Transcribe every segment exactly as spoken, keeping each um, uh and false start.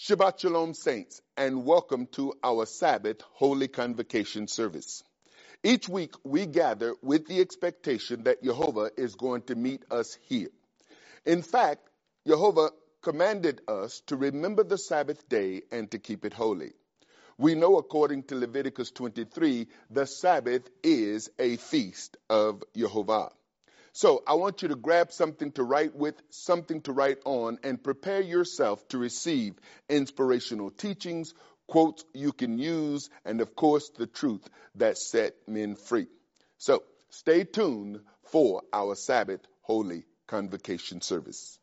Shabbat Shalom, saints, and welcome to our Sabbath Holy Convocation service. Each week we gather with the expectation that Jehovah is going to meet us here. In fact, Jehovah commanded us to remember the Sabbath day and to keep it holy. We know according to Leviticus twenty-three, the Sabbath is a feast of Jehovah. So I want you to grab something to write with, something to write on, and prepare yourself to receive inspirational teachings, quotes you can use, and of course the truth that set men free. So stay tuned for our Sabbath Holy Convocation service.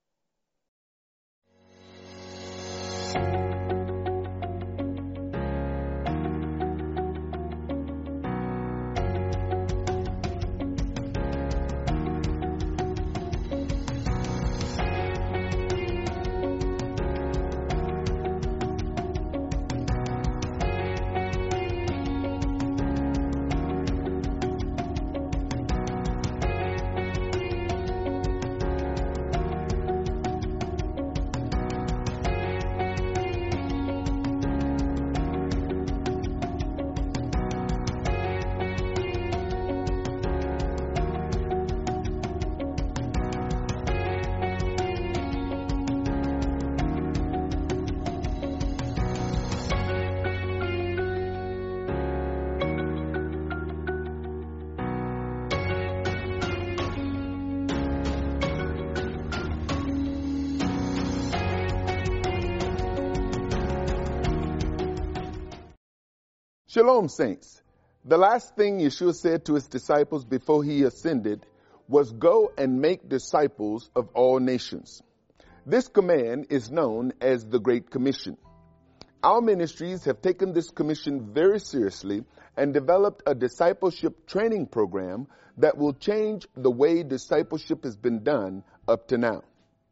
Shalom, saints. The last thing Yeshua said to his disciples before he ascended was, "Go and make disciples of all nations." This command is known as the Great Commission. Our ministries have taken this commission very seriously and developed a discipleship training program that will change the way discipleship has been done up to now.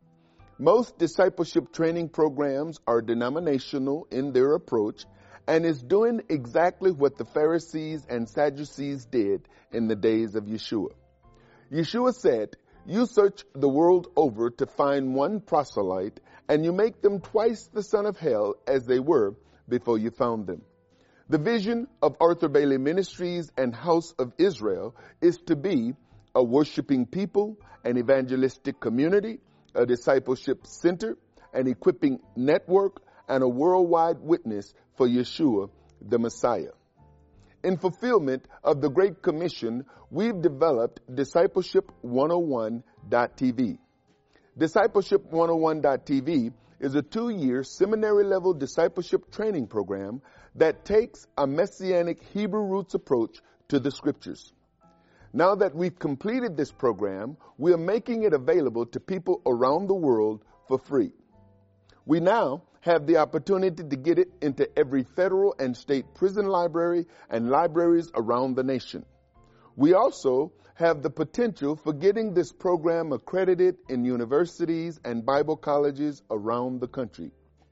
Most discipleship training programs are denominational in their approach and is doing exactly what the Pharisees and Sadducees did in the days of Yeshua. Yeshua said, "You search the world over to find one proselyte, and you make them twice the son of hell as they were before you found them." The vision of Arthur Bailey Ministries and House of Israel is to be a worshiping people, an evangelistic community, a discipleship center, an equipping network, and a worldwide witness for Yeshua, the Messiah. In fulfillment of the Great Commission, we've developed Discipleship one oh one dot T V. Discipleship one oh one dot T V is a two-year seminary-level discipleship training program that takes a Messianic Hebrew roots approach to the Scriptures. Now that we've completed this program, we are making it available to people around the world for free. We now have the opportunity to get it into every federal and state prison library and libraries around the nation. We also have the potential for getting this program accredited in universities and Bible colleges around the country.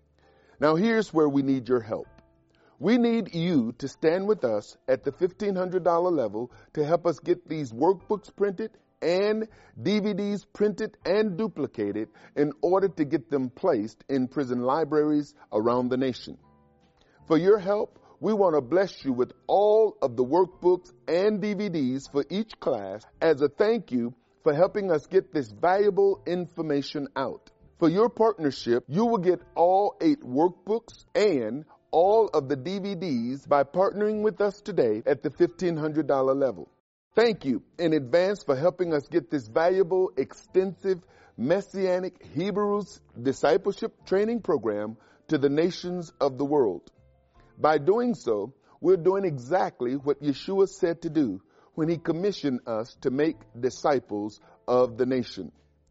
Now here's where we need your help. We need you to stand with us at the fifteen hundred dollars level to help us get these workbooks printed and D V Ds printed and duplicated in order to get them placed in prison libraries around the nation. For your help, we want to bless you with all of the workbooks and D V Ds for each class as a thank you for helping us get this valuable information out. For your partnership, you will get all eight workbooks and all of the D V Ds by partnering with us today at the fifteen hundred dollars level. Thank you in advance for helping us get this valuable, extensive, Messianic Hebrews discipleship training program to the nations of the world. By doing so, we're doing exactly what Yeshua said to do when he commissioned us to make disciples of the nation.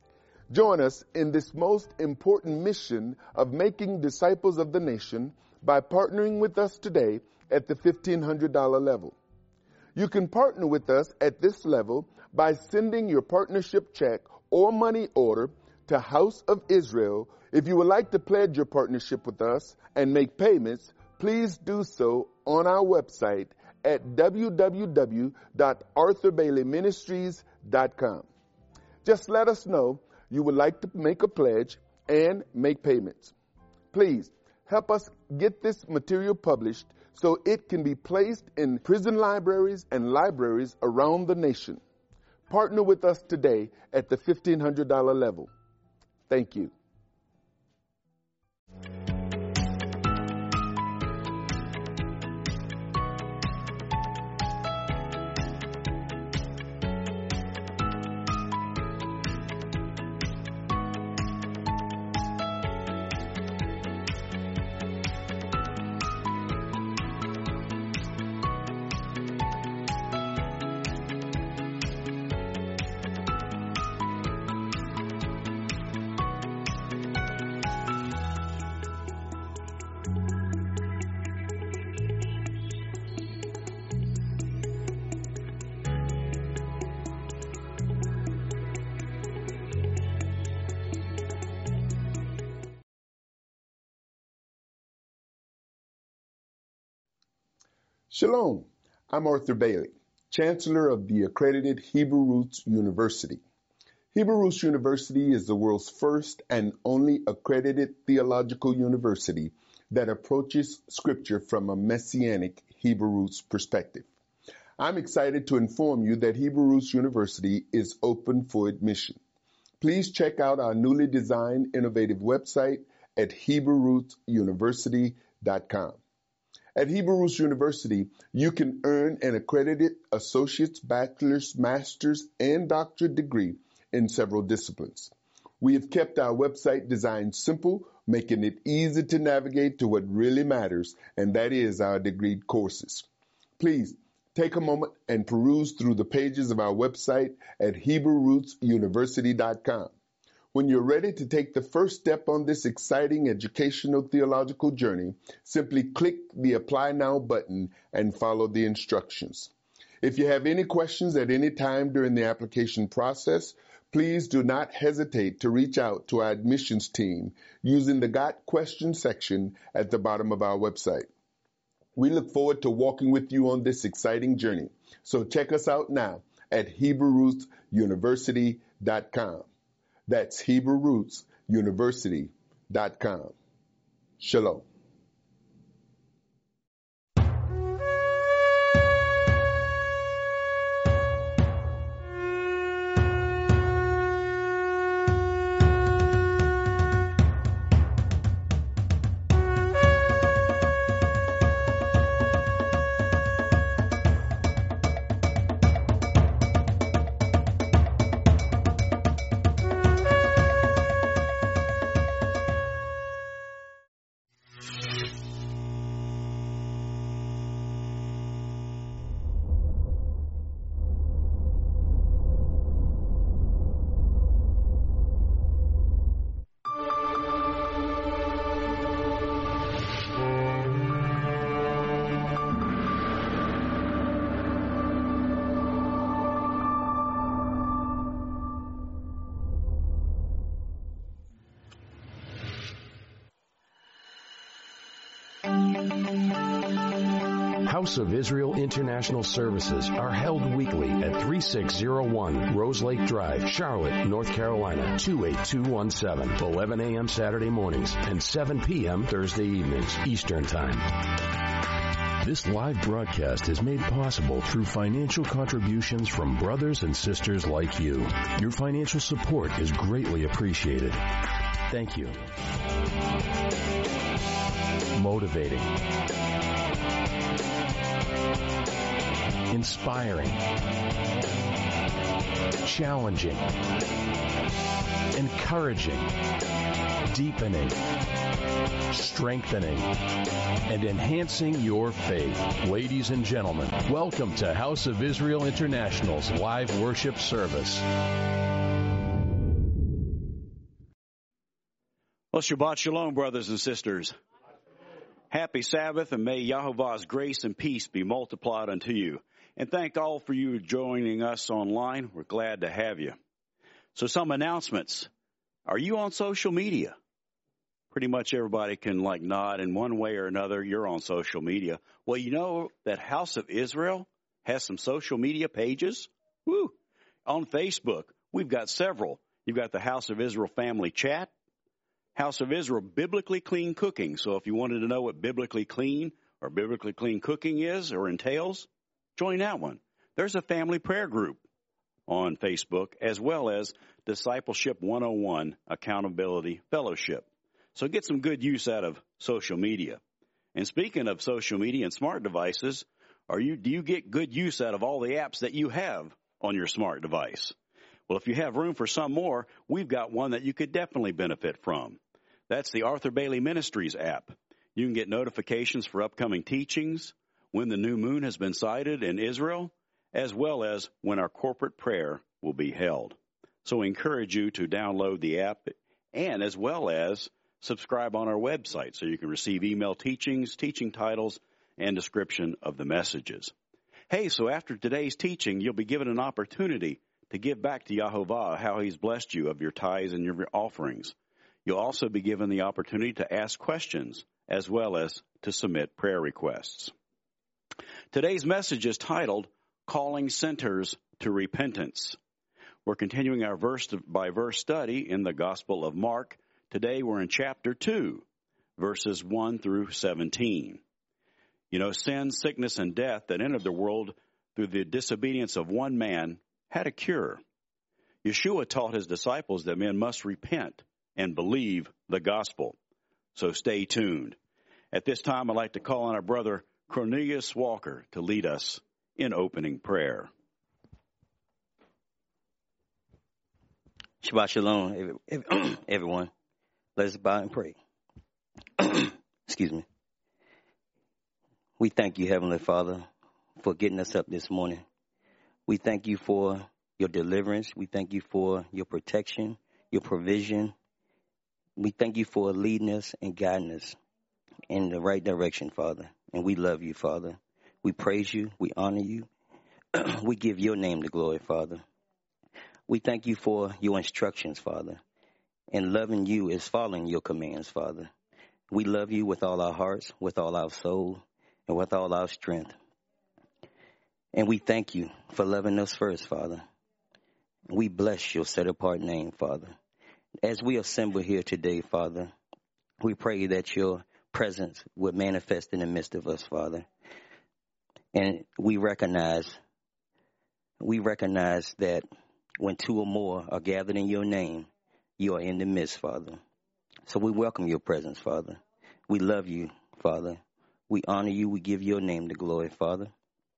Join us in this most important mission of making disciples of the nation by partnering with us today at the fifteen hundred dollars level. You can partner with us at this level by sending your partnership check or money order to House of Israel. If you would like to pledge your partnership with us and make payments, please do so on our website at w w w dot arthur bailey ministries dot com. Just let us know you would like to make a pledge and make payments. Please help us get this material published so it can be placed in prison libraries and libraries around the nation. Partner with us today at the fifteen hundred dollars level. Thank you. Shalom, I'm Arthur Bailey, Chancellor of the accredited Hebrew Roots University. Hebrew Roots University is the world's first and only accredited theological university that approaches Scripture from a Messianic Hebrew Roots perspective. I'm excited to inform you that Hebrew Roots University is open for admission. Please check out our newly designed innovative website at hebrew roots university dot com. At Hebrew Roots University, you can earn an accredited associate's, bachelor's, master's, and doctorate degree in several disciplines. We have kept our website designed simple, making it easy to navigate to what really matters, and that is our degreed courses. Please take a moment and peruse through the pages of our website at hebrew roots university dot com. When you're ready to take the first step on this exciting educational theological journey, simply click the Apply Now button and follow the instructions. If you have any questions at any time during the application process, please do not hesitate to reach out to our admissions team using the Got Questions section at the bottom of our website. We look forward to walking with you on this exciting journey. So check us out now at hebrew roots university dot com. That's hebrew roots university dot com. Shalom. House of Israel International Services are held weekly at thirty-six oh one Rose Lake Drive, Charlotte, North Carolina, two eight two one seven, eleven a.m. Saturday mornings and seven p.m. Thursday evenings, Eastern Time. This live broadcast is made possible through financial contributions from brothers and sisters like you. Your financial support is greatly appreciated. Thank you. Motivating. Inspiring, challenging, encouraging, deepening, strengthening, and enhancing your faith. Ladies and gentlemen, welcome to House of Israel International's live worship service. Well, Shabbat Shalom, brothers and sisters. Happy Sabbath, and may Yahovah's grace and peace be multiplied unto you. And thank all for you joining us online. We're glad to have you. So some announcements. Are you on social media? Pretty much everybody can like nod in one way or another. You're on social media. Well, you know that House of Israel has some social media pages? Woo! On Facebook, we've got several. You've got the House of Israel Family Chat. House of Israel Biblically Clean Cooking. So if you wanted to know what biblically clean or biblically clean cooking is or entails, join that one. There's a family prayer group on Facebook, as well as Discipleship one oh one Accountability Fellowship. So get some good use out of social media. And speaking of social media and smart devices, are you do you get good use out of all the apps that you have on your smart device? Well, if you have room for some more, we've got one that you could definitely benefit from. That's the Arthur Bailey Ministries app. You can get notifications for upcoming teachings, when the new moon has been sighted in Israel, as well as when our corporate prayer will be held. So we encourage you to download the app and as well as subscribe on our website so you can receive email teachings, teaching titles, and description of the messages. Hey, so after today's teaching, you'll be given an opportunity to give back to Yahovah how he's blessed you of your tithes and your offerings. You'll also be given the opportunity to ask questions as well as to submit prayer requests. Today's message is titled, Calling Sinners to Repentance. We're continuing our verse-by-verse study in the Gospel of Mark. Today we're in chapter two, verses one through seventeen. You know, sin, sickness, and death that entered the world through the disobedience of one man had a cure. Yeshua taught his disciples that men must repent and believe the gospel. So stay tuned. At this time, I'd like to call on our brother Cornelius Walker to lead us in opening prayer. Shabbat Shalom, everyone. Let us bow and pray. Excuse me. We thank you, Heavenly Father, for getting us up this morning. We thank you for your deliverance. We thank you for your protection, your provision. We thank you for leading us and guiding us in the right direction, Father. And we love you, Father. We praise you. We honor you. We give your name the glory, Father. We thank you for your instructions, Father. And loving you is following your commands, Father. We love you with all our hearts, with all our soul, and with all our strength. And we thank you for loving us first, Father. We bless your set-apart name, Father. As we assemble here today, Father, we pray that your presence would manifest in the midst of us, Father. And we recognize, we recognize that when two or more are gathered in your name, you are in the midst, Father. So we welcome your presence, Father. We love you, Father. We honor you. We give your name the glory, Father.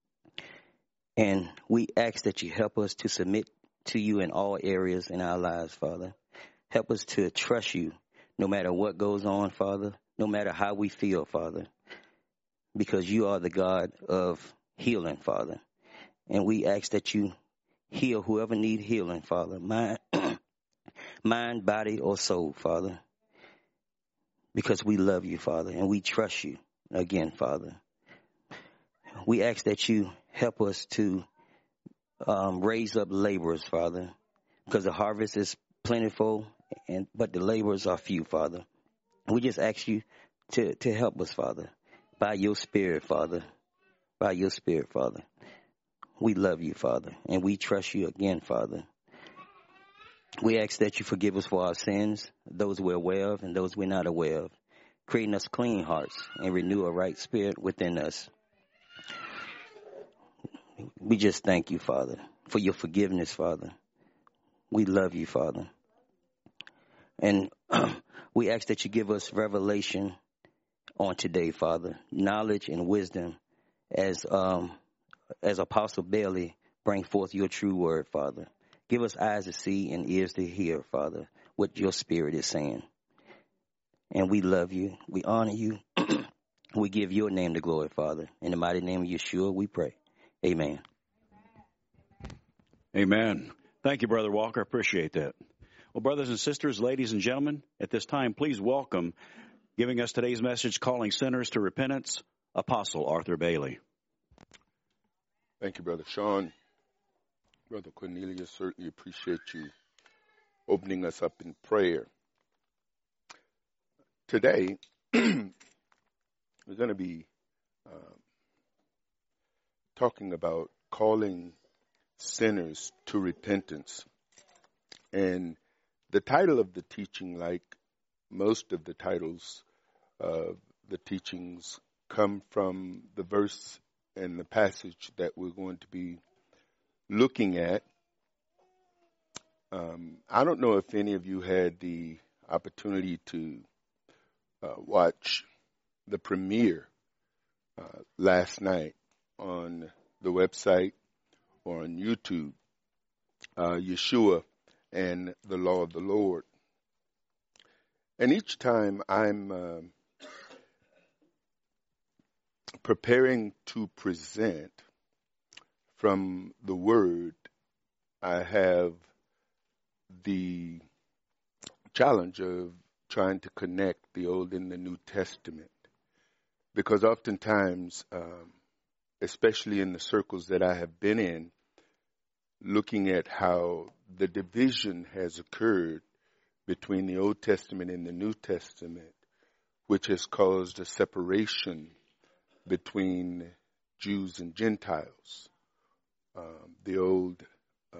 And we ask that you help us to submit to you in all areas in our lives, Father. Help us to trust you no matter what goes on, Father, no matter how we feel, Father, because you are the God of healing, Father. And we ask that you heal whoever needs healing, Father, mind, mind, body, or soul, Father, because we love you, Father, and we trust you again, Father. We ask that you help us to um, raise up laborers, Father, because the harvest is plentiful, and but the laborers are few, Father. We just ask you to, to help us, Father, by your Spirit, Father, by your Spirit, Father. We love you, Father, and we trust you again, Father. We ask that you forgive us for our sins, those we're aware of and those we're not aware of, creating us clean hearts and renew a right spirit within us. We just thank you, Father, for your forgiveness, Father. We love you, Father. And we ask that you give us revelation on today, Father, knowledge and wisdom as um, as Apostle Bailey bring forth your true word, Father. Give us eyes to see and ears to hear, Father, what your Spirit is saying. And we love you. We honor you. We give your name the glory, Father. In the mighty name of Yeshua, we pray. Amen. Amen. Thank you, Brother Walker. I appreciate that. Well, brothers and sisters, ladies and gentlemen, at this time, please welcome, giving us today's message, Calling Sinners to Repentance, Apostle Arthur Bailey. Thank you, Brother Sean. Brother Cornelius, certainly appreciate you opening us up in prayer. Today, we're going to be uh, talking about calling sinners to repentance. And the title of the teaching, like most of the titles of the teachings come from the verse and the passage that we're going to be looking at. Um, I don't know if any of you had the opportunity to uh, watch the premiere uh, last night on the website or on YouTube, uh, Yeshua and the Law of the Lord. And each time I'm uh, preparing to present from the Word, I have the challenge of trying to connect the Old and the New Testament. Because oftentimes, um, especially in the circles that I have been in, looking at how the division has occurred between the Old Testament and the New Testament, which has caused a separation between Jews and Gentiles. Um, the Old uh,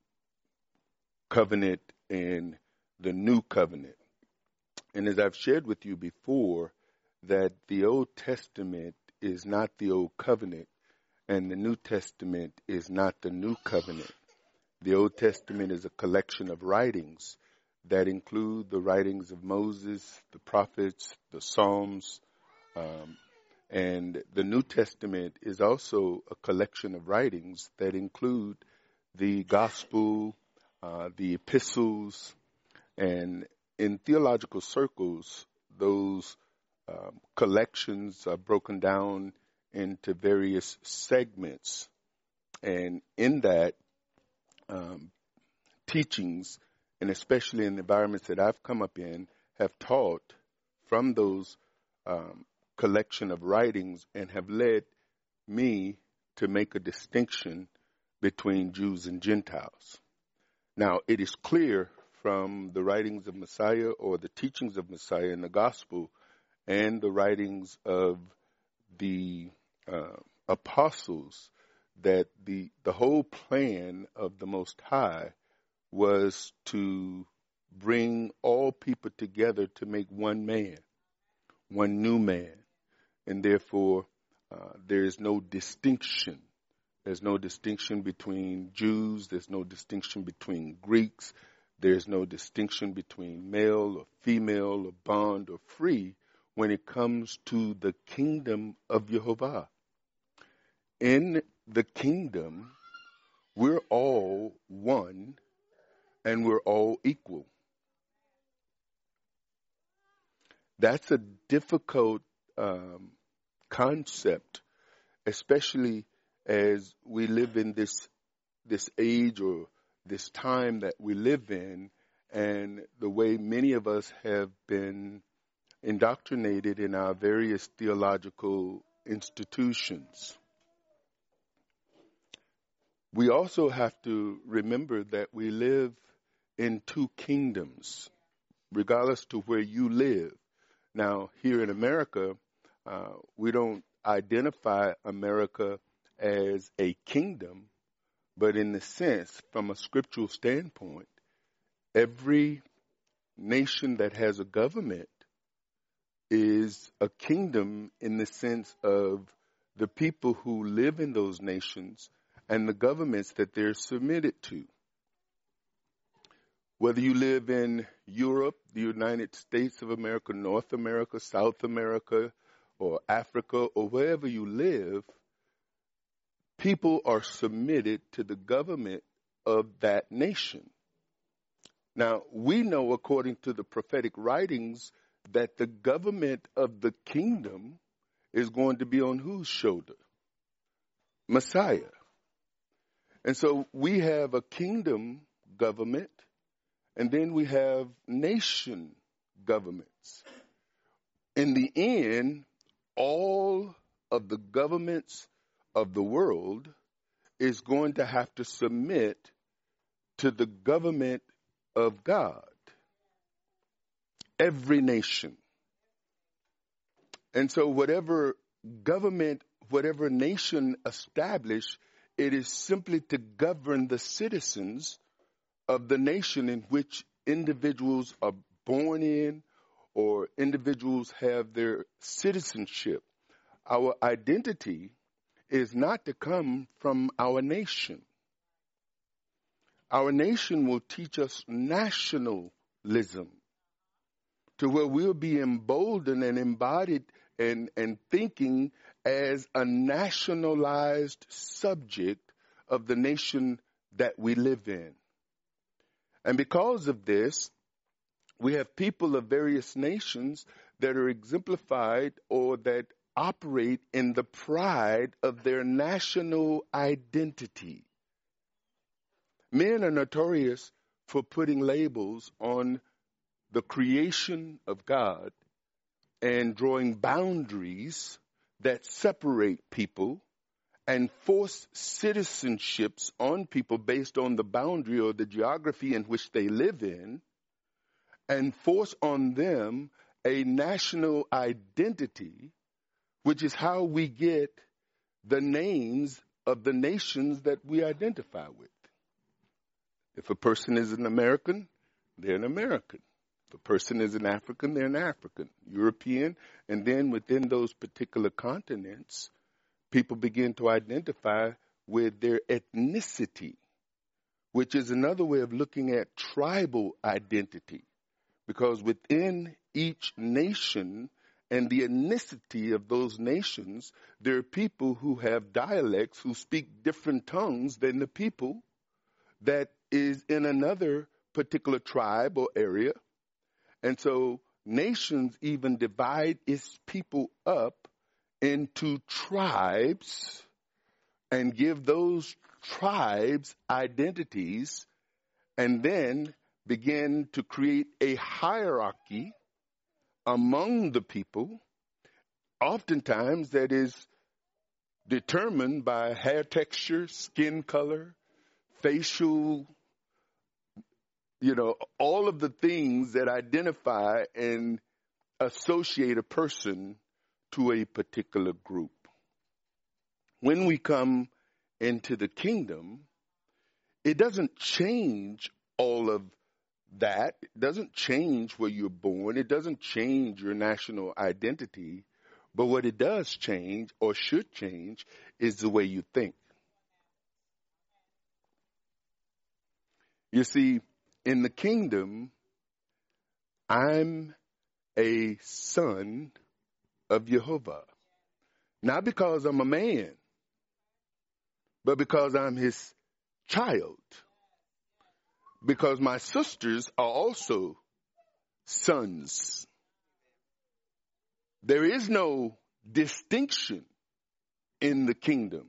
Covenant and the New Covenant. And as I've shared with you before, that the Old Testament is not the Old Covenant, and the New Testament is not the New Covenant. The Old Testament is a collection of writings that include the writings of Moses, the prophets, the Psalms, um, and the New Testament is also a collection of writings that include the gospel, uh, the epistles, and in theological circles, those um, collections are broken down into various segments. And in that, um, teachings, and especially in the environments that I've come up in, have taught from those um, collection of writings and have led me to make a distinction between Jews and Gentiles. Now, it is clear from the writings of Messiah or the teachings of Messiah in the gospel and the writings of the uh, apostles that the the whole plan of the Most High was to bring all people together to make one man, one new man. And therefore, uh, there is no distinction. There's no distinction between Jews. There's no distinction between Greeks. There's no distinction between male or female or bond or free when it comes to the kingdom of Jehovah. In the kingdom, we're all one and we're all equal. That's a difficult um, concept, especially as we live in this this age or this time that we live in, and the way many of us have been indoctrinated in our various theological institutions. We also have to remember that we live in two kingdoms, regardless to where you live. Now, here in America, uh, we don't identify America as a kingdom, but in the sense, from a scriptural standpoint, every nation that has a government is a kingdom in the sense of the people who live in those nations and the governments that they're submitted to. Whether you live in Europe, the United States of America, North America, South America, or Africa, or wherever you live, people are submitted to the government of that nation. Now, we know, according to the prophetic writings, that the government of the kingdom is going to be on whose shoulder? Messiah. And so we have a kingdom government, and then we have nation governments. In the end, all of the governments of the world is going to have to submit to the government of God. Every nation. And so whatever government, whatever nation established, it is simply to govern the citizens of the nation in which individuals are born in or individuals have their citizenship, our identity is not to come from our nation. Our nation will teach us nationalism, to where we'll be emboldened and embodied and, and thinking as a nationalized subject of the nation that we live in. And because of this, we have people of various nations that are exemplified or that operate in the pride of their national identity. Men are notorious for putting labels on the creation of God and drawing boundaries that separate people and force citizenships on people based on the boundary or the geography in which they live in, and force on them a national identity, which is how we get the names of the nations that we identify with. If a person is an American, they're an American. If a person is an African, they're an African, European, and then within those particular continents, people begin to identify with their ethnicity, which is another way of looking at tribal identity, because within each nation and the ethnicity of those nations, there are people who have dialects, who speak different tongues than the people that is in another particular tribe or area. And so nations even divide its people up into tribes and give those tribes identities, and then begin to create a hierarchy among the people, oftentimes that is determined by hair texture, skin color, facial, you know, all of the things that identify and associate a person to a particular group. When we come into the kingdom, it doesn't change all of that. It doesn't change where you're born. It doesn't change your national identity. But what it does change, or should change, is the way you think. You see, in the kingdom, I'm a son of Jehovah. Not because I'm a man, but because I'm his child. Because my sisters are also sons. There is no distinction in the kingdom.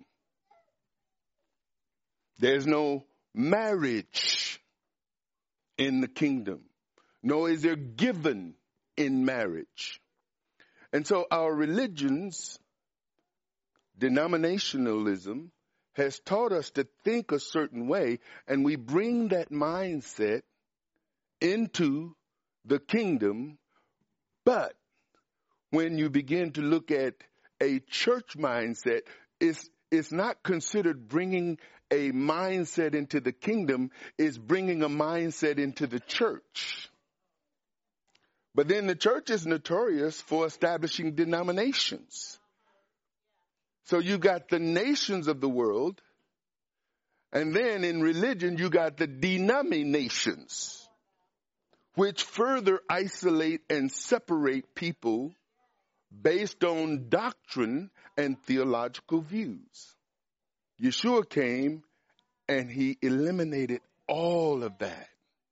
There's no marriage in the kingdom, nor is there given in marriage. And so our religions, denominationalism, has taught us to think a certain way, and we bring that mindset into the kingdom. But when you begin to look at a church mindset, it's, it's not considered bringing a mindset into the kingdom, it's bringing a mindset into the church. But then the church is notorious for establishing denominations. So you got the nations of the world, and then in religion you got the denominations, which further isolate and separate people based on doctrine and theological views. Yeshua came and he eliminated all of that.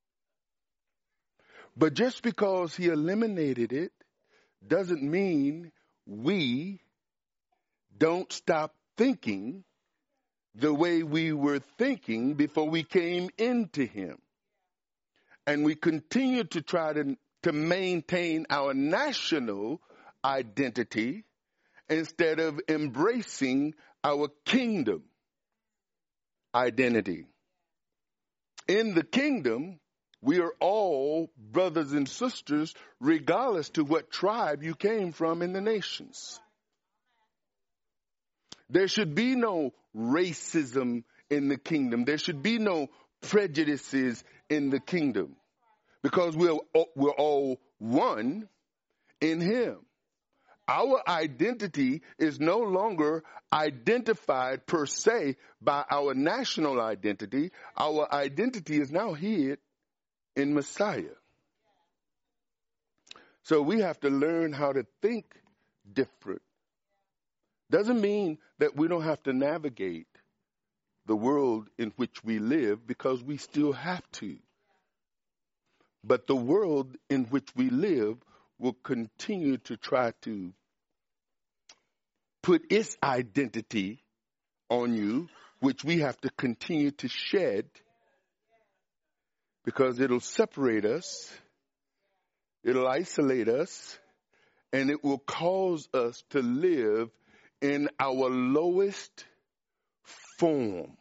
But just because he eliminated it doesn't mean we don't stop thinking the way we were thinking before we came into him. And we continue to try to, to maintain our national identity instead of embracing our kingdom identity. In the kingdom, we are all brothers and sisters, regardless to what tribe you came from in the nations. There should be no racism in the kingdom. There should be no prejudices in the kingdom, because we're, we're all one in him. Our identity is no longer identified per se by our national identity. Our identity is now hid in Messiah. So we have to learn how to think different. Doesn't mean that we don't have to navigate the world in which we live, because we still have to. But the world in which we live will continue to try to put its identity on you, which we have to continue to shed, because it'll separate us, it'll isolate us, and it will cause us to live in our lowest form.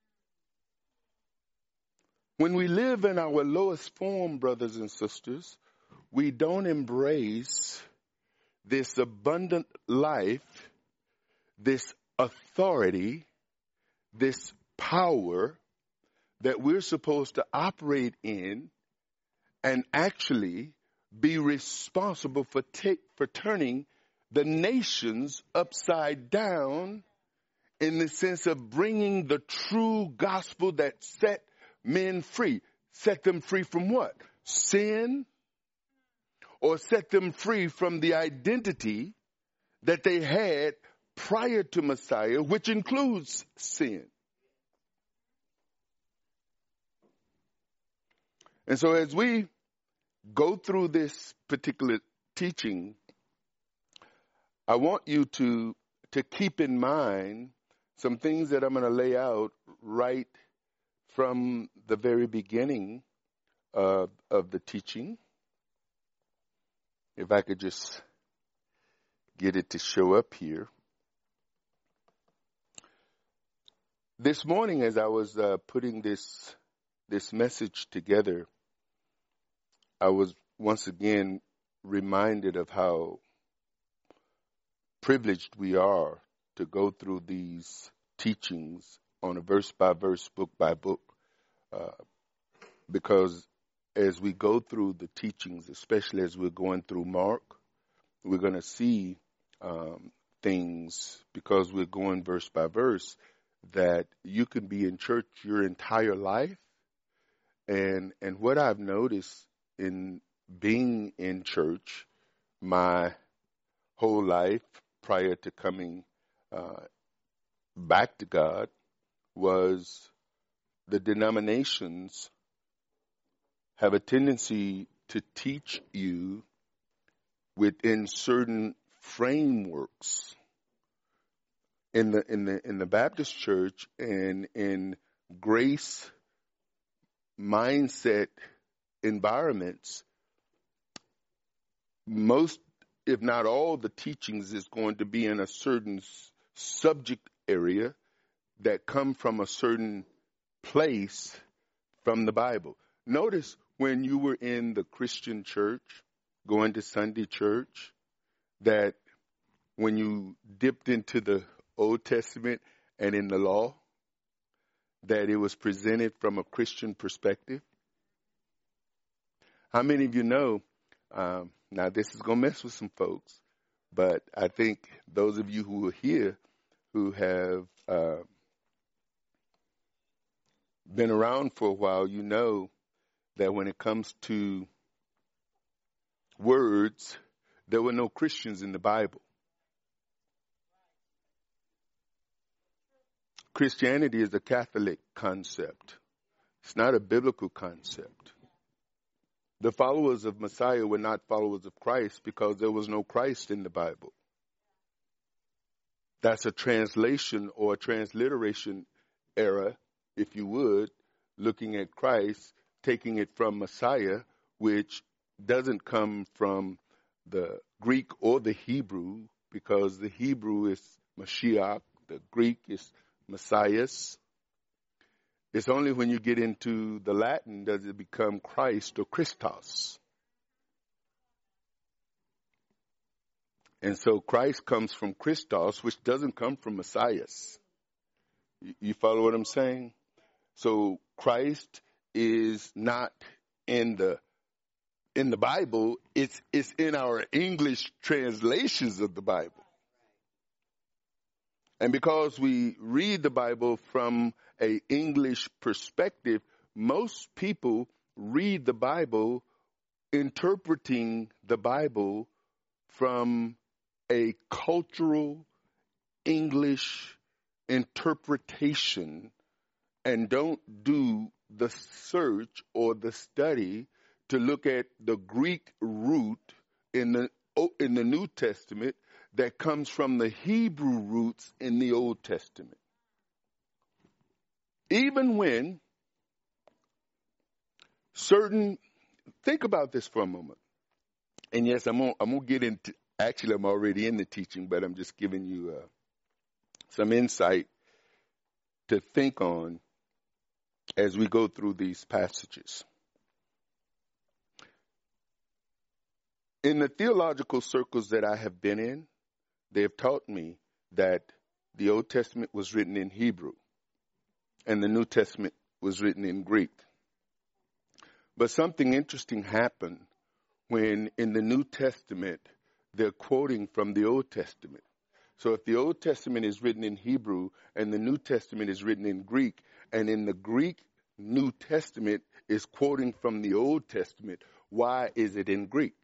When we live in our lowest form, brothers and sisters, we don't embrace this abundant life, this authority, this power that we're supposed to operate in and actually be responsible for take, for turning the nations upside down, in the sense of bringing the true gospel that set men free. Set them free from what? Sin? Or set them free from the identity that they had prior to Messiah, which includes sin. And so as we go through this particular teaching, I want you to, to keep in mind some things that I'm going to lay out right from the very beginning uh, of the teaching. If I could just get it to show up here. This morning, as I was uh, putting this this message together, I was once again reminded of how privileged we are to go through these teachings on a verse-by-verse, book-by-book, uh, because as we go through the teachings, especially as we're going through Mark, we're going to see um, things, because we're going verse by verse, that you can be in church your entire life. And and what I've noticed in being in church my whole life prior to coming uh, back to God was the denominations have a tendency to teach you within certain frameworks. In the in the in the Baptist church and in grace mindset environments, most, if not all, the teachings is going to be in a certain subject area that come from a certain place from the Bible. Notice when you were in the Christian church, going to Sunday church, that when you dipped into the Old Testament and in the law, that it was presented from a Christian perspective. How many of you know, um, now this is going to mess with some folks, but I think those of you who are here who have uh, been around for a while, you know that when it comes to words, there were no Christians in the Bible. Christianity is a Catholic concept. It's not a biblical concept. The followers of Messiah were not followers of Christ because there was no Christ in the Bible. That's a translation or a transliteration error, if you would, looking at Christ, taking it from Messiah, which doesn't come from the Greek or the Hebrew, because the Hebrew is Mashiach, the Greek is Messias. It's only when you get into the Latin does it become Christ or Christos. And so Christ comes from Christos, which doesn't come from Messias. You follow what I'm saying? So Christ is not in the in the Bible. It's, it's in our English translations of the Bible. And because we read the Bible from an English perspective, most people read the Bible interpreting the Bible from a cultural English interpretation and don't do the search or the study to look at the Greek root in the in the New Testament that comes from the Hebrew roots in the Old Testament. Even when certain, think about this for a moment. And yes, I'm gonna, I'm gonna get into, actually I'm already in the teaching, but I'm just giving you uh, some insight to think on as we go through these passages. In the theological circles that I have been in, they have taught me that the Old Testament was written in Hebrew and the New Testament was written in Greek. But something interesting happened when in the New Testament they're quoting from the Old Testament. So if the Old Testament is written in Hebrew and the New Testament is written in Greek, and in the Greek New Testament is quoting from the Old Testament, why is it in Greek?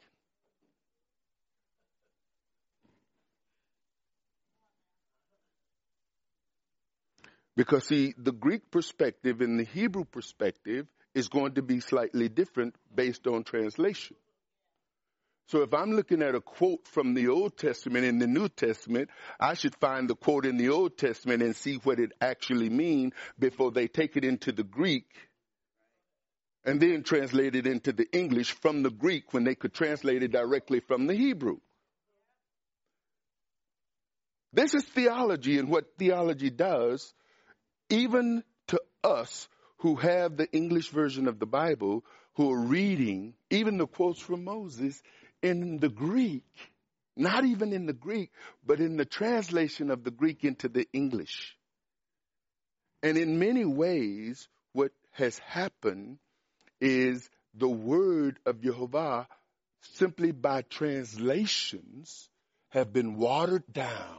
Because, see, the Greek perspective and the Hebrew perspective is going to be slightly different based on translation. So if I'm looking at a quote from the Old Testament in the New Testament, I should find the quote in the Old Testament and see what it actually means before they take it into the Greek and then translate it into the English from the Greek when they could translate it directly from the Hebrew. This is theology, and what theology does, even to us who have the English version of the Bible, who are reading even the quotes from Moses in the Greek, not even in the Greek, but in the translation of the Greek into the English. And in many ways, what has happened is the word of Jehovah, simply by translations, have been watered down.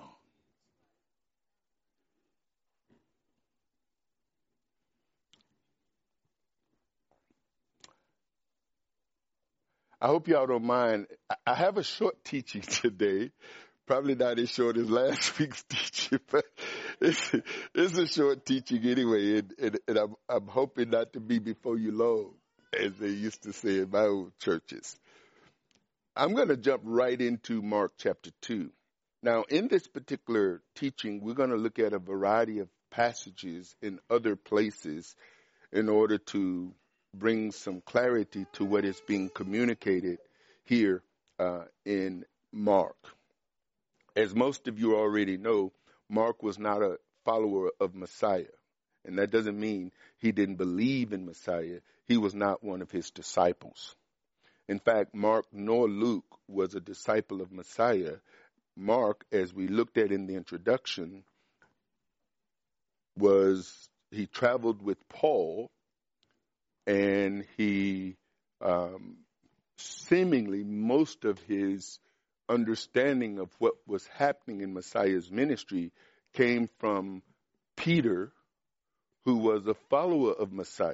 I hope y'all don't mind. I have a short teaching today, probably not as short as last week's teaching, but it's, it's a short teaching anyway, and, and, and I'm, I'm hoping not to be before you long, as they used to say in my old churches. I'm going to jump right into Mark chapter two. Now, in this particular teaching, we're going to look at a variety of passages in other places in order to bring some clarity to what is being communicated here uh, in Mark. As most of you already know, Mark was not a follower of Messiah. And that doesn't mean he didn't believe in Messiah. He was not one of his disciples. In fact, Mark nor Luke was a disciple of Messiah. Mark, as we looked at in the introduction, was he traveled with Paul, and he um, seemingly most of his understanding of what was happening in Messiah's ministry came from Peter, who was a follower of Messiah.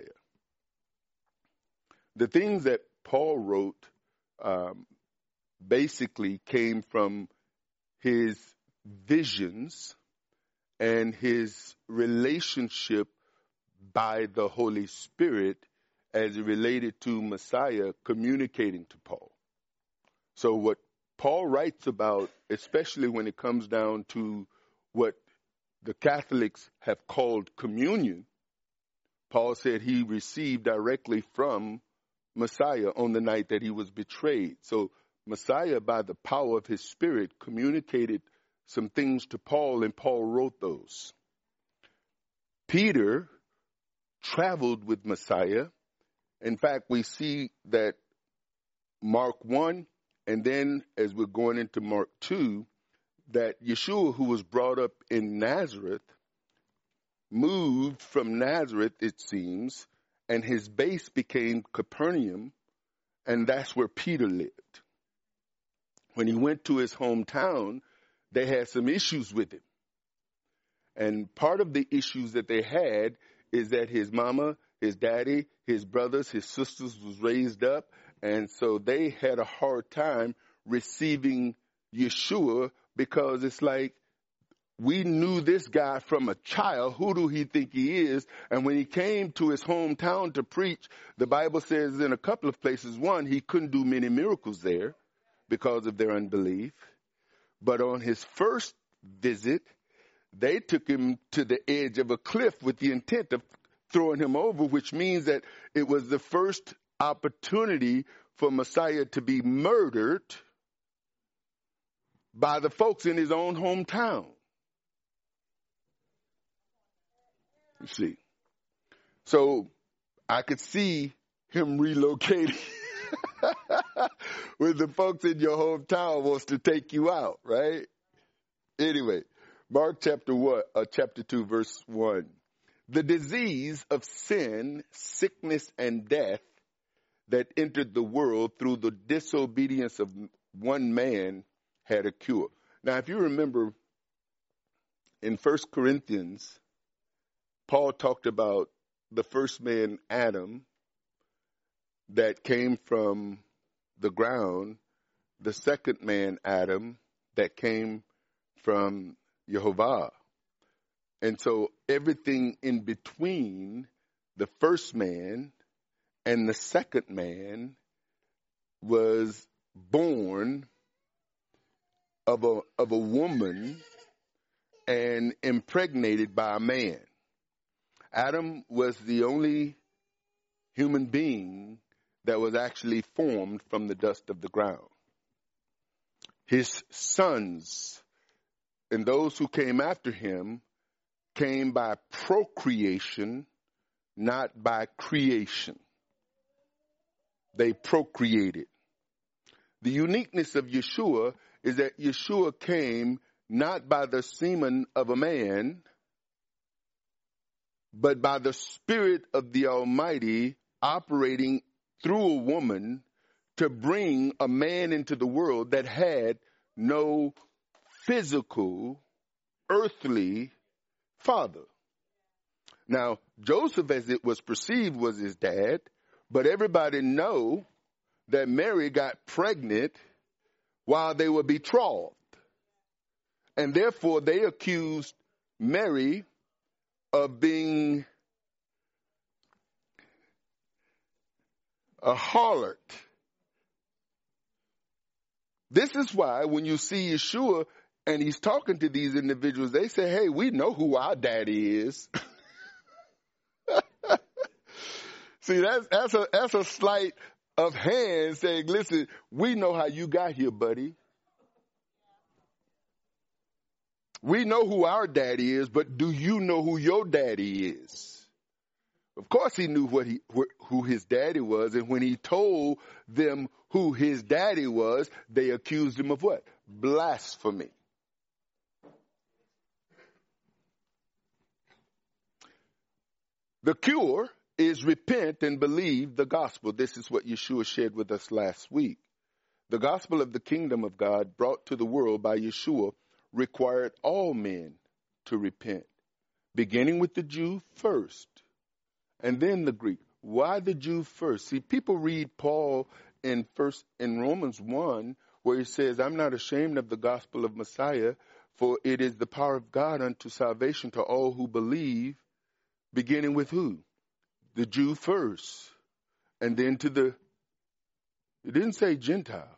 The things that Paul wrote um, basically came from his visions and his relationship by the Holy Spirit as it related to Messiah communicating to Paul. So what Paul writes about, especially when it comes down to what the Catholics have called communion, Paul said he received directly from Messiah on the night that he was betrayed. So Messiah, by the power of his Spirit, communicated some things to Paul, and Paul wrote those. Peter traveled with Messiah. In fact, we see that Mark one, and then as we're going into Mark two, that Yeshua, who was brought up in Nazareth, moved from Nazareth, it seems, and his base became Capernaum, And that's where Peter lived. When he went to his hometown, they had some issues with him. And part of the issues that they had is that his mama, his daddy, his brothers, his sisters was raised up. And so they had a hard time receiving Yeshua, because it's like, we knew this guy from a child. Who do he think he is? And when he came to his hometown to preach, the Bible says in a couple of places, one, he couldn't do many miracles there because of their unbelief. But on his first visit, they took him to the edge of a cliff with the intent of throwing him over, which means that it was the first opportunity for Messiah to be murdered by the folks in his own hometown. You see. So I could see him relocating when the folks in your hometown wants to take you out, right? Anyway, Mark chapter one, uh, chapter two, verse one. The disease of sin, sickness, and death that entered the world through the disobedience of one man had a cure. Now, if you remember in First Corinthians, Paul talked about the first man, Adam, that came from the ground, the second man, Adam, that came from Jehovah. And so everything in between the first man and the second man was born of a, of a woman and impregnated by a man. Adam was the only human being that was actually formed from the dust of the ground. His sons and those who came after him came by procreation, not by creation. They procreated. The uniqueness of Yeshua is that Yeshua came not by the semen of a man, but by the Spirit of the Almighty operating through a woman to bring a man into the world that had no physical, earthly father. Now, Joseph, as it was perceived, was his dad, but everybody know that Mary got pregnant while they were betrothed. And therefore, they accused Mary of being a harlot. This is why when you see Yeshua and he's talking to these individuals, they say, hey, we know who our daddy is. See, that's, that's, a, that's a sleight of hand saying, listen, we know how you got here, buddy. We know who our daddy is, but do you know who your daddy is? Of course he knew what he, who his daddy was, and when he told them who his daddy was, they accused him of what? Blasphemy. The cure is repent and believe the gospel. This is what Yeshua shared with us last week. The gospel of the kingdom of God brought to the world by Yeshua required all men to repent, beginning with the Jew first, and then the Greek. Why the Jew first? See, people read Paul in first in Romans one, where he says, I'm not ashamed of the gospel of Messiah, for it is the power of God unto salvation to all who believe, beginning with who? The Jew first, and then to the, it didn't say Gentile.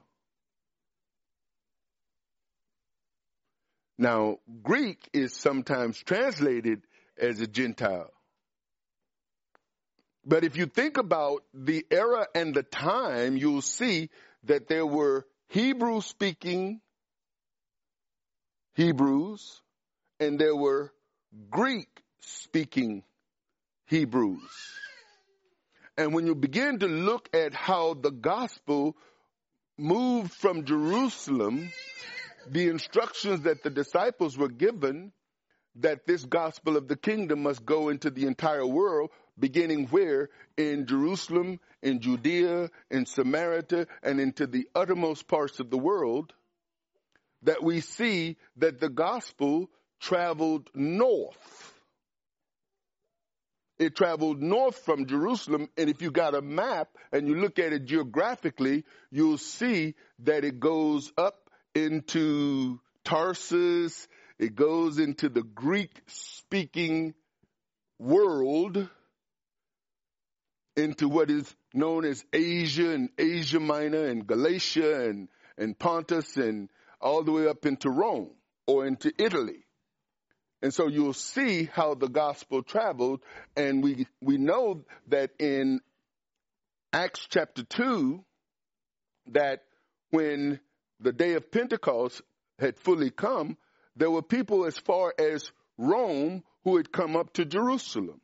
Now, Greek is sometimes translated as a Gentile. But if you think about the era and the time, you'll see that there were Hebrew-speaking Hebrews and there were Greek-speaking Hebrews. And when you begin to look at how the gospel moved from Jerusalem, the instructions that the disciples were given that this gospel of the kingdom must go into the entire world, beginning where? In Jerusalem, in Judea, in Samaria, and into the uttermost parts of the world, that we see that the gospel traveled north. It traveled north from Jerusalem, and if you got a map and you look at it geographically, you'll see that it goes up into Tarsus, it goes into the Greek-speaking world, into what is known as Asia and Asia Minor and Galatia and, and Pontus and all the way up into Rome or into Italy. And so you'll see how the gospel traveled, and we we know that in Acts chapter two, that when the day of Pentecost had fully come, there were people as far as Rome who had come up to Jerusalem.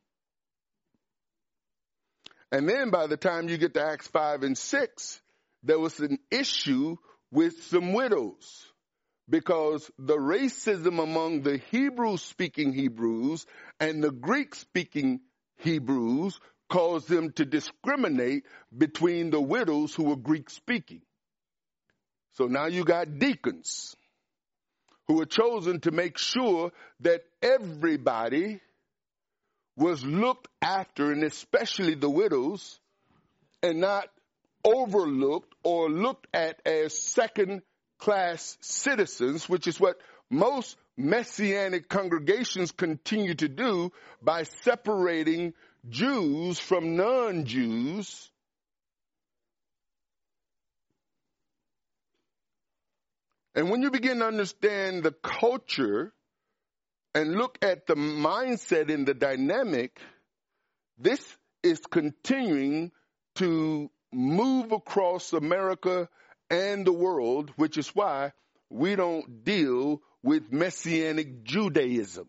And then by the time you get to Acts five and six, there was an issue with some widows, because the racism among the Hebrew-speaking Hebrews and the Greek-speaking Hebrews caused them to discriminate between the widows who were Greek-speaking. So now you got deacons who were chosen to make sure that everybody was looked after, and especially the widows, and not overlooked or looked at as second-class citizens, which is what most Messianic congregations continue to do by separating Jews from non-Jews. And when you begin to understand the culture and look at the mindset and the dynamic, this is continuing to move across America and the world, which is why we don't deal with Messianic Judaism.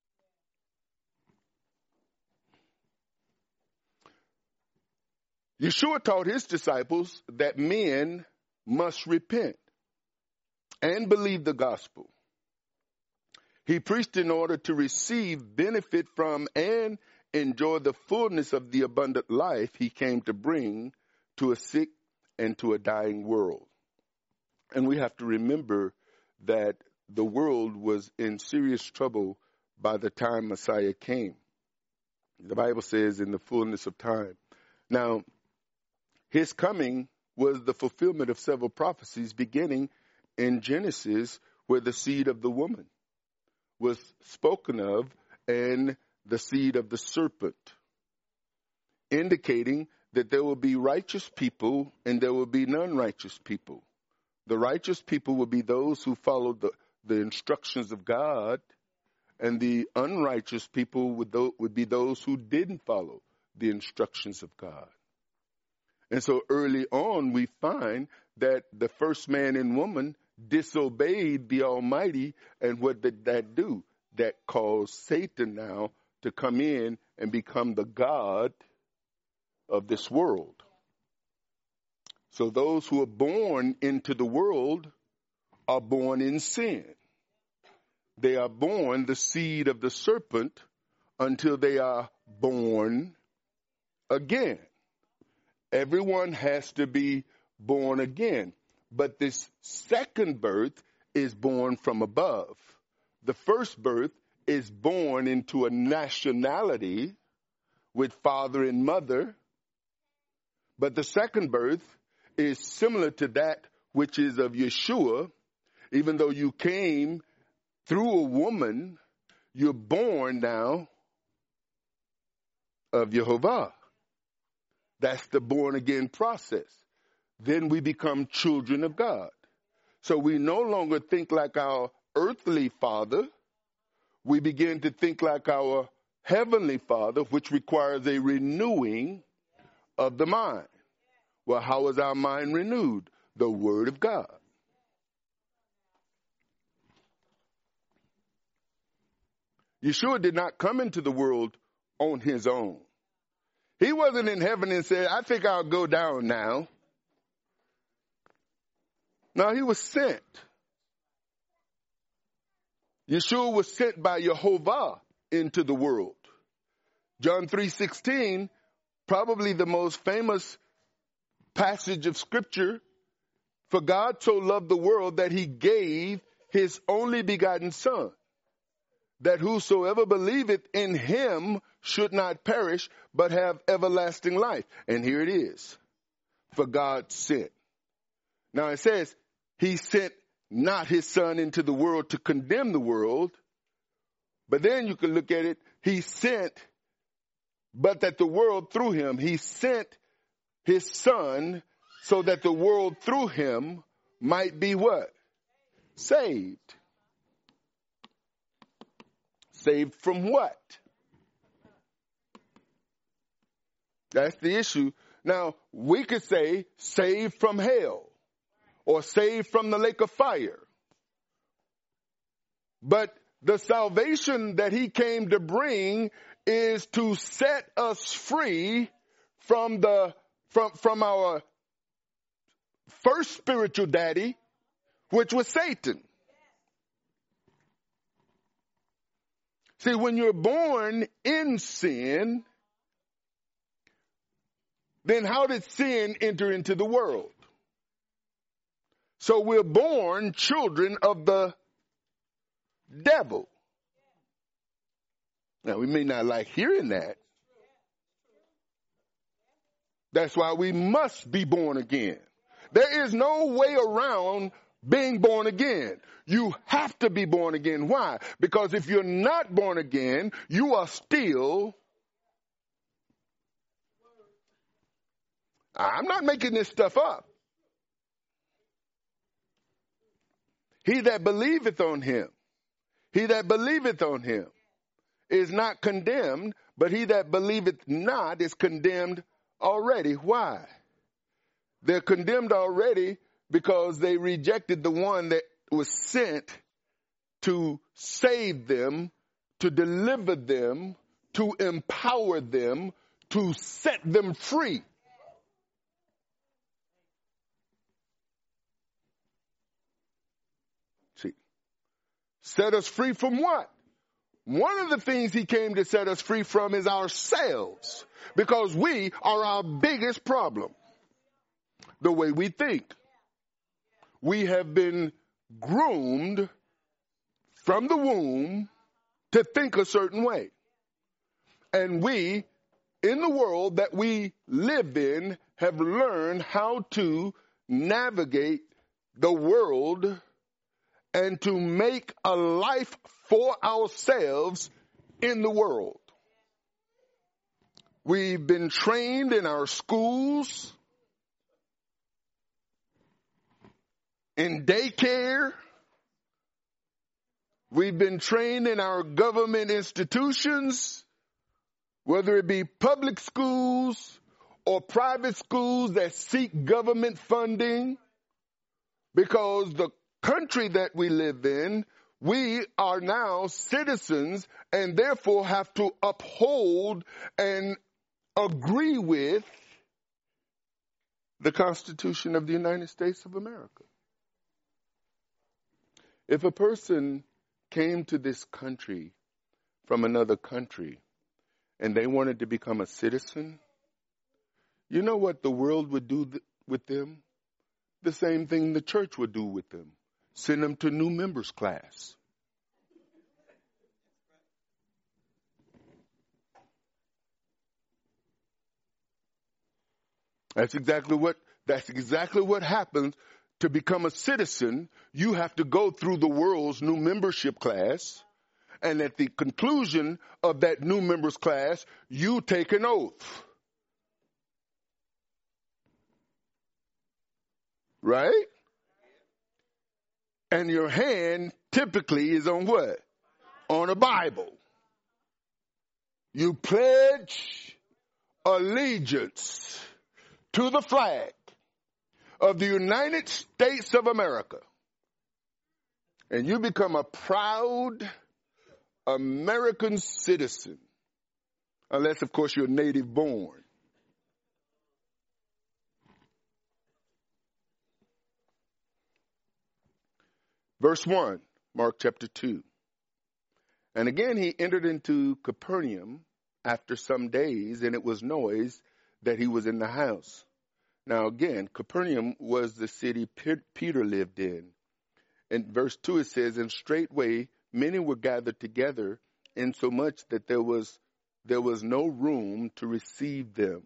Yeshua taught his disciples that men must repent and believe the gospel. He preached in order to receive benefit from and enjoy the fullness of the abundant life he came to bring to a sick and to a dying world. And we have to remember that the world was in serious trouble by the time Messiah came. The Bible says in the fullness of time. Now, his coming was the fulfillment of several prophecies beginning in Genesis, where the seed of the woman was spoken of and the seed of the serpent, indicating that there will be righteous people and there will be non-righteous people. The righteous people will be those who followed the, the instructions of God, and the unrighteous people would, th- would be those who didn't follow the instructions of God. And so early on, we find that the first man and woman disobeyed the Almighty, and what did that do? That caused Satan now to come in and become the God of this world. So those who are born into the world are born in sin. They are born the seed of the serpent until they are born again. Everyone has to be born again. But this second birth is born from above. The first birth is born into a nationality with father and mother. But the second birth is similar to that which is of Yeshua. Even though you came through a woman, you're born now of Yehovah. That's the born again process. Then we become children of God. So we no longer think like our earthly father. We begin to think like our heavenly Father, which requires a renewing of the mind. Well, how is our mind renewed? The Word of God. Yeshua did not come into the world on his own. He wasn't in heaven and said, I think I'll go down now. No, he was sent. Yeshua was sent by Yehovah into the world. John three sixteen, probably the most famous passage of Scripture. For God so loved the world that he gave his only begotten Son, that whosoever believeth in him should not perish, but have everlasting life. And here it is. For God sent. Now it says, he sent not his Son into the world to condemn the world. But then you can look at it. He sent, but that the world through him. He sent his Son so that the world through him might be what? Saved. Saved from what? That's the issue. Now, we could say saved from hell or saved from the lake of fire. But the salvation that he came to bring is to set us free from the from from our first spiritual daddy, which was Satan. See, when you're born in sin, then how did sin enter into the world? So we're born children of the devil. Now, we may not like hearing that. That's why we must be born again. There is no way around being born again. You have to be born again. Why? Because if you're not born again, you are still... I'm not making this stuff up. He that believeth on him, he that believeth on him is not condemned, but he that believeth not is condemned already. Why? They're condemned already because they rejected the one that was sent to save them, to deliver them, to empower them, to set them free. See, set us free from what? One of the things he came to set us free from is ourselves, because we are our biggest problem. The way we think. We have been groomed from the womb to think a certain way. And we, in the world that we live in, have learned how to navigate the world and to make a life for ourselves in the world. We've been trained in our schools, in daycare. We've been trained in our government institutions, whether it be public schools or private schools that seek government funding, because the country that we live in, we are now citizens and therefore have to uphold and agree with the Constitution of the United States of America. If a person came to this country from another country and they wanted to become a citizen, you know what the world would do th- with them? The same thing the church would do with them. Send them to new members class. That's exactly what, that's exactly what happens. To become a citizen, you have to go through the world's new membership class. And at the conclusion of that new members class, you take an oath. Right? And your hand typically is on what? On a Bible. You pledge allegiance to the flag of the United States of America. And you become a proud American citizen. Unless, of course, you're native born. Verse one, Mark chapter two. And again he entered into Capernaum, after some days, and it was noised that he was in the house. Now again, Capernaum was the city Peter lived in. In verse two it says, and straightway many were gathered together, insomuch that there was there was no room to receive them.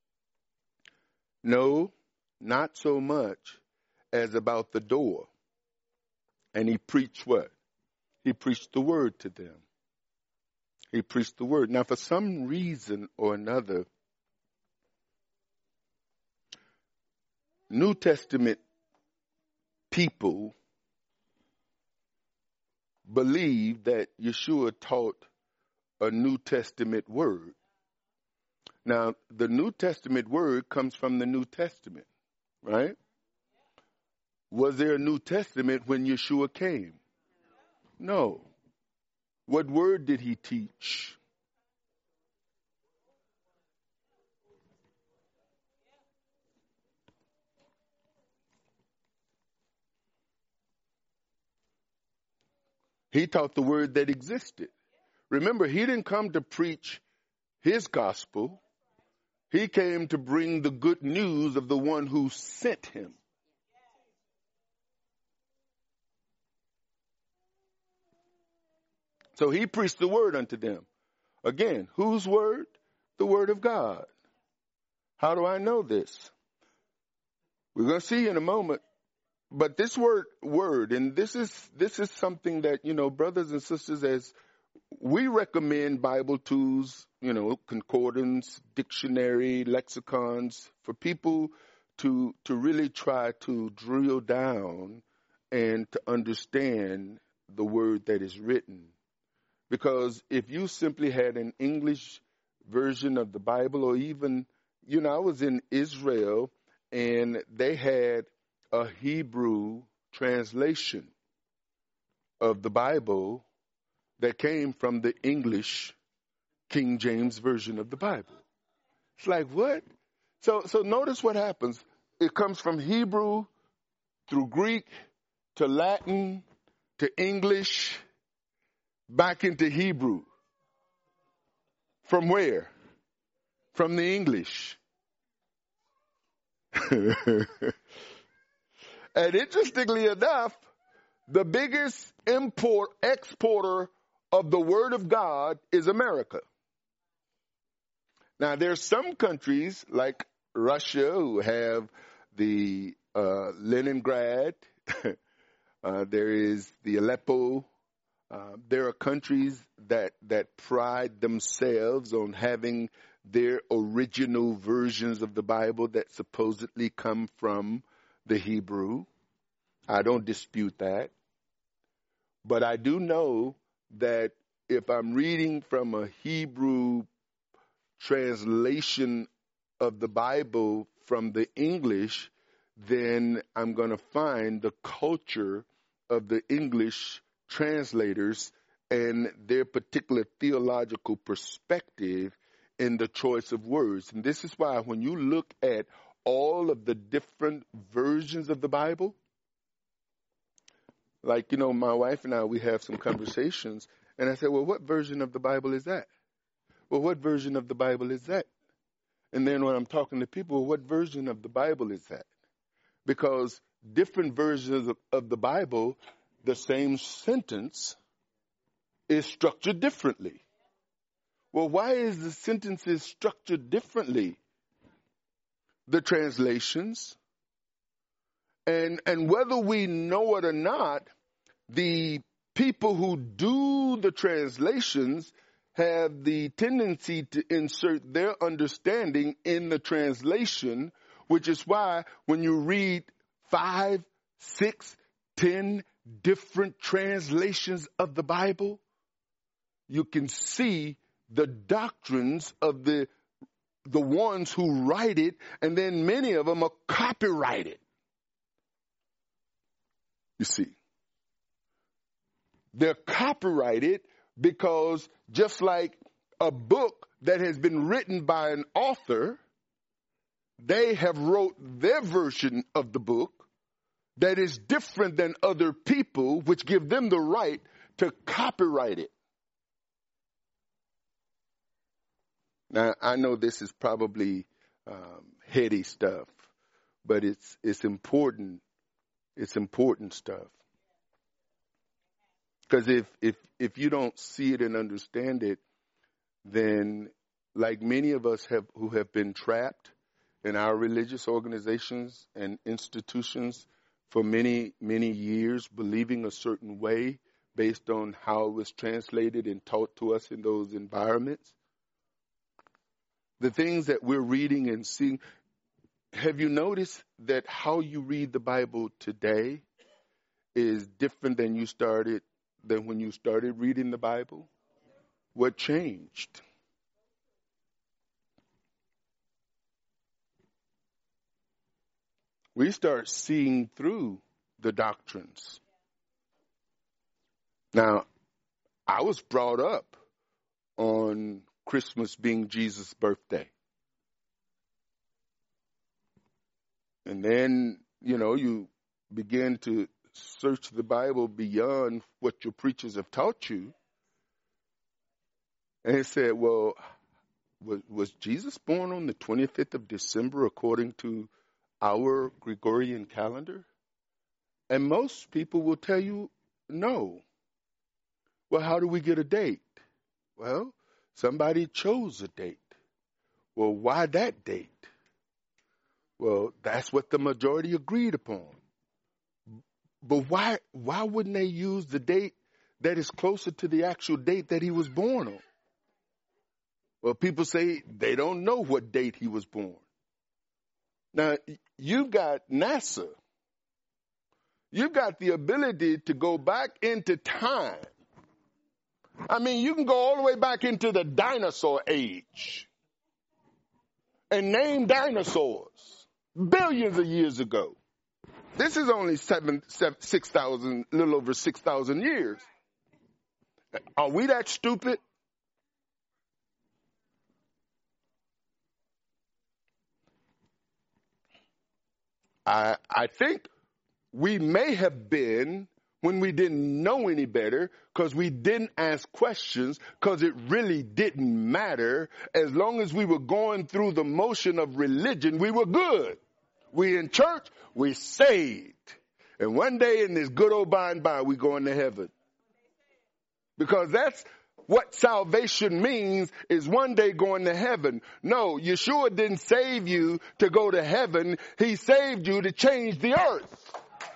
No, not so much as about the door. And he preached what? He preached the word to them. He preached the word. Now, for some reason or another, New Testament people believe that Yeshua taught a New Testament word. Now, the New Testament word comes from the New Testament, right? Was there a New Testament when Yeshua came? No. What word did he teach? He taught the word that existed. Remember, he didn't come to preach his gospel. He came to bring the good news of the one who sent him. So he preached the word unto them. Again, whose word? The word of God. How do I know this? We're going to see in a moment. But this word, word, and this is this is something that, you know, brothers and sisters, as we recommend Bible tools, you know, concordance, dictionary, lexicons, for people to to really try to drill down and to understand the word that is written. Because if you simply had an English version of the Bible, or even, you know, I was in Israel and they had a Hebrew translation of the Bible that came from the English King James version of the Bible. It's like, what? So, so notice what happens. It comes from Hebrew through Greek to Latin to English, back into Hebrew. From where? From the English. And interestingly enough, the biggest import exporter of the Word of God is America. Now, there's some countries like Russia who have the uh, Leningrad. uh, there is the Aleppo. Uh, there are countries that that pride themselves on having their original versions of the Bible that supposedly come from the Hebrew. I don't dispute that. But I do know that if I'm reading from a Hebrew translation of the Bible from the English, then I'm going to find the culture of the English translators and their particular theological perspective in the choice of words. And this is why when you look at all of the different versions of the Bible, like, you know, my wife and I, we have some conversations, and I said, well, what version of the Bible is that? Well, what version of the Bible is that? And then when I'm talking to people, what version of the Bible is that? Because different versions of, of the Bible, the same sentence is structured differently. Well, why is the sentences structured differently? The translations, and and whether we know it or not, the people who do the translations have the tendency to insert their understanding in the translation, which is why when you read five, six, ten different translations of the Bible, you can see the doctrines of the the ones who write it, and then many of them are copyrighted. You see, they're copyrighted because just like a book that has been written by an author, they have wrote their version of the book that is different than other people, which give them the right to copyright it. Now, I know this is probably um, heady stuff, but it's it's important. It's important stuff. Because if, if, if you don't see it and understand it, then like many of us have who have been trapped in our religious organizations and institutions for many, many years, believing a certain way based on how it was translated and taught to us in those environments. The things that we're reading and seeing, have you noticed that how you read the Bible today is different than you started, than when you started reading the Bible? What changed? We start seeing through the doctrines. Now, I was brought up on Christmas being Jesus' birthday. And then, you know, you begin to search the Bible beyond what your preachers have taught you. And it said, well, was, was Jesus born on the twenty-fifth of December according to our Gregorian calendar? And most people will tell you no. Well, how do we get a date? Well, somebody chose a date. Well, why that date? Well, that's what the majority agreed upon. But why why wouldn't they use the date that is closer to the actual date that he was born on? Well, people say they don't know what date he was born. Now, you've got NASA. You've got the ability to go back into time. I mean, you can go all the way back into the dinosaur age and name dinosaurs billions of years ago. This is only seven, seven, six thousand, a little over six thousand years. Are we that stupid? I, I think we may have been when we didn't know any better because we didn't ask questions because it really didn't matter. As long as we were going through the motion of religion, we were good. We in church, we saved. And one day in this good old by and by, we going to heaven. Because that's what salvation means, is one day going to heaven. No, Yeshua didn't save you to go to heaven. He saved you to change the earth.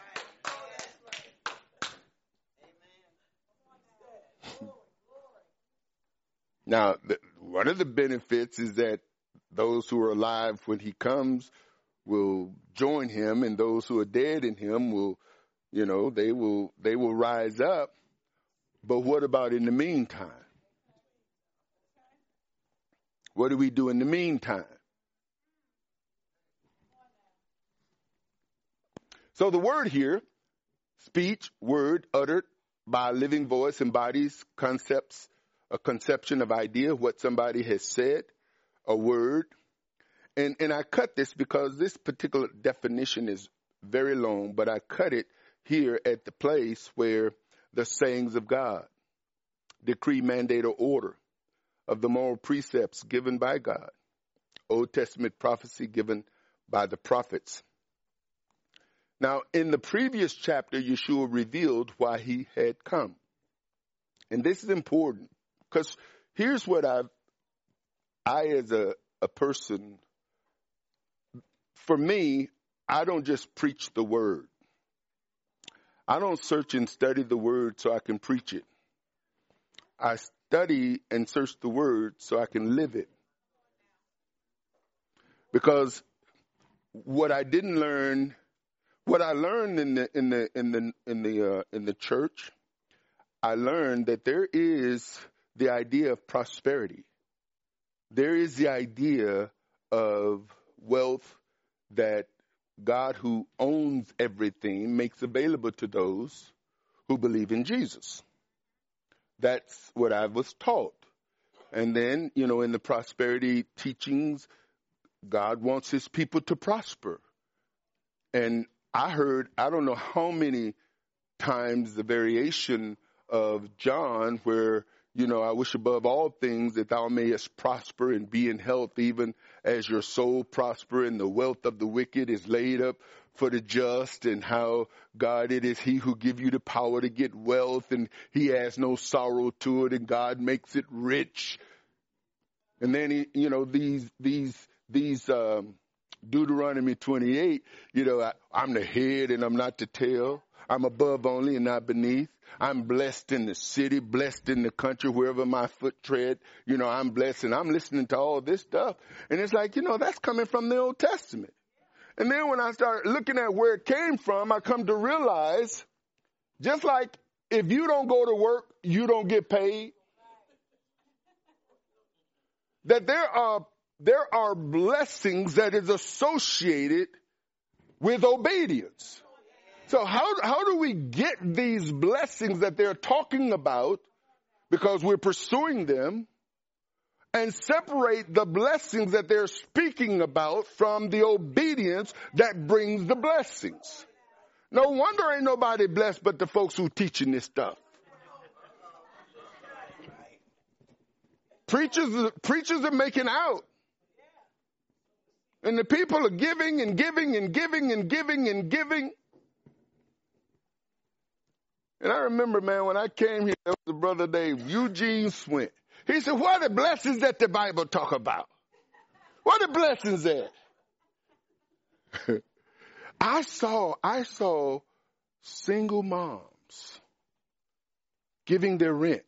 Now, the, one of the benefits is that those who are alive when he comes will join him, and those who are dead in him will, you know, they will, they will rise up. But what about in the meantime? What do we do in the meantime? So the word here, speech, word uttered by a living voice, embodies concepts, a conception of idea, what somebody has said, a word. And, and I cut this because this particular definition is very long, but I cut it here at the place where the sayings of God, decree, mandate, or order of the moral precepts given by God, Old Testament prophecy given by the prophets. Now, in the previous chapter, Yeshua revealed why he had come. And this is important because here's what I've, I as a, a person, for me, I don't just preach the word. I don't search and study the word so I can preach it. I study and search the word so I can live it. Because what I didn't learn, what I learned in the in the in the in the uh, in the church, I learned that there is the idea of prosperity. There is the idea of wealth that God, who owns everything, makes available to those who believe in Jesus. That's what I was taught. And then, you know, in the prosperity teachings, God wants his people to prosper. And I heard, I don't know how many times the variation of John where you know, I wish above all things that thou mayest prosper and be in health, even as your soul prosper, and the wealth of the wicked is laid up for the just, and how, God, it is he who give you the power to get wealth, and he has no sorrow to it, and God makes it rich. And then, he, you know, these, these, these, um, Deuteronomy twenty-eight, you know, I, I'm the head and I'm not the tail. I'm above only and not beneath. I'm blessed in the city, blessed in the country, wherever my foot tread. You know, I'm blessed, and I'm listening to all this stuff. And it's like, you know, that's coming from the Old Testament. And then when I start looking at where it came from, I come to realize, just like if you don't go to work, you don't get paid, that there are there are blessings that is associated with obedience. So how how do we get these blessings that they're talking about, because we're pursuing them, and separate the blessings that they're speaking about from the obedience that brings the blessings? No wonder ain't nobody blessed but the folks who teaching this stuff. Preachers, preachers are making out. And the people are giving and giving and giving and giving and giving. And I remember, man, when I came here, there was a brother named Eugene Swint. He said, what are the blessings that the Bible talk about? What are the blessings there? I saw, I saw single moms giving their rent.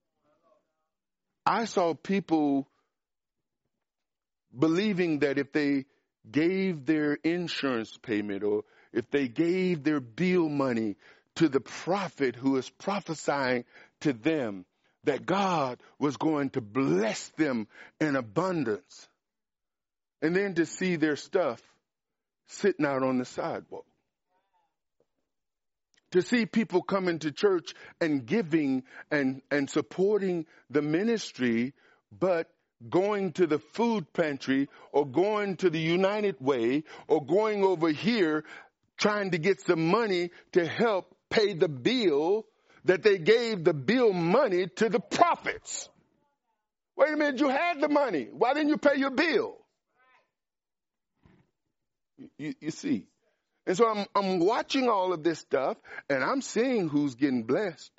I saw people believing that if they gave their insurance payment, or if they gave their bill money to the prophet who is prophesying to them, that God was going to bless them in abundance. And then to see their stuff sitting out on the sidewalk. To see people coming to church and giving and, and supporting the ministry, but going to the food pantry or going to the United Way or going over here trying to get some money to help pay the bill that they gave the bill money to the prophets. Wait a minute, you had the money. Why didn't you pay your bill? You, you see. And so I'm, I'm watching all of this stuff, and I'm seeing who's getting blessed.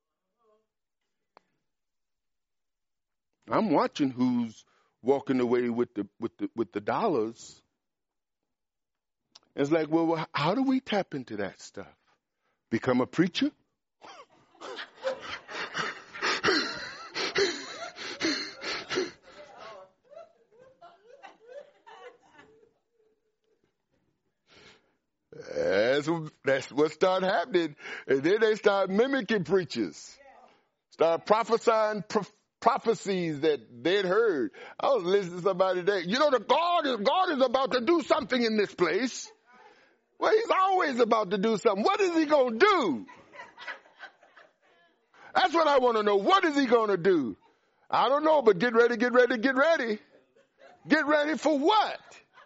I'm watching who's walking away with the with the with the dollars. It's like, well, how do we tap into that stuff? Become a preacher? That's, that's what started happening. And then they start mimicking preachers. Start prophesying pro- prophecies that they'd heard. I was listening to somebody today. You know, the God is, God is about to do something in this place. Well, he's always about to do something. What is he going to do? That's what I want to know. What is he going to do? I don't know, but get ready, get ready, get ready. Get ready for what?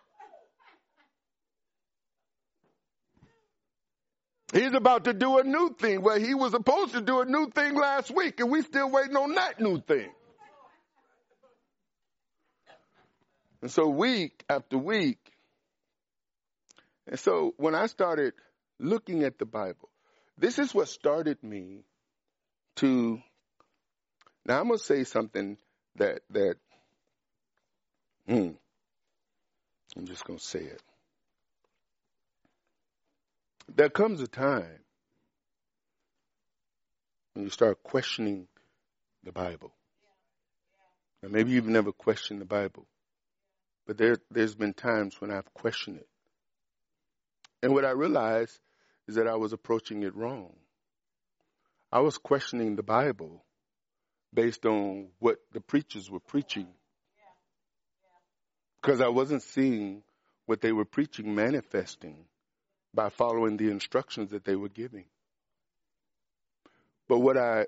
He's about to do a new thing. Well, he was supposed to do a new thing last week, and we still waiting on that new thing. And so week after week. And so when I started looking at the Bible, this is what started me to, now I'm going to say something that, that, hmm, I'm just going to say it. There comes a time when you start questioning the Bible. Now, maybe you've never questioned the Bible, but there, there's been times when I've questioned it. And what I realized is that I was approaching it wrong. I was questioning the Bible based on what the preachers were preaching, because I wasn't seeing what they were preaching manifesting by following the instructions that they were giving. But what I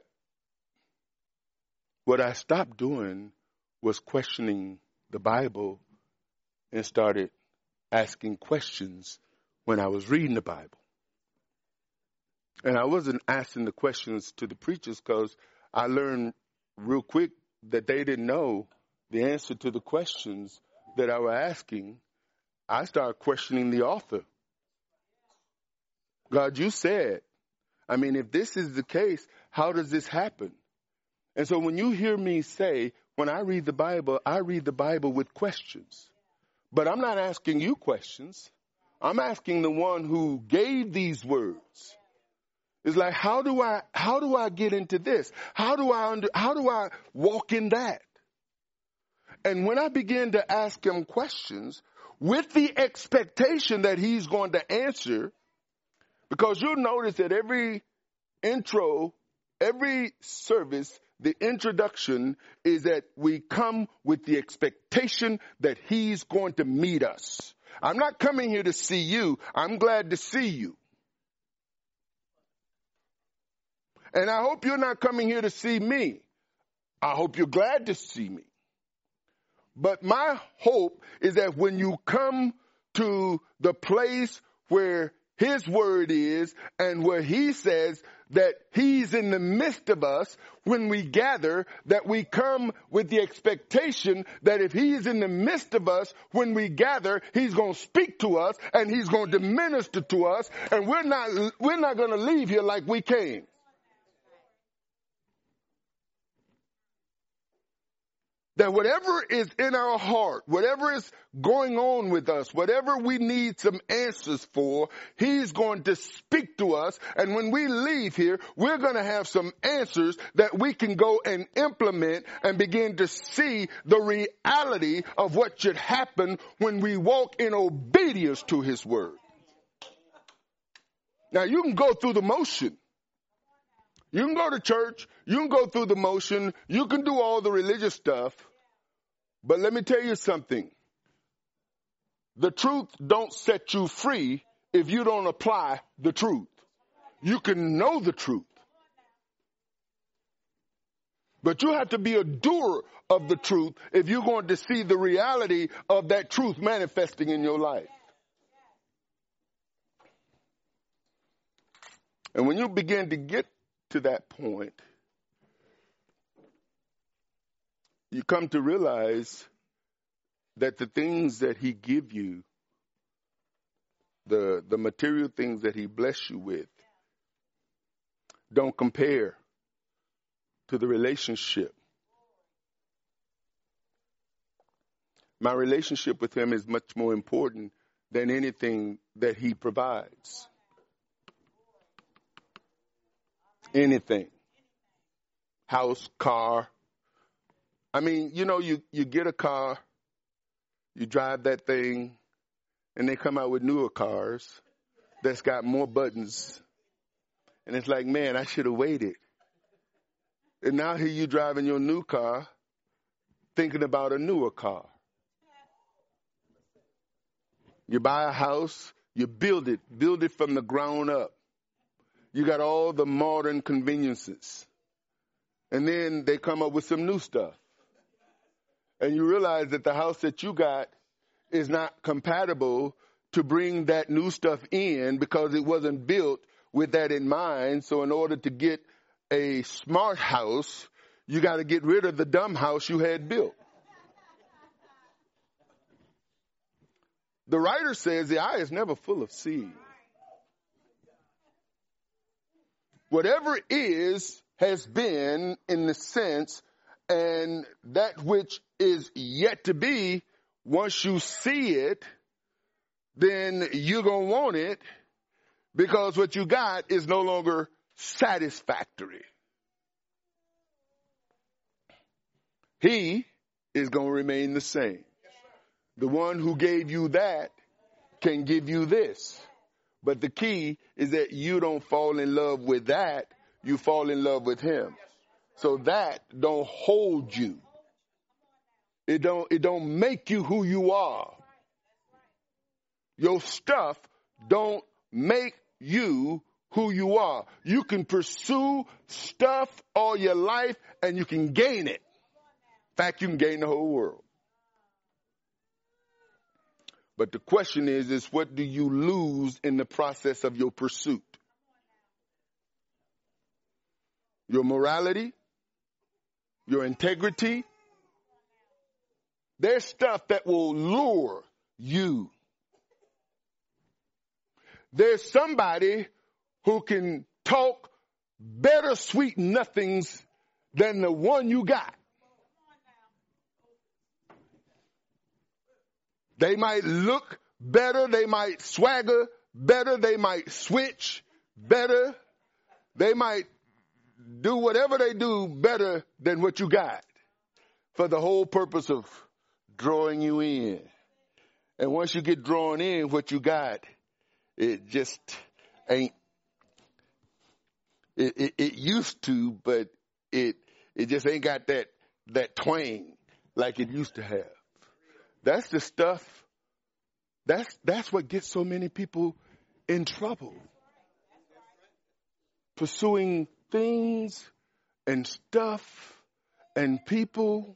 what I stopped doing was questioning the Bible and started asking questions when I was reading the Bible. And I wasn't asking the questions to the preachers, because I learned real quick that they didn't know the answer to the questions that I was asking, I started questioning the author. God, you said, I mean, if this is the case, how does this happen? And so when you hear me say, when I read the Bible, I read the Bible with questions. But I'm not asking you questions. I'm asking the one who gave these words. It's like, how do I, how do I get into this? How do I, under, how do I walk in that? And when I begin to ask him questions with the expectation that he's going to answer, because you'll notice that every intro, every service, the introduction is that we come with the expectation that he's going to meet us. I'm not coming here to see you. I'm glad to see you. And I hope you're not coming here to see me. I hope you're glad to see me. But my hope is that when you come to the place where his word is and where he says that he's in the midst of us, when we gather, that we come with the expectation that if he's in the midst of us, when we gather, he's going to speak to us and he's going to minister to us, and we're not, we're not going to leave here like we came. That whatever is in our heart, whatever is going on with us, whatever we need some answers for, he's going to speak to us. And when we leave here, we're going to have some answers that we can go and implement and begin to see the reality of what should happen when we walk in obedience to his word. Now, you can go through the motion. You can go to church, you can go through the motion, you can do all the religious stuff, but let me tell you something. The truth don't set you free if you don't apply the truth. You can know the truth, but you have to be a doer of the truth if you're going to see the reality of that truth manifesting in your life. And when you begin to get to that point, you come to realize that the things that he give you, the, the material things that he bless you with, don't compare to the relationship. My relationship with him is much more important than anything that he provides. Anything. House, car. I mean, you know, you, you get a car, you drive that thing, and they come out with newer cars that's got more buttons. And it's like, man, I should have waited. And now here you driving your new car, thinking about a newer car. You buy a house, you build it, build it from the ground up. You got all the modern conveniences. And then they come up with some new stuff. And you realize that the house that you got is not compatible to bring that new stuff in because it wasn't built with that in mind. So in order to get a smart house, you got to get rid of the dumb house you had built. The writer says the eye is never full of seed. Whatever is, has been in the sense, and that which is yet to be, once you see it, then you're going to want it because what you got is no longer satisfactory. He is going to remain the same. The one who gave you that can give you this. But the key is that you don't fall in love with that. You fall in love with him. So that don't hold you. It don't, it don't make you who you are. Your stuff don't make you who you are. You can pursue stuff all your life and you can gain it. In fact, you can gain the whole world. But the question is, is what do you lose in the process of your pursuit? Your morality? your integrity. There's stuff that will lure you. There's somebody who can talk better sweet nothings than the one you got. They might look better. They might swagger better. They might switch better. They might do whatever they do better than what you got, for the whole purpose of drawing you in. And once you get drawn in, what you got, it just ain't, it, it, it used to, but it, it just ain't got that, that twang like it used to have. That's the stuff, that's, that's what gets so many people in trouble. Pursuing things and stuff and people.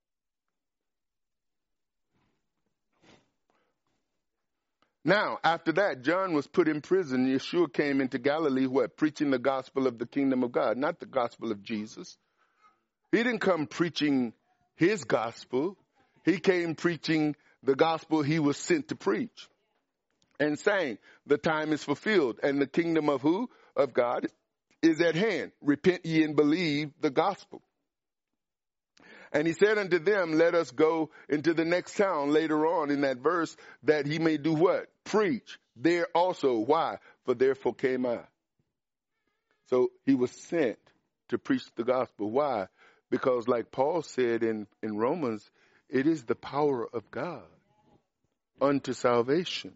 Now, after that, John was put in prison. Yeshua came into Galilee, what? Preaching the gospel of the kingdom of God, not the gospel of Jesus. He didn't come preaching his gospel. He came preaching the gospel he was sent to preach and saying, the time is fulfilled and the kingdom of who? Of God is at hand. Repent ye and believe the gospel. And he said unto them, let us go into the next town later on in that verse, that he may do what? Preach there also. Why? For therefore came I. So he was sent to preach the gospel. Why? Because like Paul said in, in Romans, it is the power of God unto salvation.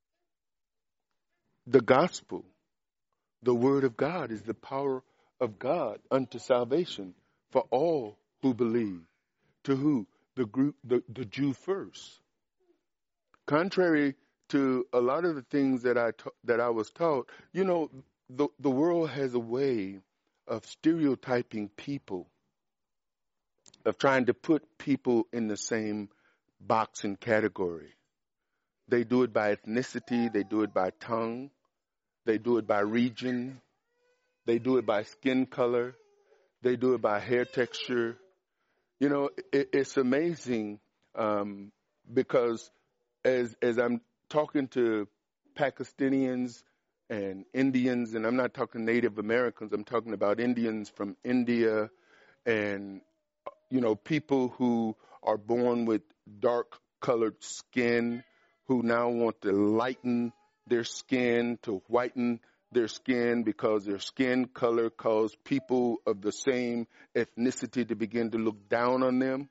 The gospel, the word of God, is the power of God unto salvation for all who believe. To who? The group, the, the Jew first. Contrary to a lot of the things that I ta- that I was taught, you know, the the world has a way of stereotyping people, of trying to put people in the same box and category. They do it by ethnicity, they do it by tongue, they do it by region, they do it by skin color, they do it by hair texture. You know, it, it's amazing um, because as as I'm talking to Pakistanians and Indians, and I'm not talking Native Americans, I'm talking about Indians from India and, you know, people who are born with dark colored skin who now want to lighten their skin, to whiten their skin because their skin color caused people of the same ethnicity to begin to look down on them.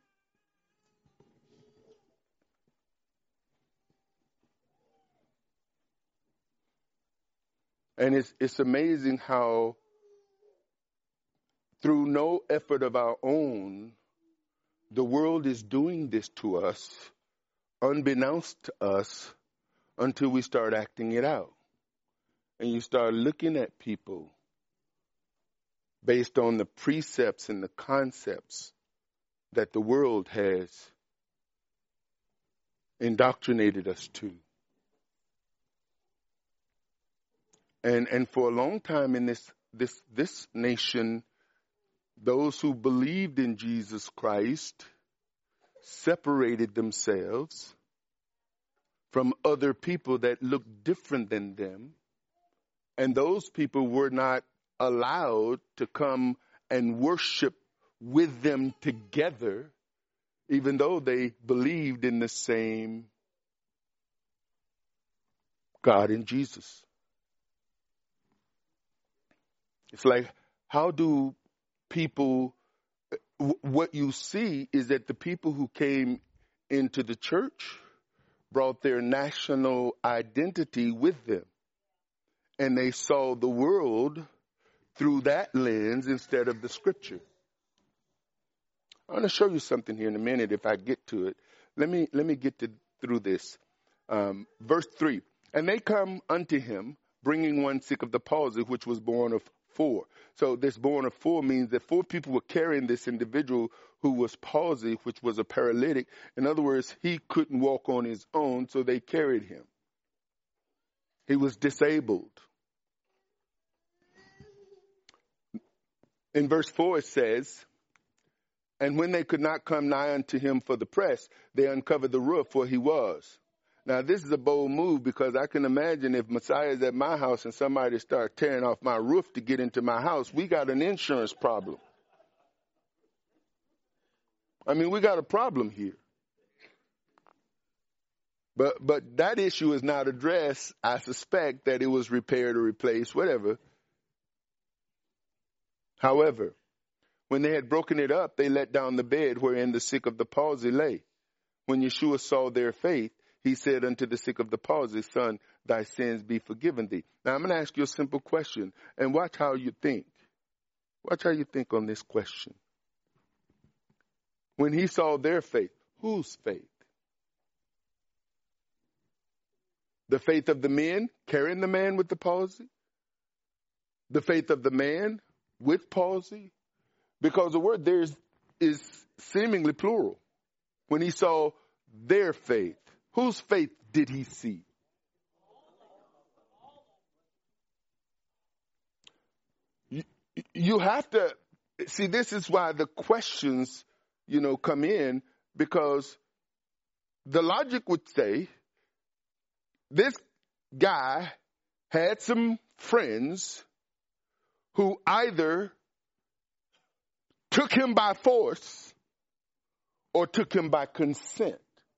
And it's it's amazing how through no effort of our own, the world is doing this to us, unbeknownst to us, until we start acting it out. And you start looking at people based on the precepts and the concepts that the world has indoctrinated us to. And and for a long time in this this this nation, those who believed in Jesus Christ separated themselves from other people that looked different than them. And those people were not allowed to come and worship with them together, even though they believed in the same God in Jesus. It's like, how do people, what you see is that the people who came into the church brought their national identity with them. And they saw the world through that lens instead of the scripture. I want to show you something here in a minute if I get to it. Let me let me get to, through this. Um, verse three. And they come unto him, bringing one sick of the palsy, which was born of four. So this born of four means that four people were carrying this individual who was palsy, which was a paralytic. In other words, he couldn't walk on his own, so they carried him. He was disabled. In verse four it says, And when they could not come nigh unto him for the press, they uncovered the roof where he was. Now, this is a bold move, because I can imagine if Messiah is at my house and somebody starts tearing off my roof to get into my house, we got an insurance problem. I mean, we got a problem here. But but that issue is not addressed. I suspect that it was repaired or replaced, whatever. However, when they had broken it up, they let down the bed wherein the sick of the palsy lay. When Yeshua saw their faith, he said unto the sick of the palsy, Son, thy sins be forgiven thee. Now, I'm going to ask you a simple question, and watch how you think. Watch how you think on this question. When he saw their faith, whose faith? The faith of the men carrying the man with the palsy? The faith of the man with palsy? Because the word there is, is seemingly plural. When he saw their faith, whose faith did he see? You, you have to see, this is why the questions, you know, come in, because the logic would say this guy had some friends who either took him by force or took him by consent.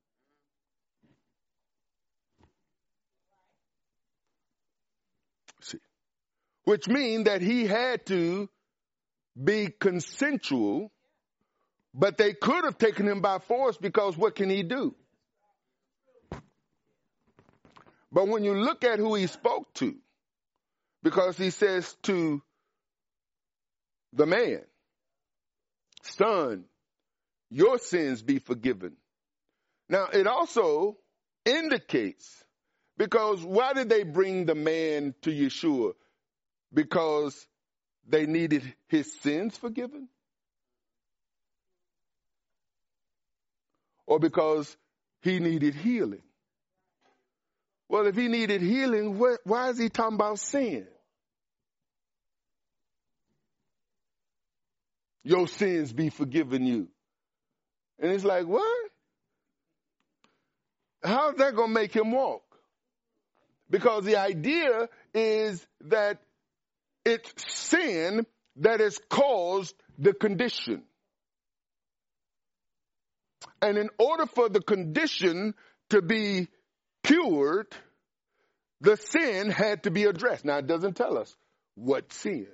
See, which means that he had to be consensual, but they could have taken him by force, because what can he do? But when you look at who he spoke to, because he says to the man, Son, your sins be forgiven. Now, it also indicates, because why did they bring the man to Yeshua? Because they needed his sins forgiven? Or because he needed healing? Well, if he needed healing, what, why is he talking about sin? Your sins be forgiven you. And it's like, what? How's that going to make him walk? Because the idea is that it's sin that has caused the condition. And in order for the condition to be cured, the sin had to be addressed. Now, it doesn't tell us what sin.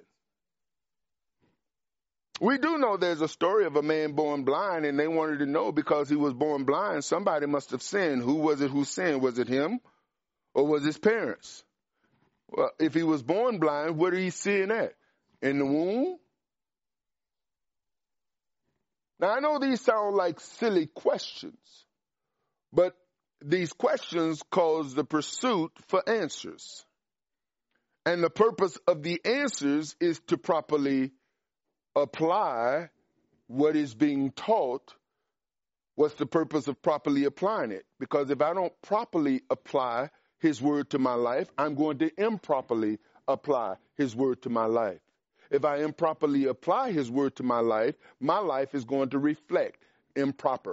We do know there's a story of a man born blind, and they wanted to know, because he was born blind, somebody must have sinned. Who was it who sinned? Was it him or was his parents? Well, if he was born blind, where did he sin at? In the womb? Now, I know these sound like silly questions, but these questions cause the pursuit for answers. And the purpose of the answers is to properly apply what is being taught. What's the purpose of properly applying it? Because if I don't properly apply his word to my life, I'm going to improperly apply his word to my life. If I improperly apply his word to my life, my life is going to reflect improper.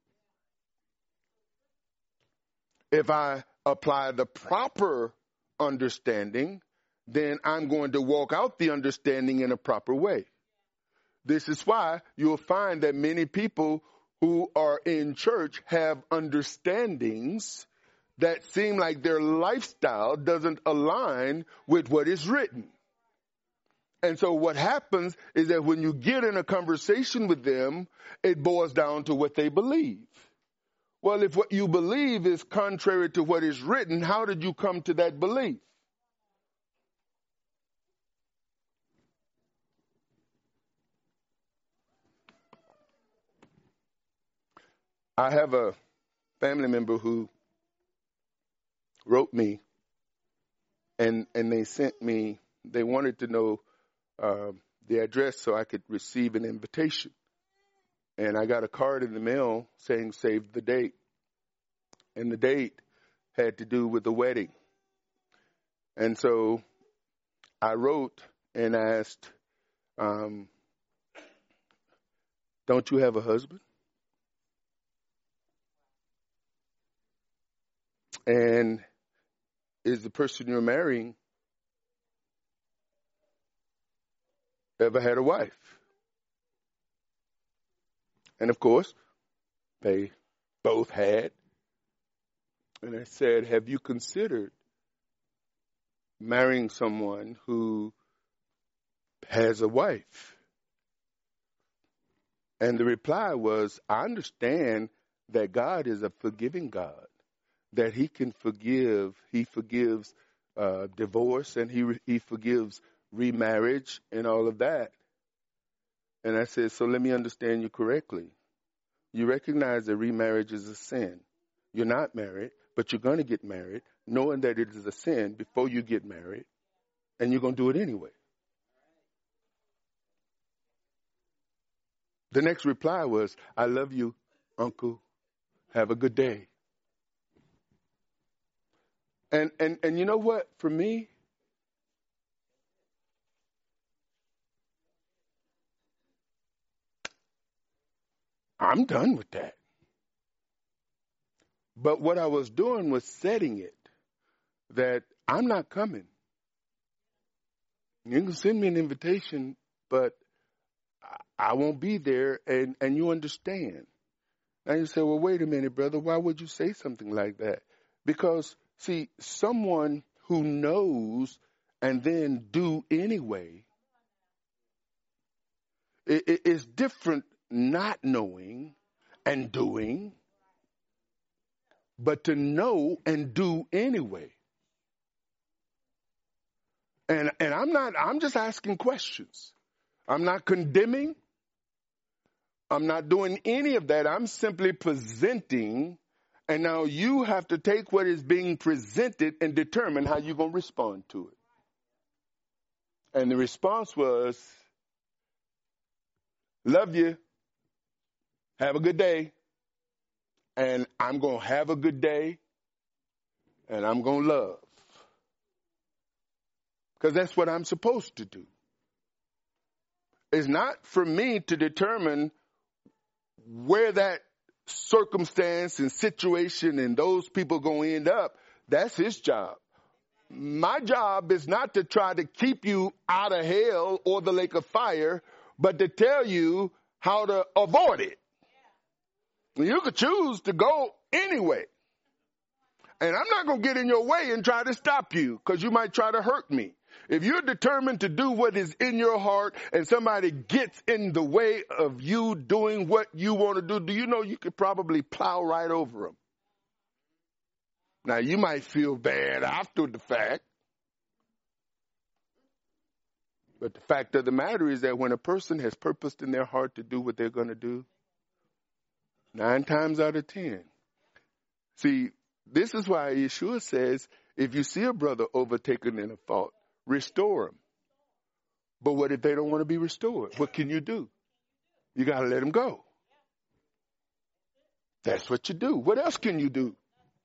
If I apply the proper understanding, then I'm going to walk out the understanding in a proper way. This is why you'll find that many people who are in church have understandings that seem like their lifestyle doesn't align with what is written. And so what happens is that when you get in a conversation with them, it boils down to what they believe. Well, if what you believe is contrary to what is written, how did you come to that belief? I have a family member who wrote me, and, and they sent me, they wanted to know uh, the address so I could receive an invitation. And I got a card in the mail saying save the date. And the date had to do with the wedding. And so I wrote and asked, um, Don't you have a husband? And is the person you're marrying ever had a wife? And of course, they both had. And I said, have you considered marrying someone who has a wife? And the reply was, I understand that God is a forgiving God, that he can forgive. He forgives uh, divorce, and he he forgives remarriage and all of that. And I said, so let me understand you correctly. You recognize that remarriage is a sin. You're not married, but you're going to get married, knowing that it is a sin before you get married, and you're going to do it anyway. The next reply was, I love you, Uncle. Have a good day. And and and you know what? For me, I'm done with that. But what I was doing was setting it that I'm not coming. You can send me an invitation, but I won't be there, and, and you understand. And you say, well, wait a minute, brother. Why would you say something like that? Because, see, someone who knows and then do anyway, it, it is different not knowing and doing, but to know and do anyway. And and I'm not, I'm just asking questions. I'm not condemning. I'm not doing any of that. I'm simply presenting. And now you have to take what is being presented and determine how you're going to respond to it. And the response was, love you. Have a good day. And I'm going to have a good day. And I'm going to love. Because that's what I'm supposed to do. It's not for me to determine where that circumstance and situation and those people going to end up. That's his job. My job is not to try to keep you out of hell or the lake of fire, but to tell you how to avoid it. You could choose to go anyway. And I'm not going to get in your way and try to stop you, because you might try to hurt me. If you're determined to do what is in your heart and somebody gets in the way of you doing what you want to do, do you know you could probably plow right over them? Now, you might feel bad after the fact. But the fact of the matter is that when a person has purposed in their heart to do what they're going to do, nine times out of ten. See, this is why Yeshua says, if you see a brother overtaken in a fault, restore him. But what if they don't want to be restored? What can you do? You got to let them go. That's what you do. What else can you do?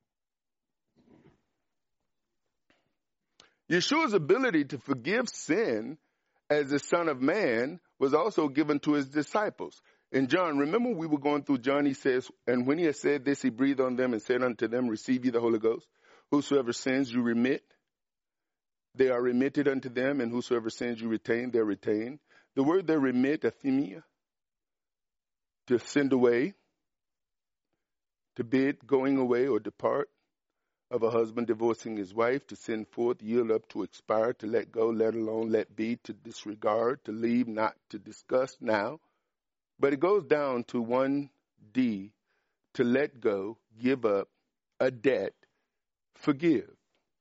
Yeshua's ability to forgive sin as the Son of Man was also given to his disciples. In John, remember we were going through John, he says, and when he had said this, he breathed on them and said unto them, receive ye the Holy Ghost. Whosoever sins you remit, they are remitted unto them, and whosoever sins you retain, they're retained. The word there, remit, athemia, to send away, to bid, going away or depart, of a husband divorcing his wife, to send forth, yield up, to expire, to let go, let alone, let be, to disregard, to leave, not to discuss now. But it goes down to one D, to let go, give up, a debt, forgive.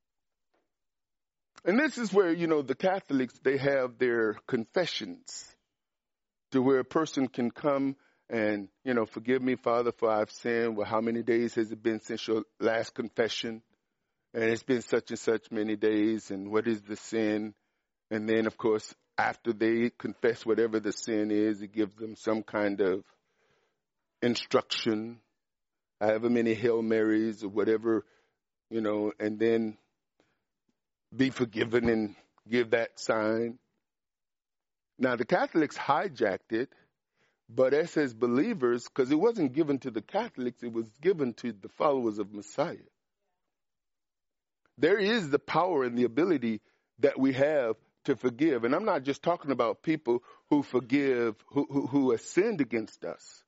And this is where, you know, the Catholics, they have their confessions, to where a person can come and, you know, forgive me, Father, for I've sinned. Well, how many days has it been since your last confession? And it's been such and such many days. And what is the sin? And then, of course, after they confess whatever the sin is, it gives them some kind of instruction, however many Hail Marys or whatever, you know, and then be forgiven and give that sign. Now, the Catholics hijacked it But as as believers, because it wasn't given to the Catholics, it was given to the followers of Messiah. There is the power and the ability that we have to forgive. And I'm not just talking about people who forgive, who, who, who have sinned against us.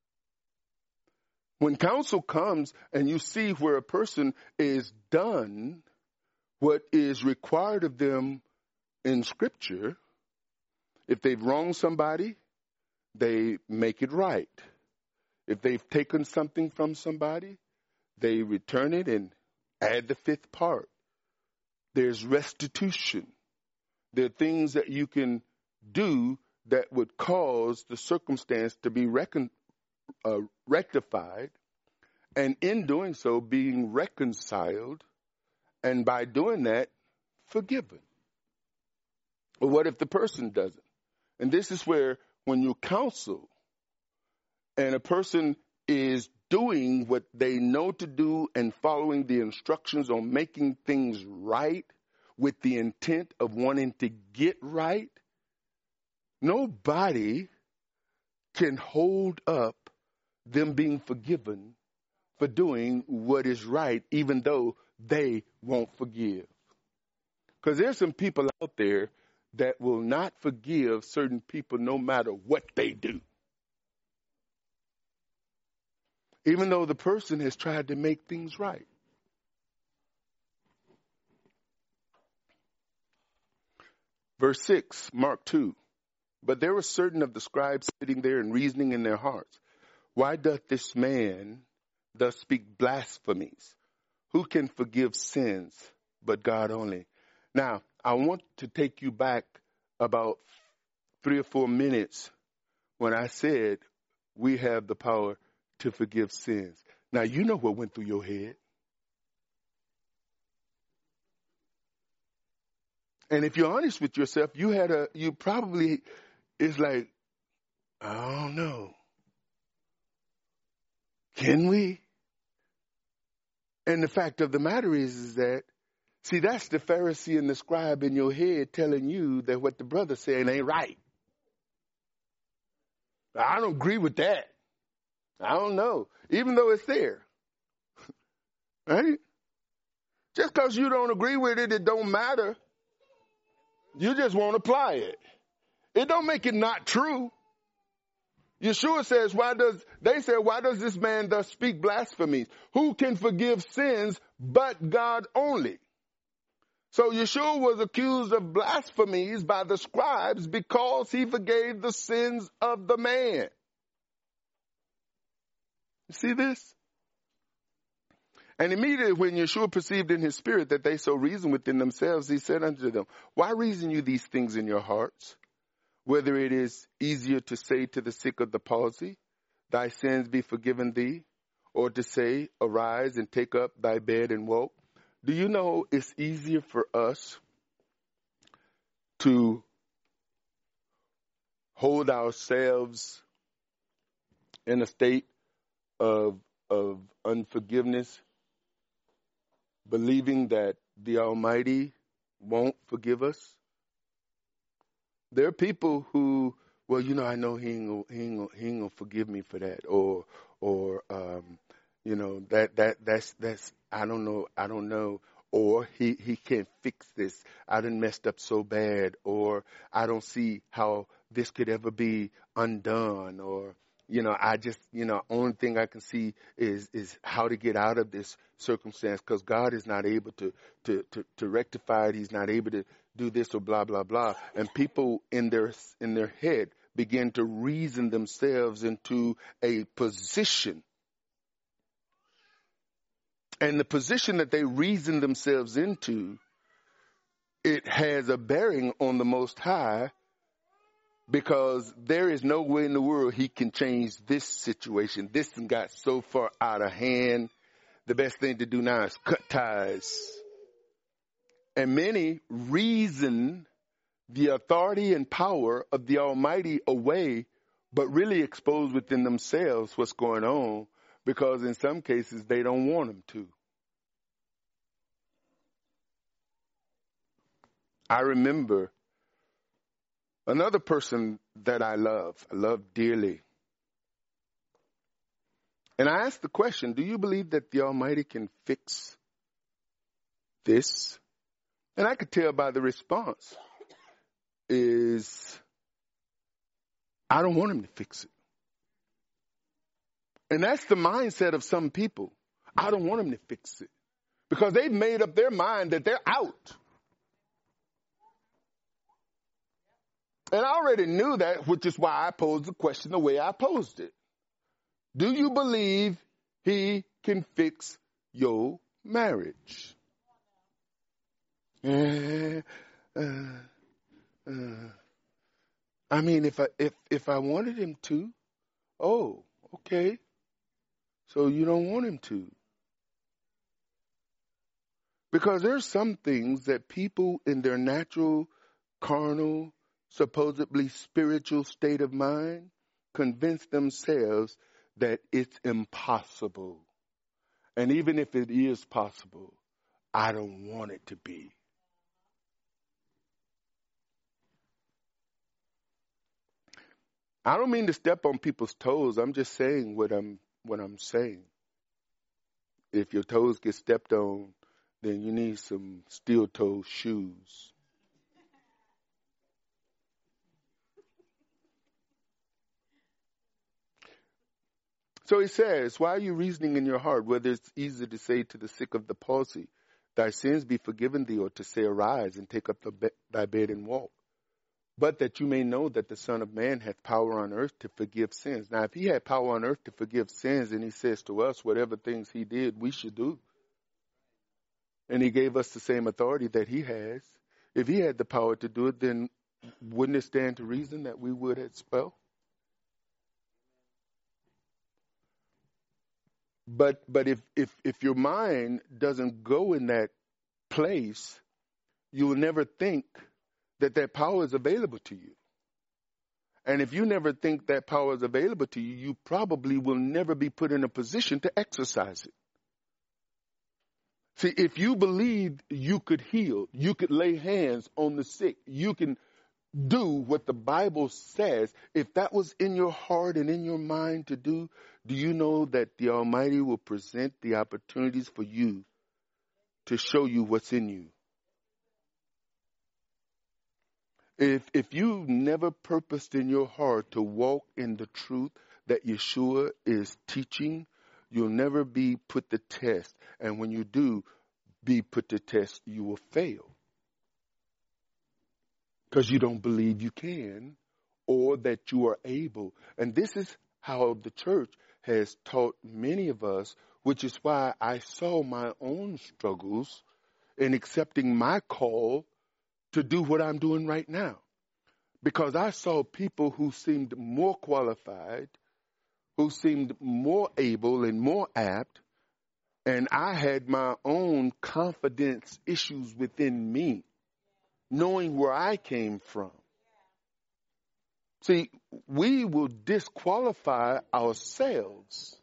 When counsel comes and you see where a person is done what is required of them in Scripture, if they've wronged somebody, they make it right. If they've taken something from somebody, they return it and add the fifth part. There's restitution. There are things that you can do that would cause the circumstance to be recon, uh, rectified, and in doing so, being reconciled, and by doing that, forgiven. But what if the person doesn't? And this is where, when you counsel, and a person is doing what they know to do and following the instructions on making things right with the intent of wanting to get right, nobody can hold up them being forgiven for doing what is right, even though they won't forgive. Because there's some people out there that will not forgive certain people no matter what they do. Even though the person has tried to make things right. Verse six, Mark two. But there were certain of the scribes sitting there and reasoning in their hearts, why doth this man thus speak blasphemies? Who can forgive sins but God only? Now, I want to take you back about three or four minutes when I said we have the power to forgive sins. Now, you know what went through your head. And if you're honest with yourself, you had a, you probably, it's like, I don't know. Can we? And the fact of the matter is, is that, see, that's the Pharisee and the scribe in your head telling you that what the brother's saying ain't right. I don't agree with that. I don't know. Even though it's there. Right? Just because you don't agree with it, it don't matter. You just won't apply it. It don't make it not true. Yeshua says, why does, they said, why does this man thus speak blasphemies? Who can forgive sins but God only? So Yeshua was accused of blasphemies by the scribes because he forgave the sins of the man. You see this? And immediately when Yeshua perceived in his spirit that they so reasoned within themselves, he said unto them, why reason you these things in your hearts? Whether it is easier to say to the sick of the palsy, thy sins be forgiven thee, or to say, arise and take up thy bed and walk. Do you know it's easier for us to hold ourselves in a state of, of unforgiveness, believing that the Almighty won't forgive us? There are people who, well, you know, I know he ain't gonna, he ain't gonna, he ain't gonna forgive me for that, or, or, um, you know, that, that, that's, that's, I don't know, I don't know, or he, he can't fix this. I done messed up so bad, or I don't see how this could ever be undone, or, you know, I just, you know, only thing I can see is, is how to get out of this circumstance, because God is not able to, to, to, to rectify it. He's not able to do this or blah, blah, blah. And people in their, in their head begin to reason themselves into a position. And the position that they reason themselves into, it has a bearing on the Most High, because there is no way in the world he can change this situation. This got so far out of hand. The best thing to do now is cut ties. And many reason the authority and power of the Almighty away, but really expose within themselves what's going on, because in some cases they don't want him to. I remember another person that I love, I love dearly, And I asked the question, do you believe that the Almighty can fix this? And I could tell by the response is, I don't want him to fix it. And that's the mindset of some people. I don't want him to fix it. Because they've made up their mind that they're out. And I already knew that, which is why I posed the question the way I posed it. Do you believe he can fix your marriage? Uh, uh, uh. I mean, if I if if I wanted him to, oh, okay. So you don't want him to. Because there's some things that people in their natural, carnal, supposedly spiritual state of mind convince themselves that it's impossible. And even if it is possible, I don't want it to be. I don't mean to step on people's toes. I'm just saying what I'm what I'm saying. If your toes get stepped on, then you need some steel-toe shoes. So he says, why are you reasoning in your heart, whether it's easy to say to the sick of the palsy, thy sins be forgiven thee, or to say, arise and take up the be- thy bed and walk? But that you may know that the Son of Man hath power on earth to forgive sins. Now, if he had power on earth to forgive sins, and he says to us, whatever things he did, we should do. And he gave us the same authority that he has. If he had the power to do it, then wouldn't it stand to reason that we would as well? But but if, if, if your mind doesn't go in that place, you will never think that that power is available to you. And if you never think that power is available to you, you probably will never be put in a position to exercise it. See, if you believed you could heal, you could lay hands on the sick, you can do what the Bible says, if that was in your heart and in your mind to do, do you know that the Almighty will present the opportunities for you to show you what's in you? If if you never purposed in your heart to walk in the truth that Yeshua is teaching, you'll never be put to test. And when you do be put to test, you will fail. Because you don't believe you can or that you are able. And this is how the church has taught many of us, which is why I saw my own struggles in accepting my call to do what I'm doing right now. Because I saw people who seemed more qualified, who seemed more able and more apt, and I had my own confidence issues within me, knowing where I came from. See, we will disqualify ourselves.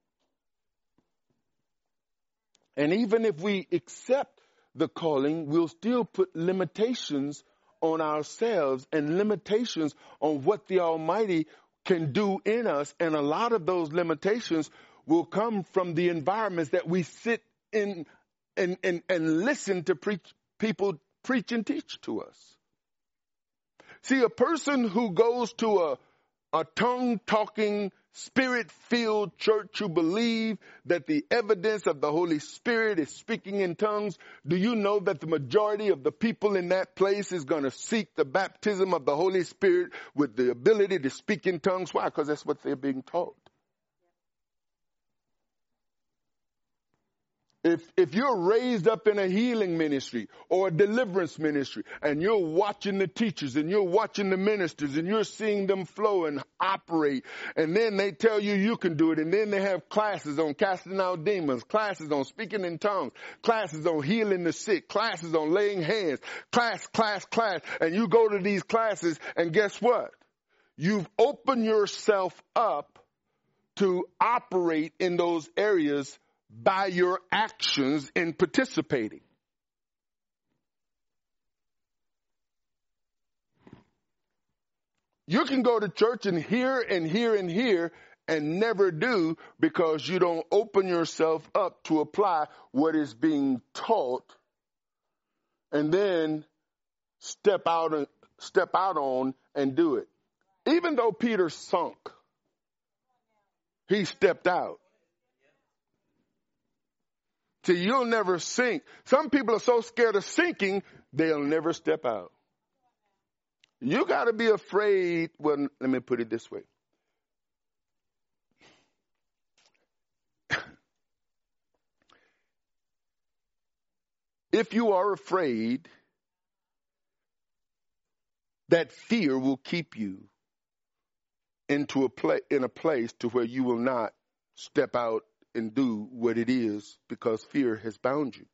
And even if we accept the calling, we'll still put limitations on ourselves and limitations on what the Almighty can do in us. And a lot of those limitations will come from the environments that we sit in and, and, and listen to preach, people preach and teach to us. See, a person who goes to a, a tongue-talking, Spirit-filled church who believe that the evidence of the Holy Spirit is speaking in tongues, do you know that the majority of the people in that place is going to seek the baptism of the Holy Spirit with the ability to speak in tongues? Why? Because that's what they're being taught. If if you're raised up in a healing ministry or a deliverance ministry and you're watching the teachers and you're watching the ministers and you're seeing them flow and operate, and then they tell you you can do it, and then they have classes on casting out demons, classes on speaking in tongues, classes on healing the sick, classes on laying hands, class, class, class, and you go to these classes and guess what? You've opened yourself up to operate in those areas by your actions in participating. You can go to church and hear and hear and hear and never do because you don't open yourself up to apply what is being taught and then step out and step out on and do it. Even though Peter sunk, he stepped out. See, you'll never sink. Some people are so scared of sinking, they'll never step out. You got to be afraid. Well, let me put it this way. If you are afraid, that fear will keep you into a pla- in a place to where you will not step out and do what it is because fear has bound you.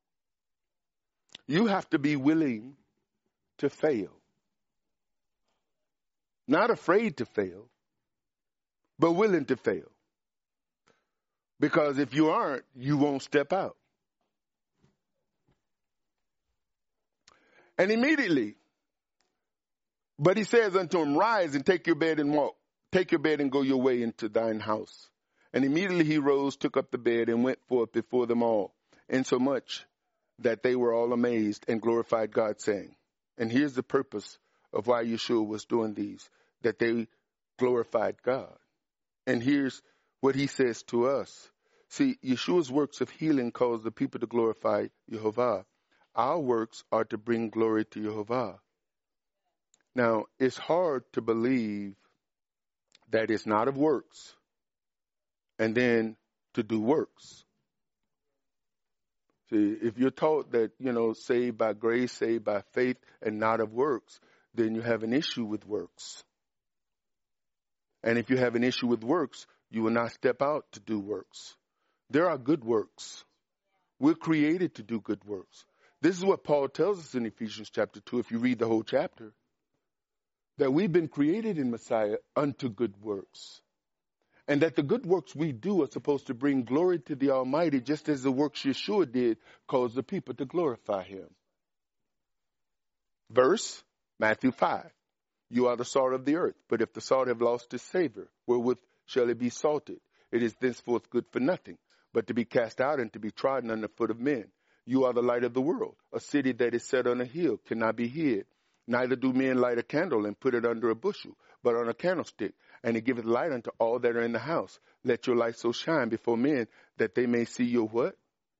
You have to be willing to fail. Not afraid to fail, but willing to fail. Because if you aren't, you won't step out. And immediately, but he says unto him, rise and take your bed and walk. Take your bed and go your way into thine house. And immediately he rose, took up the bed, and went forth before them all, insomuch that they were all amazed and glorified God, saying, and here's the purpose of why Yeshua was doing these, that they glorified God. And here's what he says to us. See, Yeshua's works of healing cause the people to glorify Yehovah. Our works are to bring glory to Yehovah. Now, it's hard to believe that it's not of works and then to do works. See, if you're taught that, you know, saved by grace, saved by faith, and not of works, then you have an issue with works. And if you have an issue with works, you will not step out to do works. There are good works. We're created to do good works. This is what Paul tells us in Ephesians chapter two, if you read the whole chapter, that we've been created in Messiah unto good works. And that the good works we do are supposed to bring glory to the Almighty, just as the works Yeshua did cause the people to glorify him. Verse, Matthew five. You are the salt of the earth, but if the salt have lost its savor, wherewith shall it be salted? It is thenceforth good for nothing, but to be cast out and to be trodden under the foot of men. You are the light of the world. A city that is set on a hill cannot be hid. Neither do men light a candle and put it under a bushel, but on a candlestick, and it giveth light unto all that are in the house. Let your light so shine before men that they may see your what?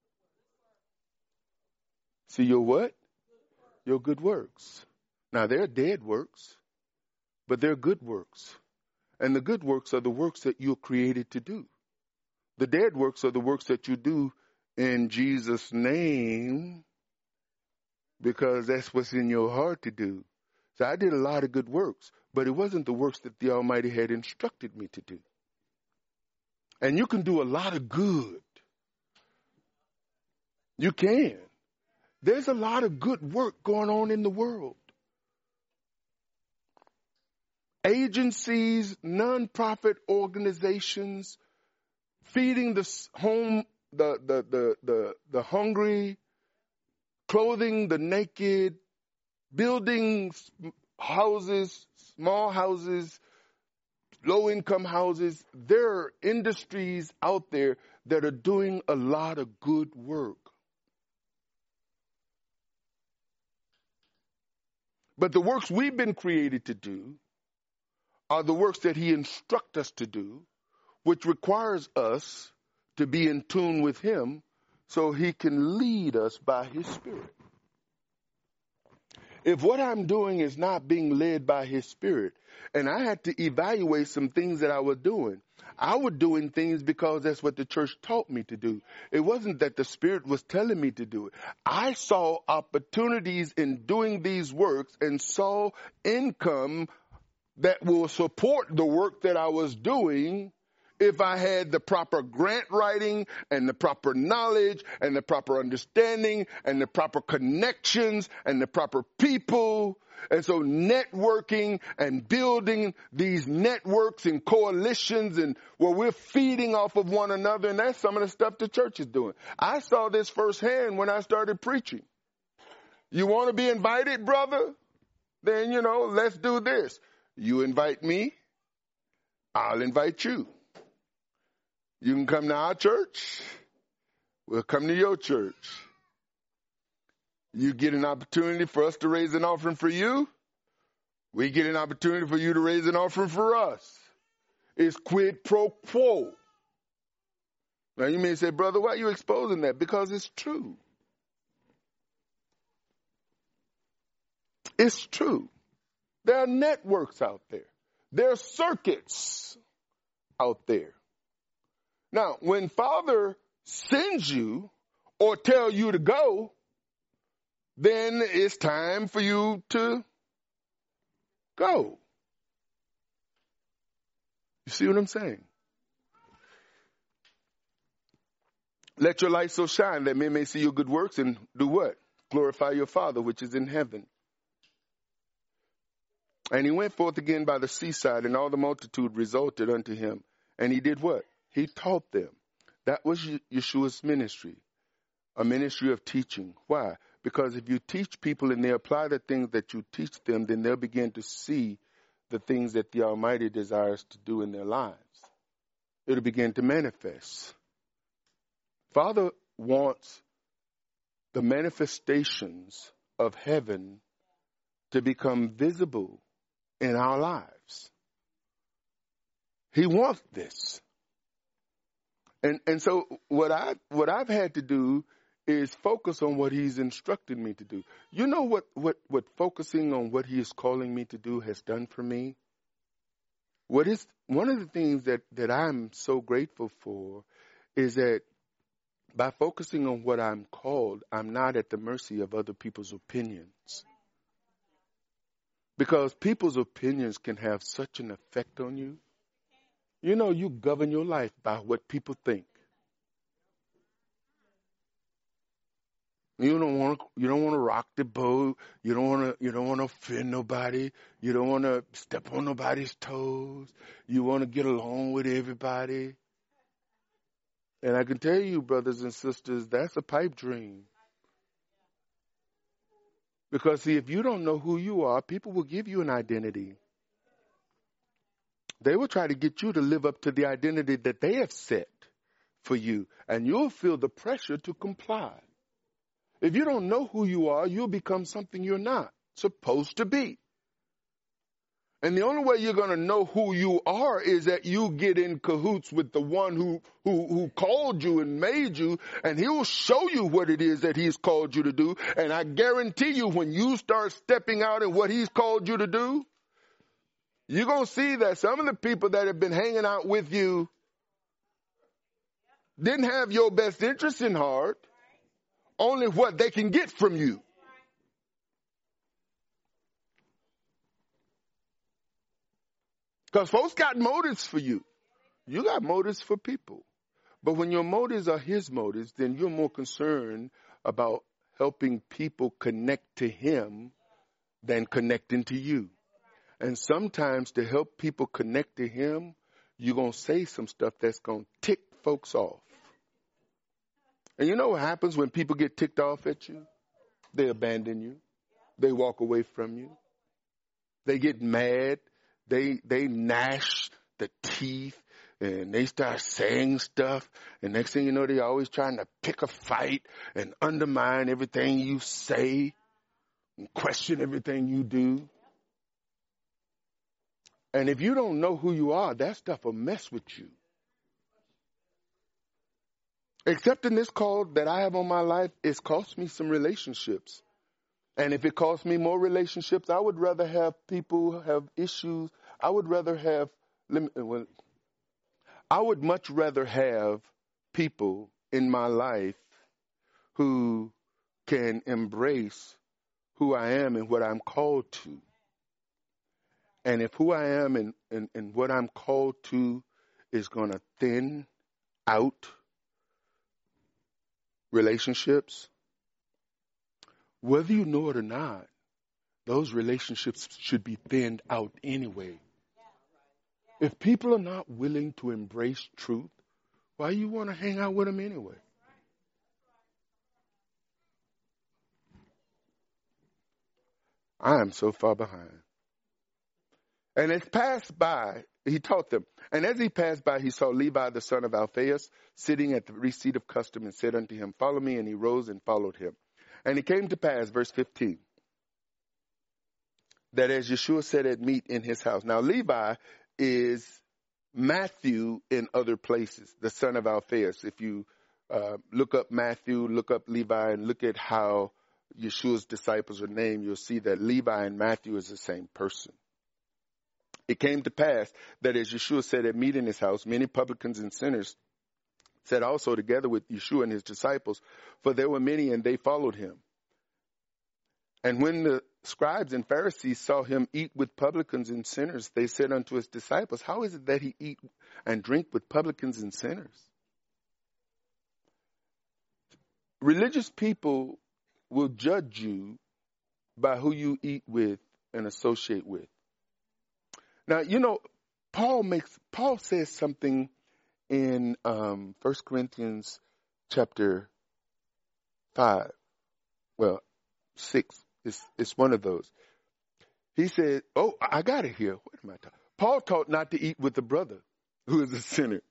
See your what? Your good works. Now, they're dead works, but they're good works. And the good works are the works that you're created to do. The dead works are the works that you do in Jesus' name, because that's what's in your heart to do. So I did a lot of good works, but it wasn't the works that the Almighty had instructed me to do. And you can do a lot of good. You can. There's a lot of good work going on in the world. Agencies, nonprofit organizations, feeding the home, the, the, the, the, the hungry, clothing the naked, building houses, small houses, low-income houses. There are industries out there that are doing a lot of good work. But the works we've been created to do are the works that he instructs us to do, which requires us to be in tune with him so he can lead us by his Spirit. If what I'm doing is not being led by his Spirit, and I had to evaluate some things that I was doing, I was doing things because that's what the church taught me to do. It wasn't that the Spirit was telling me to do it. I saw opportunities in doing these works and saw income that will support the work that I was doing if I had the proper grant writing and the proper knowledge and the proper understanding and the proper connections and the proper people. And so networking and building these networks and coalitions and where we're feeding off of one another, and that's some of the stuff the church is doing. I saw this firsthand when I started preaching. You want to be invited, brother? Then, you know, let's do this. You invite me, I'll invite you. You can come to our church. We'll come to your church. You get an opportunity for us to raise an offering for you. We get an opportunity for you to raise an offering for us. It's quid pro quo. Now you may say, brother, why are you exposing that? Because it's true. It's true. There are networks out there. There are circuits out there. Now, when Father sends you or tell you to go, then it's time for you to go. You see what I'm saying? Let your light so shine that men may see your good works and do what? Glorify your Father which is in heaven. And he went forth again by the seaside, and all the multitude resulted unto him. And he did what? He taught them. That was Yeshua's ministry, a ministry of teaching. Why? Because if you teach people and they apply the things that you teach them, then they'll begin to see the things that the Almighty desires to do in their lives. It'll begin to manifest. Father wants the manifestations of heaven to become visible in our lives. He wants this. And and so what I what I've had to do is focus on what he's instructed me to do. You know what, what, what focusing on what he is calling me to do has done for me? What is one of the things that, that I'm so grateful for is that by focusing on what I'm called, I'm not at the mercy of other people's opinions. Because people's opinions can have such an effect on you. You know, you govern your life by what people think. You don't want to. You don't want to rock the boat. You don't want to. You don't want to offend nobody. You don't want to step on nobody's toes. You want to get along with everybody. And I can tell you, brothers and sisters, that's a pipe dream. Because see, if you don't know who you are, people will give you an identity. They will try to get you to live up to the identity that they have set for you, and you'll feel the pressure to comply. If you don't know who you are, you'll become something you're not supposed to be. And the only way you're going to know who you are is that you get in cahoots with the one who, who, who called you and made you, and he'll show you what it is that he's called you to do. And I guarantee you, when you start stepping out in what he's called you to do, you're going to see that some of the people that have been hanging out with you didn't have your best interest in heart, only what they can get from you. Because folks got motives for you. You got motives for people. But when your motives are his motives, then you're more concerned about helping people connect to him than connecting to you. And sometimes to help people connect to him, you're going to say some stuff that's going to tick folks off. And you know what happens when people get ticked off at you? They abandon you. They walk away from you. They get mad. They they gnash the teeth and they start saying stuff. And next thing you know, they're always trying to pick a fight and undermine everything you say and question everything you do. And if you don't know who you are, that stuff will mess with you. Accepting this call that I have on my life, it's cost me some relationships. And if it costs me more relationships, I would rather have people have issues. I would rather have, well, I would much rather have people in my life who can embrace who I am and what I'm called to. And if who I am and, and, and what I'm called to is going to thin out relationships, whether you know it or not, those relationships should be thinned out anyway. If people are not willing to embrace truth, why you want to hang out with them anyway? I am so far behind. And as passed by, he taught them. And as he passed by, he saw Levi, the son of Alphaeus, sitting at the receipt of custom, and said unto him, follow me. And he rose and followed him. And it came to pass, verse fifteen, that as Yeshua sat at meat in his house. Now, Levi is Matthew in other places, the son of Alphaeus. If you uh, look up Matthew, look up Levi, and look at how Yeshua's disciples are named, you'll see that Levi and Matthew is the same person. It came to pass that as Yeshua sat at meat in his house, many publicans and sinners sat also together with Yeshua and his disciples, for there were many, and they followed him. And when the scribes and Pharisees saw him eat with publicans and sinners, they said unto his disciples, how is it that he eat and drink with publicans and sinners? Religious people will judge you by who you eat with and associate with. Now, you know, Paul makes Paul says something in um, First Corinthians chapter five. Well, six. It's, it's one of those. He said, oh, I got it here. What am I talking? Paul taught not to eat with a brother who is a sinner.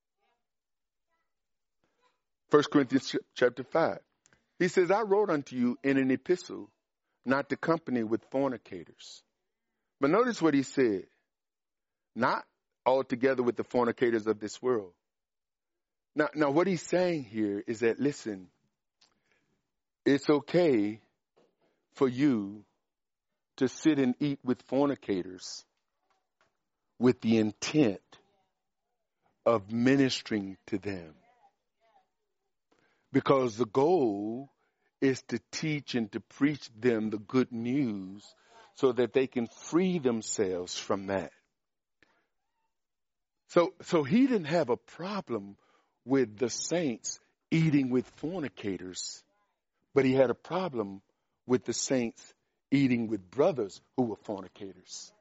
First Corinthians chapter five. He says, I wrote unto you in an epistle not to company with fornicators. But notice what he said. Not altogether with the fornicators of this world. Now, now what he's saying here is that, listen, it's okay for you to sit and eat with fornicators with the intent of ministering to them. Because the goal is to teach and to preach them the good news so that they can free themselves from that. So, so he didn't have a problem with the saints eating with fornicators, but he had a problem with the saints eating with brothers who were fornicators.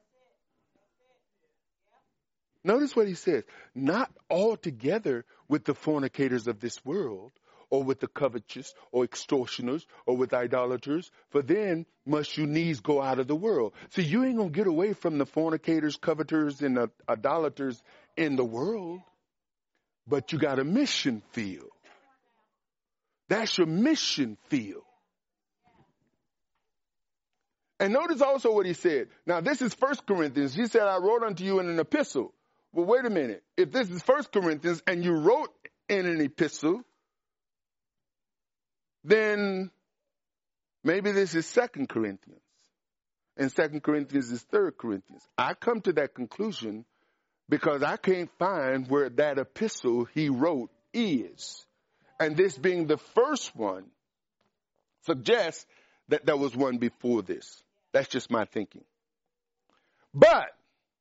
Notice what he says, not altogether with the fornicators of this world, or with the covetous, or extortioners, or with idolaters, for then must you needs go out of the world. See, you ain't going to get away from the fornicators, coveters, and uh, idolaters in the world, but you got a mission field. That's your mission field. And notice also what he said. Now, this is First Corinthians. He said, I wrote unto you in an epistle. Well, wait a minute. If this is First Corinthians and you wrote in an epistle, then maybe this is Second Corinthians. And Second Corinthians is Third Corinthians. I come to that conclusion because I can't find where that epistle he wrote is. And this being the first one suggests that there was one before this. That's just my thinking. But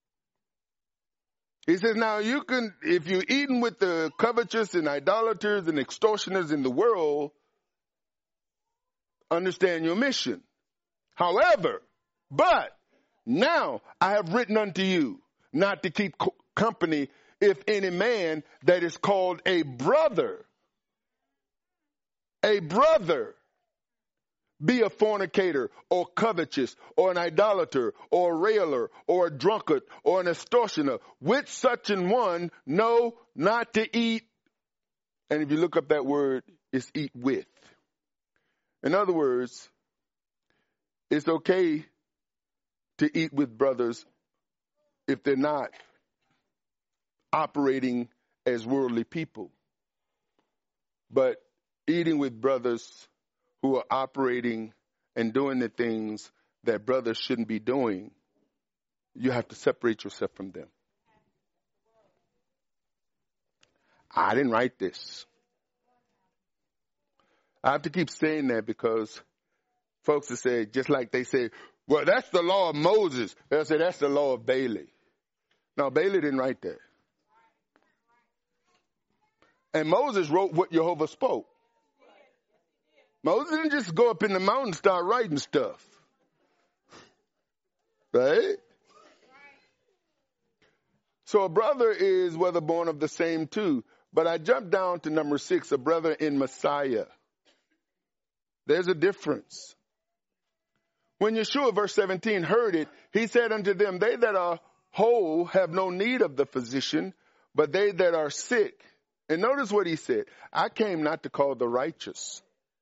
he says, now you can, if you're eating with the covetous and idolaters and extortioners in the world, understand your mission. However, but now I have written unto you not to keep co- company if any man that is called a brother, a brother, be a fornicator or covetous or an idolater or a railer or a drunkard or an extortioner. With such an one, know not to eat. And if you look up that word, it's eat with. In other words, it's okay to eat with brothers if they're not operating as worldly people. But eating with brothers who are operating and doing the things that brothers shouldn't be doing, you have to separate yourself from them. I didn't write this. I have to keep saying that because folks will say, just like they say, well, that's the law of Moses. They'll say, that's the law of Bailey. No, Bailey didn't write that. And Moses wrote what Jehovah spoke. Moses didn't just go up in the mountain and start writing stuff. Right? So a brother is whether born of the same two. But I jumped down to number six, a brother in Messiah. There's a difference. When Yeshua, verse seventeen, heard it, he said unto them, they that are whole have no need of the physician, but they that are sick. And notice what he said. I came not to call the righteous,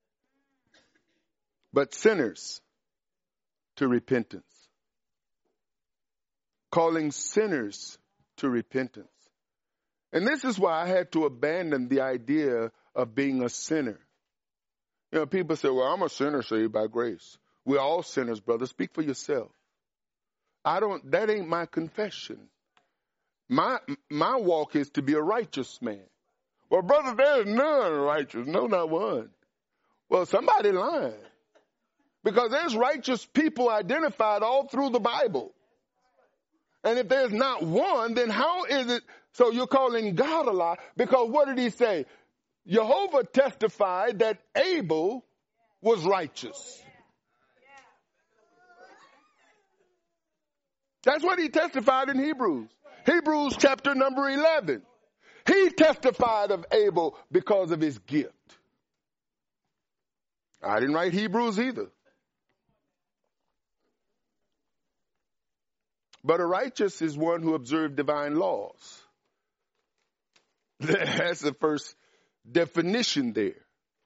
but sinners to repentance. Calling sinners to repentance. And this is why I had to abandon the idea of being a sinner. You know, people say, well, I'm a sinner saved by grace. We're all sinners, brother. Speak for yourself. I don't, that ain't my confession. My, my walk is to be a righteous man. Well, brother, there's none righteous. No, not one. Well, somebody lying. Because there's righteous people identified all through the Bible. And if there's not one, then how is it? So you're calling God a lie? Because what did he say? Jehovah testified that Abel was righteous. That's what he testified in Hebrews. Hebrews chapter number eleven. He testified of Abel because of his gift. I didn't write Hebrews either. But a righteous is one who observes divine laws. That's the first definition there.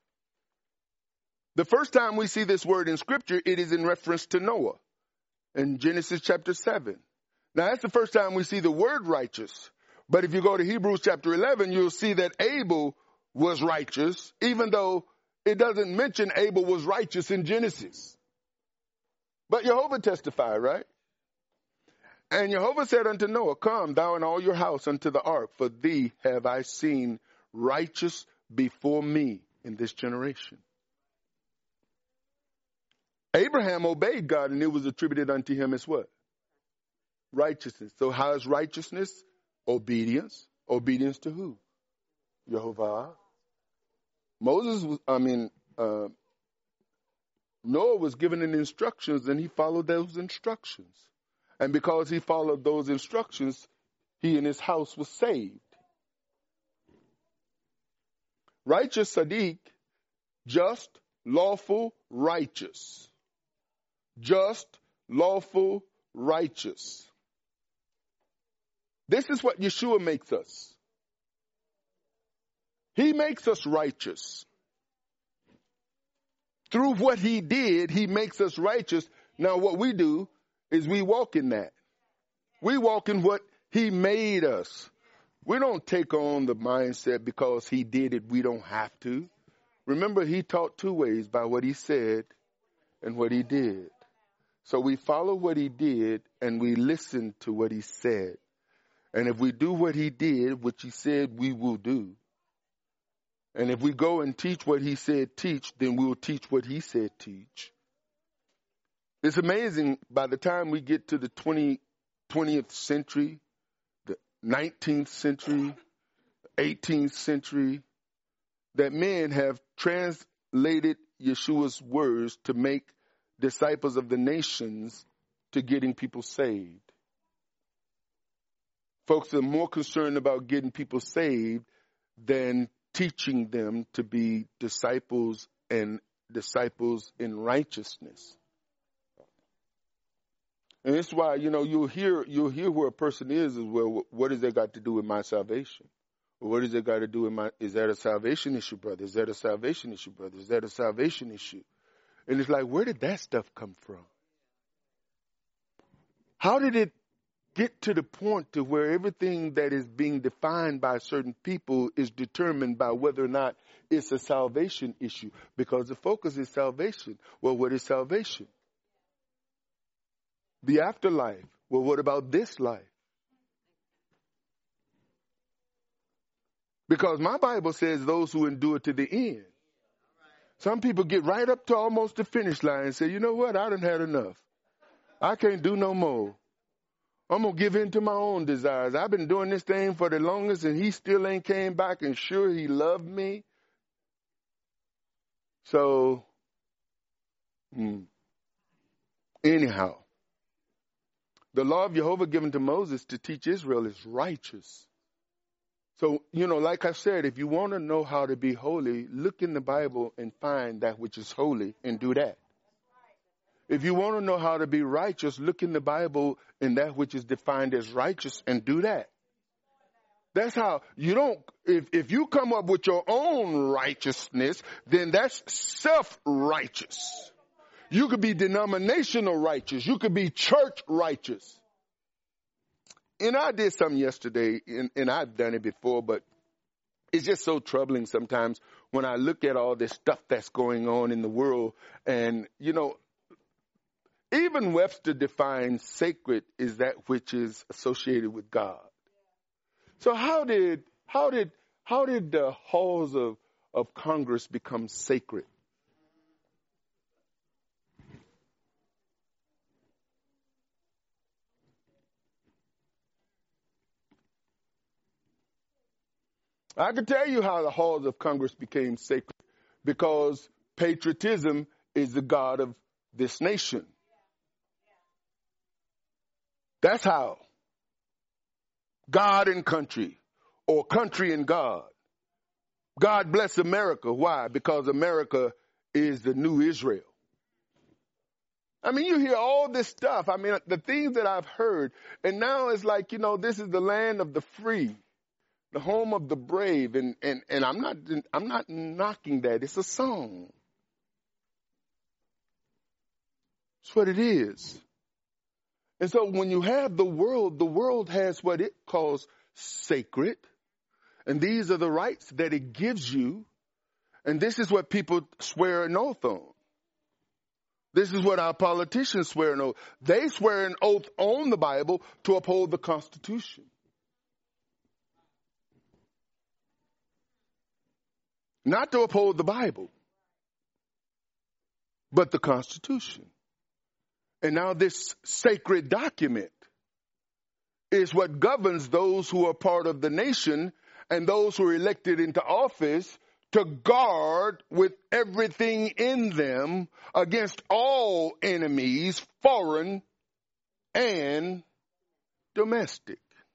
The first time we see this word in Scripture, it is in reference to Noah in Genesis chapter seven. Now, that's the first time we see the word righteous. But if you go to Hebrews chapter eleven, you'll see that Abel was righteous, even though it doesn't mention Abel was righteous in Genesis. But Jehovah testified, right? And Jehovah said unto Noah, come thou and all your house unto the ark, for thee have I seen righteous before me in this generation. Abraham obeyed God, and it was attributed unto him as what? Righteousness. So how is righteousness? Obedience. Obedience to who? Jehovah. Moses was, I mean, uh, Noah was given an instructions, and he followed those instructions. And because he followed those instructions, he and his house was saved. Righteous, Sadiq, just, lawful, righteous. Just, lawful, righteous. This is what Yeshua makes us. He makes us righteous. Through what he did, he makes us righteous. Now what we do is we walk in that. We walk in what he made us. We don't take on the mindset because he did it, we don't have to. Remember, he taught two ways, by what he said and what he did. So we follow what he did and we listen to what he said. And if we do what he did, which he said we will do, and if we go and teach what he said teach, then we will teach what he said teach. It's amazing, by the time we get to the twentieth century, the nineteenth century, eighteenth century, that men have translated Yeshua's words to make disciples of the nations to getting people saved. Folks are more concerned about getting people saved than teaching them to be disciples and disciples in righteousness. And that's why, you know, you'll hear you'll hear where a person is as well. What has that got to do with my salvation? Or what has that got to do with my, is that a salvation issue, brother? Is that a salvation issue, brother? Is that a salvation issue? And it's like, where did that stuff come from? How did it get to the point to where everything that is being defined by certain people is determined by whether or not it's a salvation issue? Because the focus is salvation. Well, what is salvation? The afterlife. Well, what about this life? Because my Bible says those who endure to the end. Some people get right up to almost the finish line and say, you know what? I done had enough. I can't do no more. I'm going to give in to my own desires. I've been doing this thing for the longest and he still ain't came back, and sure he loved me. So, hmm. anyhow, the law of Jehovah given to Moses to teach Israel is righteous. So, you know, like I said, if you want to know how to be holy, look in the Bible and find that which is holy and do that. If you want to know how to be righteous, look in the Bible in that which is defined as righteous and do that. That's how you don't, if, if you come up with your own righteousness, then that's self-righteous. You could be denominational righteous. You could be church righteous. And I did something yesterday, and, and I've done it before, but it's just so troubling sometimes when I look at all this stuff that's going on in the world. And, you know, even Webster defines sacred is that which is associated with God. So how did how did how did the halls of, of Congress become sacred? I can tell you how the halls of Congress became sacred, because patriotism is the God of this nation. That's how. God and country, or country and God. God bless America. Why? Because America is the new Israel. I mean, you hear all this stuff. I mean, the things that I've heard, and now it's like, you know, this is the land of the free, the home of the brave, and, and, and I'm not I'm not knocking that. It's a song. It's what it is. And so when you have the world, the world has what it calls sacred. And these are the rights that it gives you. And this is what people swear an oath on. This is what our politicians swear an oath. They swear an oath on the Bible to uphold the Constitution. Not to uphold the Bible, but the Constitution. And now this sacred document is what governs those who are part of the nation and those who are elected into office to guard with everything in them against all enemies, foreign and domestic.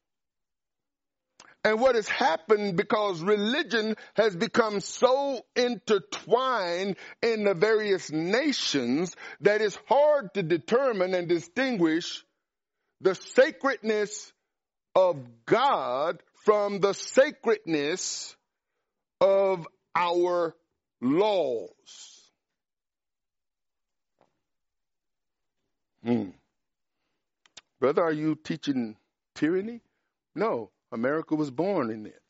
And what has happened, because religion has become so intertwined in the various nations that it's hard to determine and distinguish the sacredness of God from the sacredness of our laws. Hmm. Brother, are you teaching tyranny? No. America was born in it.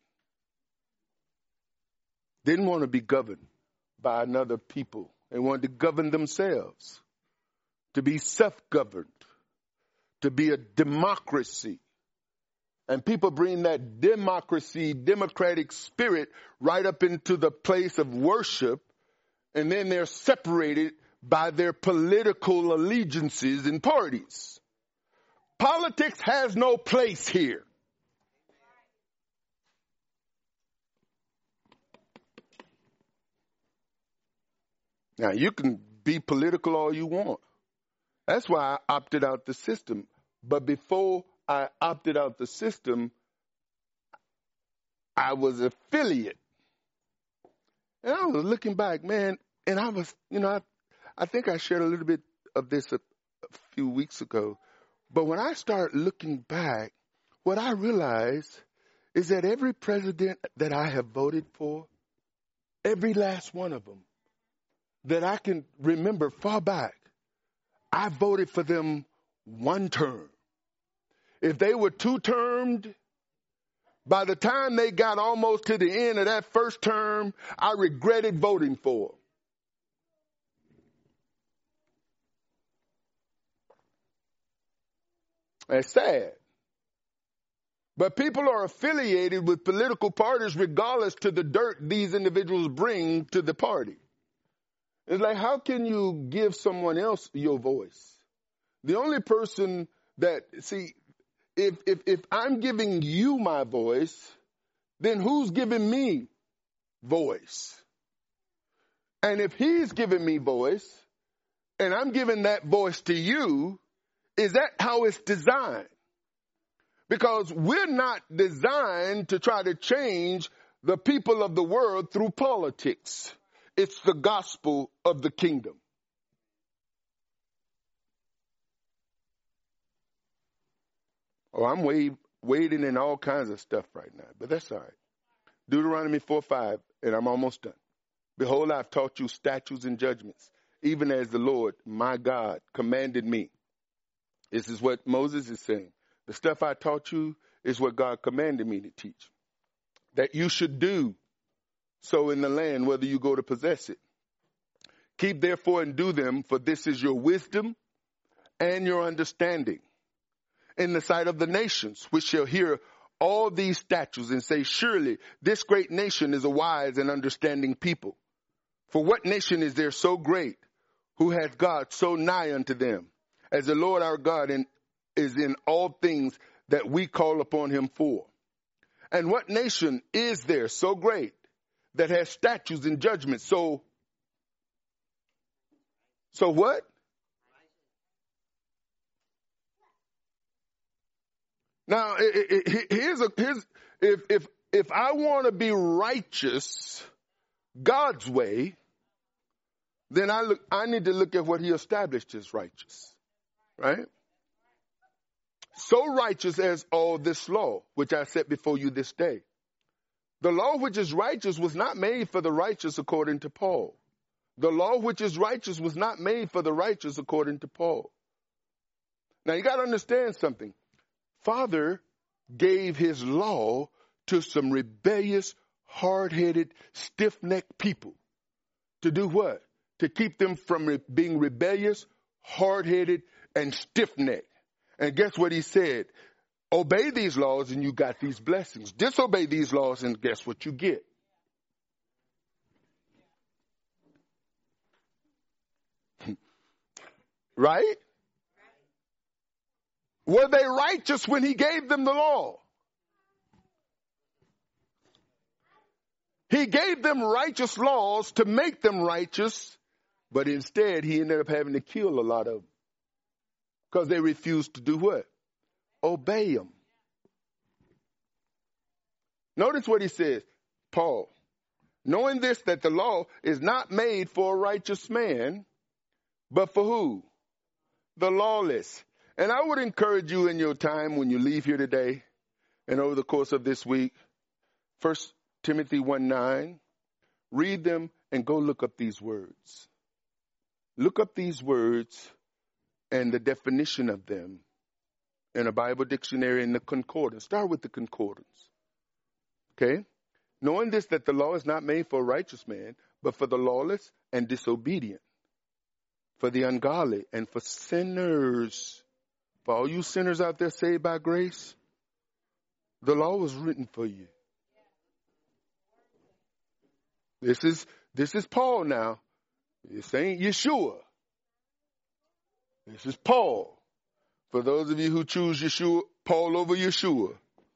Didn't want to be governed by another people. They wanted to govern themselves, to be self-governed, to be a democracy. And people bring that democracy, democratic spirit right up into the place of worship, and then they're separated by their political allegiances and parties. Politics has no place here. Now, you can be political all you want. That's why I opted out the system. But before I opted out the system, I was affiliate. And I was looking back, man, and I was, you know, I, I think I shared a little bit of this a, a few weeks ago. But when I start looking back, what I realized is that every president that I have voted for, every last one of them, that I can remember far back, I voted for them one term. If they were two-termed, by the time they got almost to the end of that first term, I regretted voting for them. It's sad. But people are affiliated with political parties regardless to the dirt these individuals bring to the party. It's like, how can you give someone else your voice? The only person that, see, if, if, if I'm giving you my voice, then who's giving me voice? And if he's giving me voice, and I'm giving that voice to you, is that how it's designed? Because we're not designed to try to change the people of the world through politics. It's the gospel of the kingdom. Oh, I'm wade, wading in all kinds of stuff right now, but that's all right. Deuteronomy four five, and I'm almost done. Behold, I've taught you statutes and judgments, even as the Lord, my God, commanded me. This is what Moses is saying. The stuff I taught you is what God commanded me to teach. That you should do so in the land, whether you go to possess it. Keep therefore and do them, for this is your wisdom and your understanding in the sight of the nations, which shall hear all these statutes and say, surely this great nation is a wise and understanding people. For what nation is there so great, who hath God so nigh unto them, as the Lord our God in, is in all things that we call upon him for? And what nation is there so great, that has statutes and judgments so, so what? Now, it, it, it, here's a, here's, if, if, if I want to be righteous God's way, then I look, I need to look at what he established as righteous, right? So righteous as all this law, which I set before you this day. The law which is righteous was not made for the righteous according to Paul. The law which is righteous was not made for the righteous according to Paul. Now you got to understand something. Father gave his law to some rebellious, hard-headed, stiff-necked people. To do what? To keep them from re- being rebellious, hard-headed, and stiff-necked. And guess what he said? Obey these laws and you got these blessings. Disobey these laws and guess what you get? Right? Were they righteous when he gave them the law? He gave them righteous laws to make them righteous, but instead he ended up having to kill a lot of them because they refused to do what? Obey him. Notice what he says, Paul, knowing this, that the law is not made for a righteous man, but for who? The lawless. And I would encourage you in your time when you leave here today and over the course of this week, First Timothy one nine, read them and go look up these words. Look up these words and the definition of them in a Bible dictionary in the concordance. Start with the concordance. Okay? Knowing this, that the law is not made for a righteous man, but for the lawless and disobedient, for the ungodly and for sinners. For all you sinners out there saved by grace, the law was written for you. This is, this is Paul now. This ain't Yeshua. This is Paul. For those of you who choose Yeshua, Paul over Yeshua.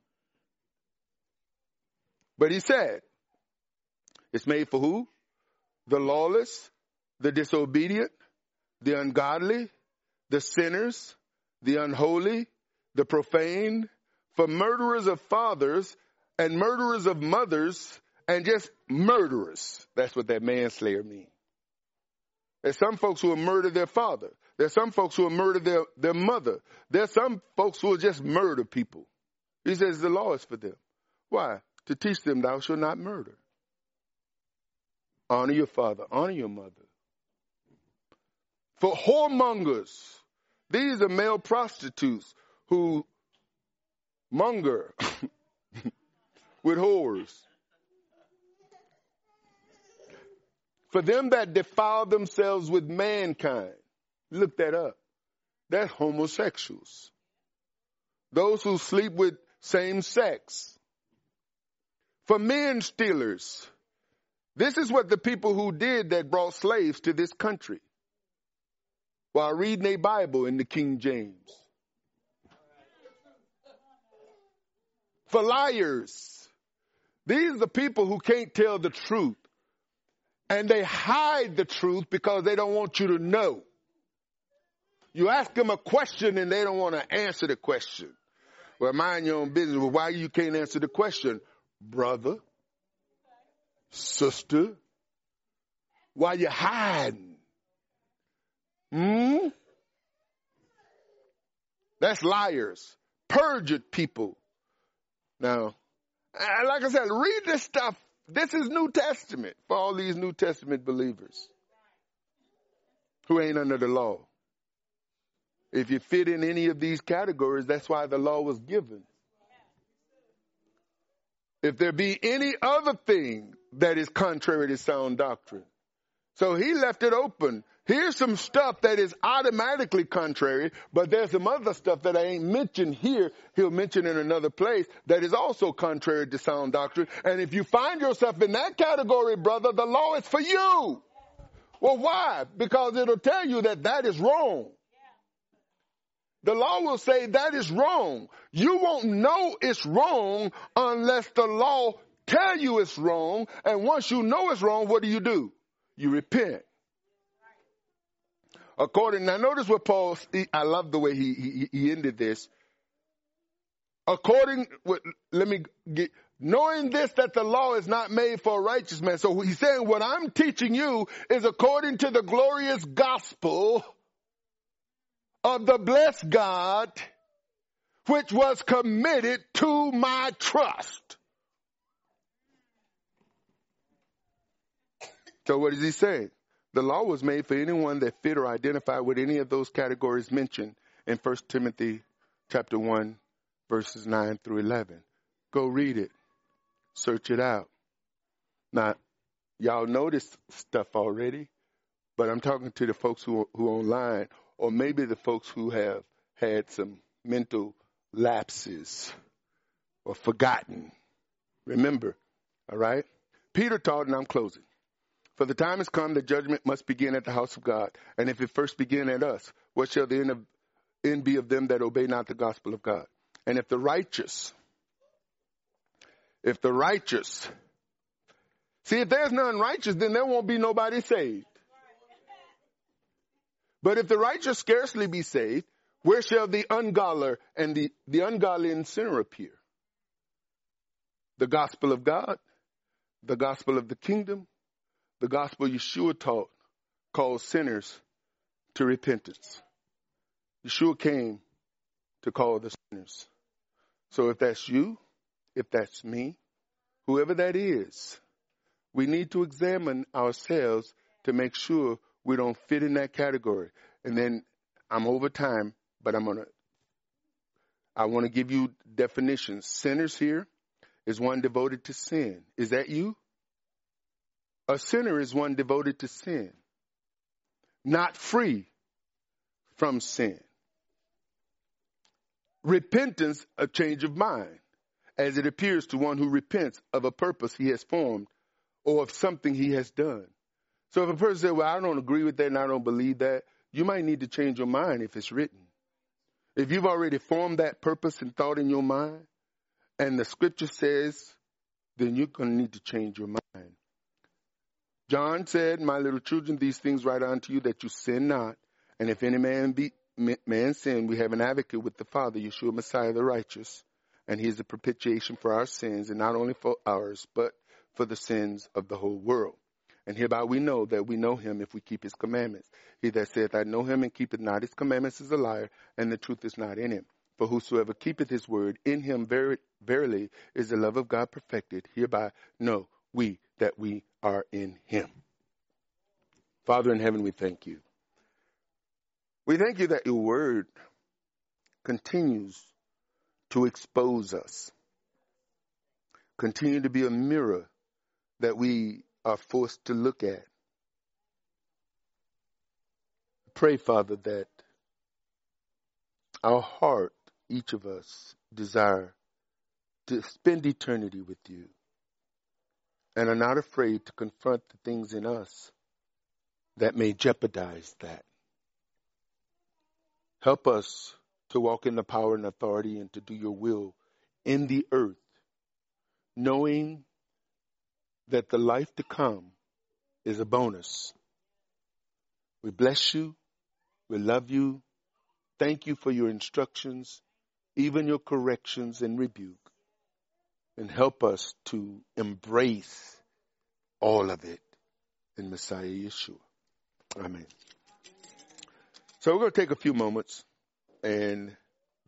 But he said, it's made for who? The lawless, the disobedient, the ungodly, the sinners, the unholy, the profane, for murderers of fathers and murderers of mothers and just murderers. That's what that manslayer means. There's some folks who will murder their father. There's some folks who will murder their, their mother. There's some folks who will just murder people. He says the law is for them. Why? To teach them thou shalt not murder. Honor your father. Honor your mother. For whoremongers. These are male prostitutes who monger with whores. For them that defile themselves with mankind. Look that up. That's homosexuals. Those who sleep with same sex. For men stealers. This is what the people who did that brought slaves to this country while reading a Bible in the King James. For liars. These are the people who can't tell the truth. And they hide the truth because they don't want you to know. You ask them a question and they don't want to answer the question. Well, mind your own business. Well, why you can't answer the question? Brother, sister, why you hiding? Hmm? That's liars. perjured people. Now, like I said, read this stuff. This is New Testament for all these New Testament believers who ain't under the law. If you fit in any of these categories, that's why the law was given. If there be any other thing that is contrary to sound doctrine. So he left it open. Here's some stuff that is automatically contrary, but there's some other stuff that I ain't mentioned here. He'll mention in another place that is also contrary to sound doctrine. And if you find yourself in that category, brother, the law is for you. Well, why? Because it'll tell you that that is wrong. The law will say that is wrong. You won't know it's wrong unless the law tell you it's wrong. And once you know it's wrong, what do you do? You repent. According, now notice what Paul, I love the way he, he, he ended this. According, let me get, knowing this, that the law is not made for a righteous man. So he's saying what I'm teaching you is according to the glorious gospel of the blessed God, which was committed to my trust. So what is he saying? The law was made for anyone that fit or identified with any of those categories mentioned in First Timothy chapter one, verses nine through eleven. Go read it. Search it out. Now, y'all know this stuff already, but I'm talking to the folks who who are online, or maybe the folks who have had some mental lapses or forgotten. Remember, all right? Peter taught, and I'm closing. For the time has come that judgment must begin at the house of God. And if it first begin at us, what shall the end, of, end be of them that obey not the gospel of God? And if the righteous, if the righteous, see, if there's none righteous, then there won't be nobody saved. But if the righteous scarcely be saved, where shall the ungodly and the, the ungodly and sinner appear? The gospel of God, the gospel of the kingdom, the gospel Yeshua taught calls sinners to repentance. Yeshua came to call the sinners. So if that's you, if that's me, whoever that is, we need to examine ourselves to make sure we don't fit in that category. And then I'm over time, but I'm going to, I want to give you definitions. Sinners here is one devoted to sin. Is that you? A sinner is one devoted to sin, not free from sin. Repentance, a change of mind, as it appears to one who repents of a purpose he has formed or of something he has done. So if a person says, well, I don't agree with that and I don't believe that, you might need to change your mind if it's written. If you've already formed that purpose and thought in your mind, and the scripture says, then you're going to need to change your mind. John said, my little children, these things write unto you that you sin not. And if any man be man sin, we have an advocate with the Father, Yeshua Messiah the righteous. And he is the propitiation for our sins, and not only for ours, but for the sins of the whole world. And hereby we know that we know him if we keep his commandments. He that saith, I know him and keepeth not his commandments is a liar, and the truth is not in him. For whosoever keepeth his word, in him ver- verily is the love of God perfected. Hereby know we that we are in him. Father in heaven, we thank you. We thank you that your word continues to expose us, continue to be a mirror that we are forced to look at. Pray, Father, that our heart, each of us, desire to spend eternity with you, and are not afraid to confront the things in us that may jeopardize that. Help us to walk in the power and authority and to do your will in the earth, knowing that the life to come is a bonus. We bless you. We love you. Thank you for your instructions, even your corrections and rebuke. And help us to embrace all of it in Messiah Yeshua. Amen. So we're going to take a few moments and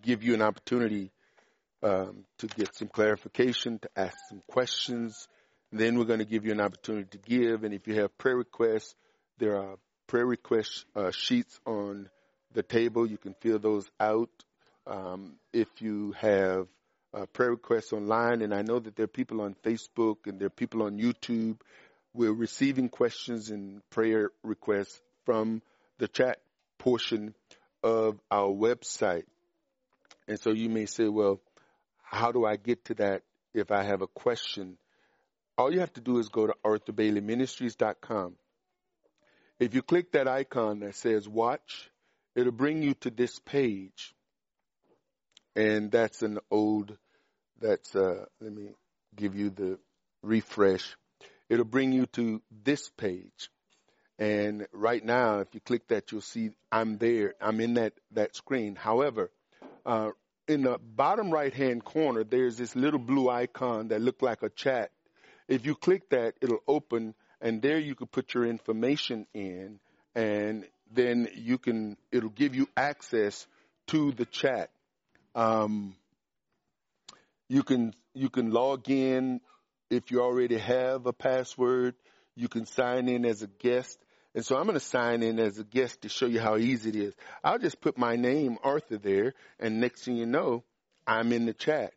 give you an opportunity um, to get some clarification, to ask some questions. Then we're going to give you an opportunity to give. And if you have prayer requests, there are prayer request uh, sheets on the table. You can fill those out. Um, if you have uh, prayer requests online, and I know that there are people on Facebook and there are people on YouTube, we're receiving questions and prayer requests from the chat portion of our website. And so you may say, well, how do I get to that if I have a question? All you have to do is go to arthur bailey ministries dot com. If you click that icon that says watch, it'll bring you to this page. And that's an old, that's, uh, let me give you the refresh. It'll bring you to this page. And right now, if you click that, you'll see I'm there. I'm in that, that screen. However, uh, in the bottom right-hand corner, there's this little blue icon that looks like a chat. If you click that, it'll open, and there you can put your information in, and then you can, it'll give you access to the chat. Um, you can, you can log in if you already have a password. You can sign in as a guest. And so I'm going to sign in as a guest to show you how easy it is. I'll just put my name, Arthur, there, and next thing you know, I'm in the chat.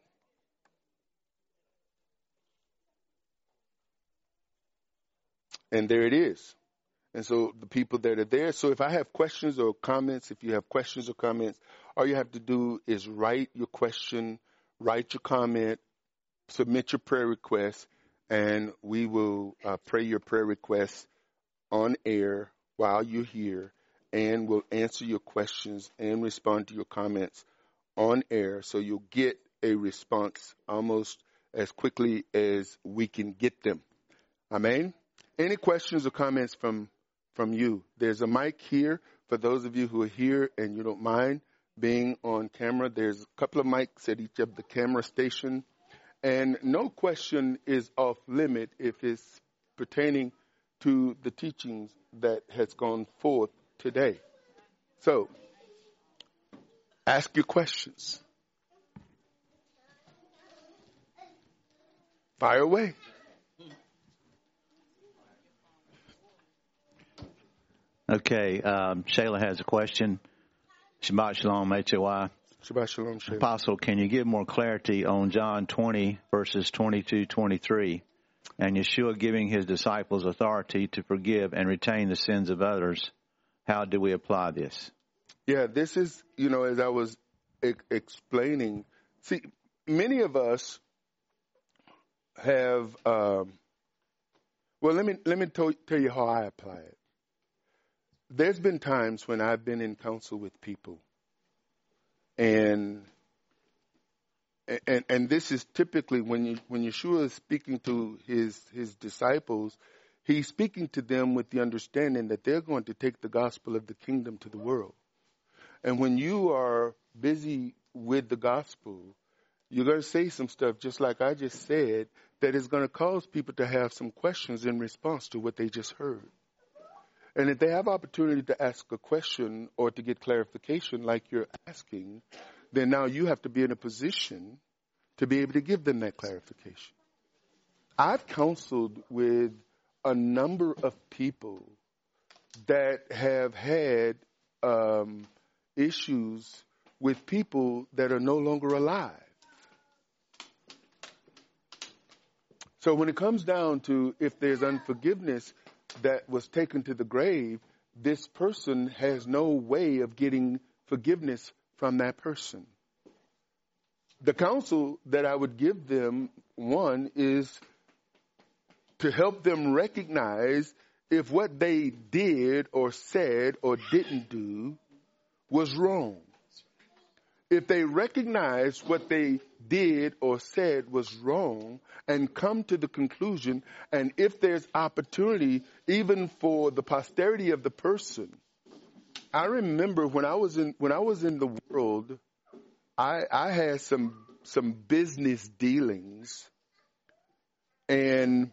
And there it is. And so the people that are there, so if I have questions or comments, if you have questions or comments, all you have to do is write your question, write your comment, submit your prayer request, and we will uh, pray your prayer request on air while you're here, and we'll answer your questions and respond to your comments on air, so you'll get a response almost as quickly as we can get them. Amen? Any questions or comments from, from you? There's a mic here for those of you who are here and you don't mind being on camera. There's a couple of mics at each of the camera station. And no question is off limit if it's pertaining to the teachings that has gone forth today. So, ask your questions. Fire away. Okay, um, Shayla has a question. Shabbat Shalom, H O I. Shabbat Shalom, Shayla. Apostle, can you give more clarity on John twenty, verses twenty-two, twenty-three, and Yeshua giving his disciples authority to forgive and retain the sins of others? How do we apply this? Yeah, this is, you know, as I was e- explaining, see, many of us have, um, well, let me, let me tell, tell you how I apply it. There's been times when I've been in counsel with people, and and and this is typically when you, when Yeshua is speaking to his his disciples, he's speaking to them with the understanding that they're going to take the gospel of the kingdom to the world. And when you are busy with the gospel, you're going to say some stuff, just like I just said, that is going to cause people to have some questions in response to what they just heard. And if they have opportunity to ask a question or to get clarification like you're asking, then now you have to be in a position to be able to give them that clarification. I've counseled with a number of people that have had um, issues with people that are no longer alive. So when it comes down to if there's unforgiveness that was taken to the grave, this person has no way of getting forgiveness from that person. The counsel that I would give them, one, is to help them recognize if what they did or said or didn't do was wrong. If they recognize what they did or said was wrong and come to the conclusion, and if there's opportunity even for the posterity of the person. I remember when I was in when I was in the world, I, I had some some business dealings, and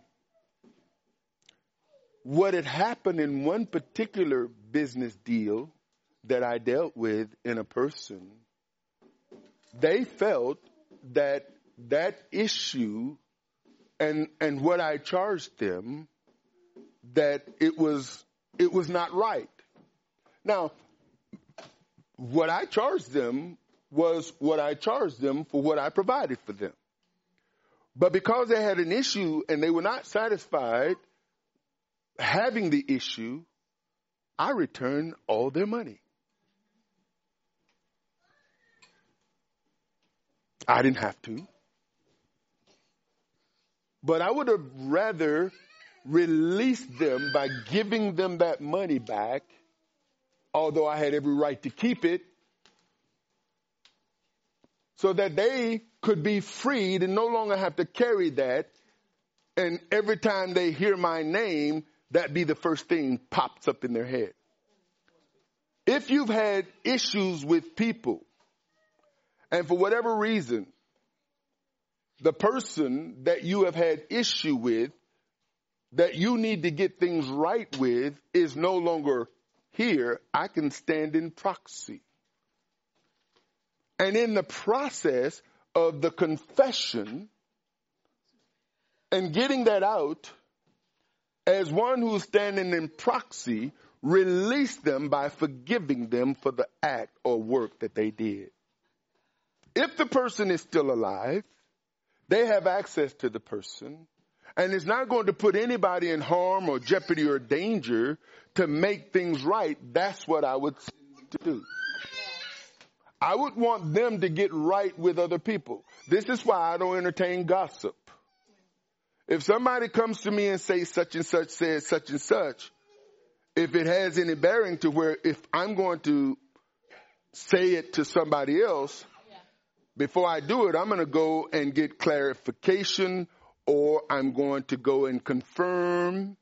what had happened in one particular business deal that I dealt with in a person they felt that that issue and and what I charged them, that it was it was not right. Now, what I charged them was what I charged them for what I provided for them. But because they had an issue and they were not satisfied having the issue, I returned all their money. I didn't have to. But I would have rather released them by giving them that money back, although I had every right to keep it, so that they could be freed and no longer have to carry that. And every time they hear my name, that be the first thing pops up in their head. If you've had issues with people, and for whatever reason, the person that you have had issue with, that you need to get things right with, is no longer here, I can stand in proxy. And in the process of the confession and getting that out, as one who's standing in proxy, release them by forgiving them for the act or work that they did. If the person is still alive, they have access to the person, and it's not going to put anybody in harm or jeopardy or danger to make things right. That's what I would say to do. I would want them to get right with other people. This is why I don't entertain gossip. If somebody comes to me and says such and such says such and such, if it has any bearing to where if I'm going to say it to somebody else, before I do it, I'm going to go and get clarification, or I'm going to go and confirm.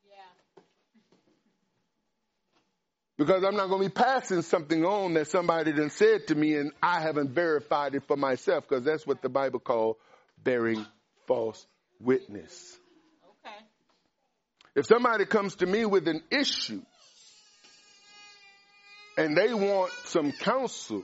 Because I'm not going to be passing something on that somebody done said to me and I haven't verified it for myself, because that's what the Bible calls bearing false witness. Okay. If somebody comes to me with an issue and they want some counsel,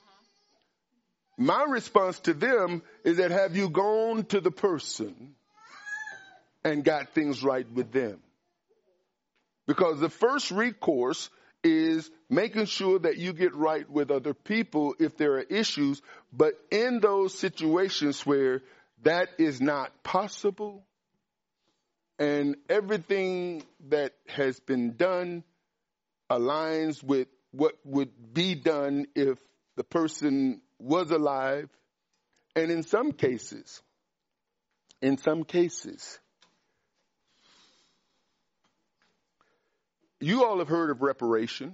my response to them is that, have you gone to the person and got things right with them? Because the first recourse is making sure that you get right with other people if there are issues. But in those situations where that is not possible and everything that has been done aligns with what would be done if the person was alive, and in some cases, in some cases, you all have heard of reparation.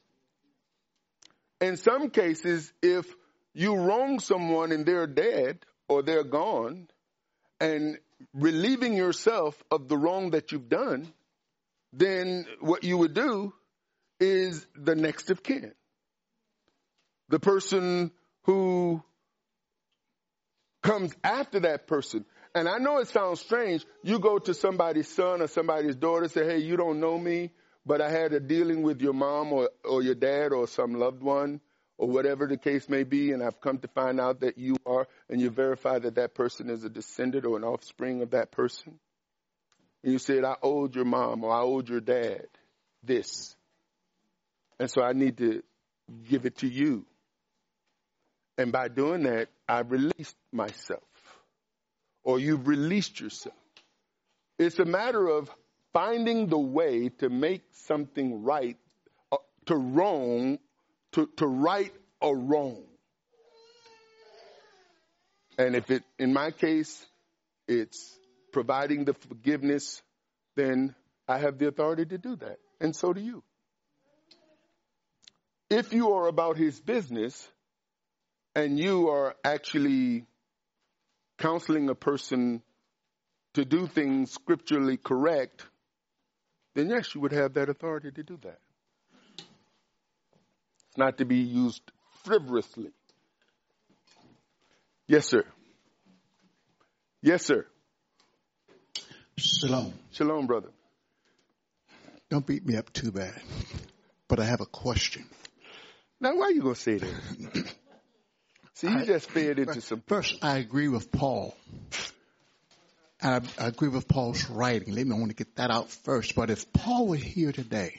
In some cases, if you wrong someone and they're dead or they're gone, and relieving yourself of the wrong that you've done, then what you would do is the next of kin. The person who comes after that person. And I know it sounds strange. You go to somebody's son or somebody's daughter, say, hey, you don't know me, but I had a dealing with your mom or, or your dad or some loved one or whatever the case may be, and I've come to find out that you are, and you verify that that person is a descendant or an offspring of that person. And you said, I owed your mom or I owed your dad this. And so I need to give it to you. And by doing that, I've released myself, or you've released yourself. It's a matter of finding the way to make something right, uh, to wrong, to, to right a wrong. And if it, in my case, it's providing the forgiveness, then I have the authority to do that. And so do you. If you are about his business and you are actually counseling a person to do things scripturally correct, then yes, you would have that authority to do that. It's not to be used frivolously. Yes, sir. Yes, sir. Shalom. Shalom, brother. Don't beat me up too bad, but I have a question. Now, why are you going to say that? See, you I, just fed into some. First, I agree with Paul. I, I agree with Paul's writing. Let me I want to get that out first. But if Paul were here today,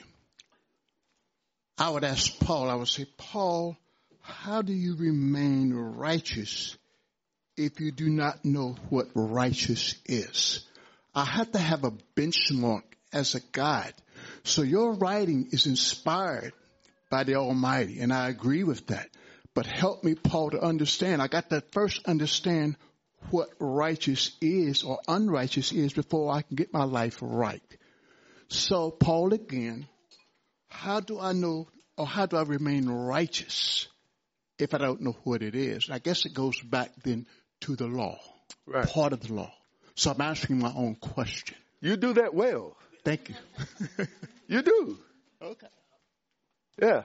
I would ask Paul, I would say, Paul, how do you remain righteous if you do not know what righteous is? I have to have a benchmark as a guide. So your writing is inspired by the Almighty, and I agree with that. But help me, Paul, to understand. I got to first understand what righteous is or unrighteous is before I can get my life right. So, Paul, again, how do I know or how do I remain righteous if I don't know what it is? I guess it goes back then to the law, Right. part of the law. So I'm answering my own question. You do that well. Thank you. You do. Okay. Yeah.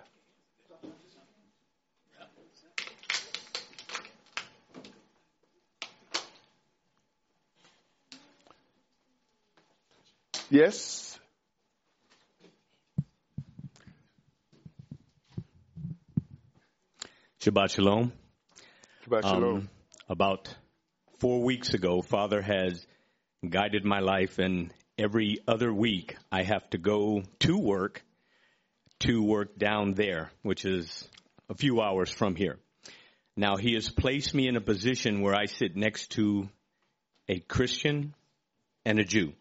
Yes. Shabbat Shalom. Shabbat Shalom. Um, about four weeks ago, Father has guided my life, and every other week I have to go to work, to work down there, which is a few hours from here. Now, he has placed me in a position where I sit next to a Christian and a Jew.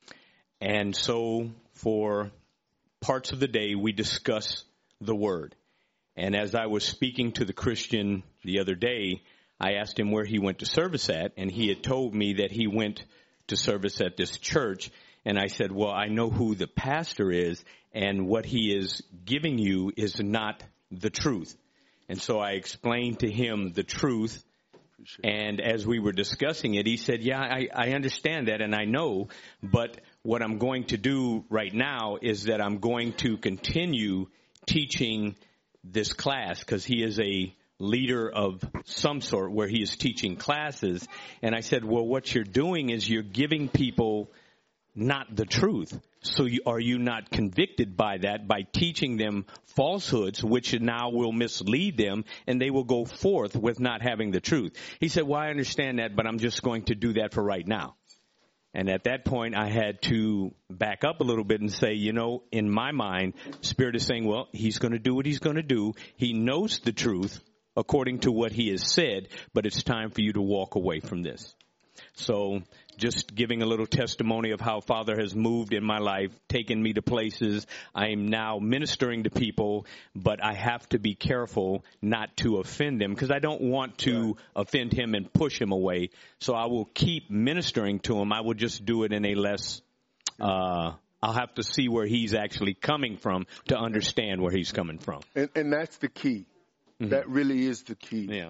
And so for parts of the day, we discuss the Word. And as I was speaking to the Christian the other day, I asked him where he went to service at, and he had told me that he went to service at this church. And I said, well, I know who the pastor is, and what he is giving you is not the truth. And so I explained to him the truth. And as we were discussing it, he said, yeah, I, I understand that, and I know, but what I'm going to do right now is that I'm going to continue teaching this class, because he is a leader of some sort where he is teaching classes. And I said, well, what you're doing is you're giving people not the truth. So you, are you not convicted by that, by teaching them falsehoods, which now will mislead them, and they will go forth with not having the truth? He said, well, I understand that, but I'm just going to do that for right now. And at that point, I had to back up a little bit and say, you know, in my mind, Spirit is saying, well, he's going to do what he's going to do. He knows the truth according to what he has said, but it's time for you to walk away from this. So just giving a little testimony of how Father has moved in my life, taken me to places. I am now ministering to people, but I have to be careful not to offend them, because I don't want to right. offend him and push him away. So I will keep ministering to him. I will just do it in a less, uh, I'll have to see where he's actually coming from to understand where he's coming from. And, and that's the key. Mm-hmm. That really is the key. Yeah.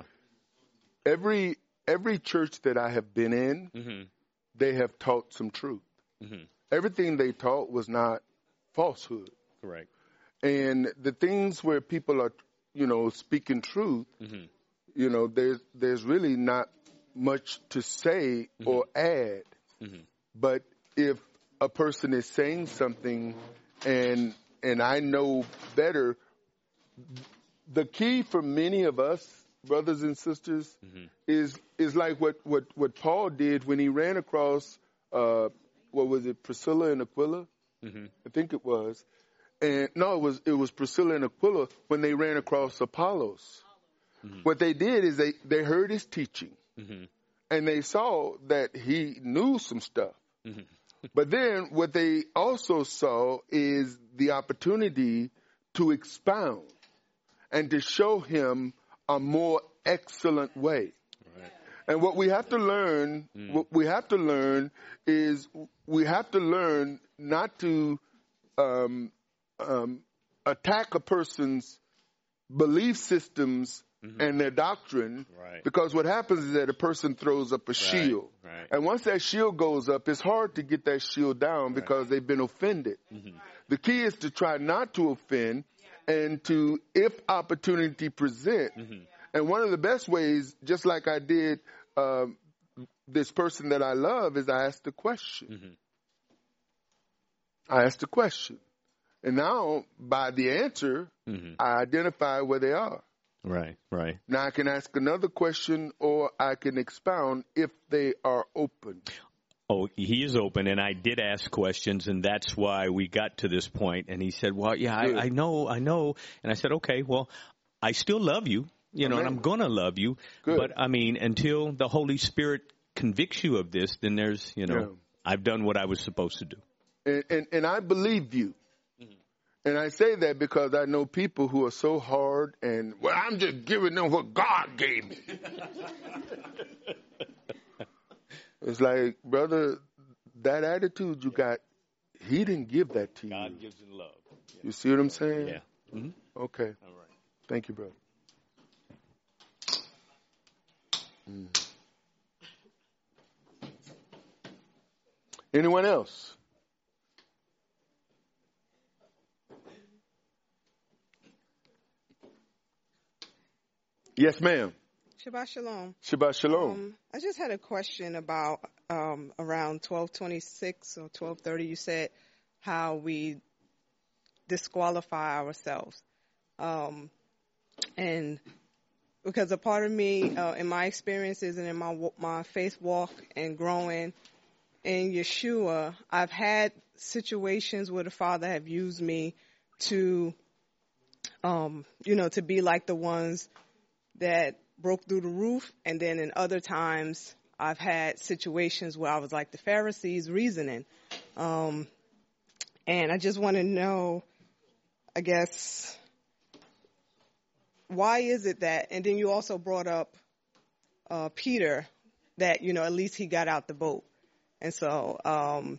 Every, every church that I have been in, mm-hmm. they have taught some truth. Mm-hmm. Everything they taught was not falsehood. Correct. And the things where people are, you know, speaking truth, mm-hmm. you know, there's there's really not much to say mm-hmm. or add. Mm-hmm. But if a person is saying something and and I know better, the key for many of us, brothers and sisters, mm-hmm. is is like what, what, what Paul did when he ran across, uh, what was it, Priscilla and Aquila? Mm-hmm. I think it was. And no, it was it was Priscilla and Aquila when they ran across Apollos. Mm-hmm. What they did is they, they heard his teaching, mm-hmm. and they saw that he knew some stuff. Mm-hmm. But then what they also saw is the opportunity to expound and to show him a more excellent way. Right. And what we have to learn, mm. what we have to learn is we have to learn not to um, um, attack a person's belief systems mm-hmm. and their doctrine, right. because what happens is that a person throws up a right. shield. Right. And once that shield goes up, it's hard to get that shield down right. because they've been offended. Mm-hmm. The key is to try not to offend and to, if opportunity present, mm-hmm. and one of the best ways, just like I did um, this person that I love, is I asked a question. Mm-hmm. I asked a question. And now, by the answer, mm-hmm. I identify where they are. Right, right. Now I can ask another question or I can expound if they are open. Oh, he is open, and I did ask questions, and that's why we got to this point. And he said, well, yeah, I, I know, I know. And I said, okay, well, I still love you, you know, Amen. and I'm going to love you. Good. But, I mean, until the Holy Spirit convicts you of this, then there's, you know, Yeah. I've done what I was supposed to do. And, and, and I believe you. Mm-hmm. And I say that because I know people who are so hard and, well, I'm just giving them what God gave me. It's like, brother, that attitude you got, he didn't give that to you. God gives in love. Yeah. You see what I'm saying? Yeah. Mm-hmm. Okay. All right. Thank you, brother. Mm. Anyone else? Yes, ma'am. Shabbat Shalom. Shabbat Shalom. Um, I just had a question about um, around twelve twenty-six or twelve thirty. You said how we disqualify ourselves. Um, and because a part of me, uh, in my experiences and in my my faith walk and growing in Yeshua, I've had situations where the Father have used me to, um, you know, to be like the ones that broke through the roof, and then in other times I've had situations where I was like the Pharisees reasoning. Um, and I just want to know, I guess, why is it that, and then you also brought up uh, Peter, that, you know, at least he got out the boat. And so, um,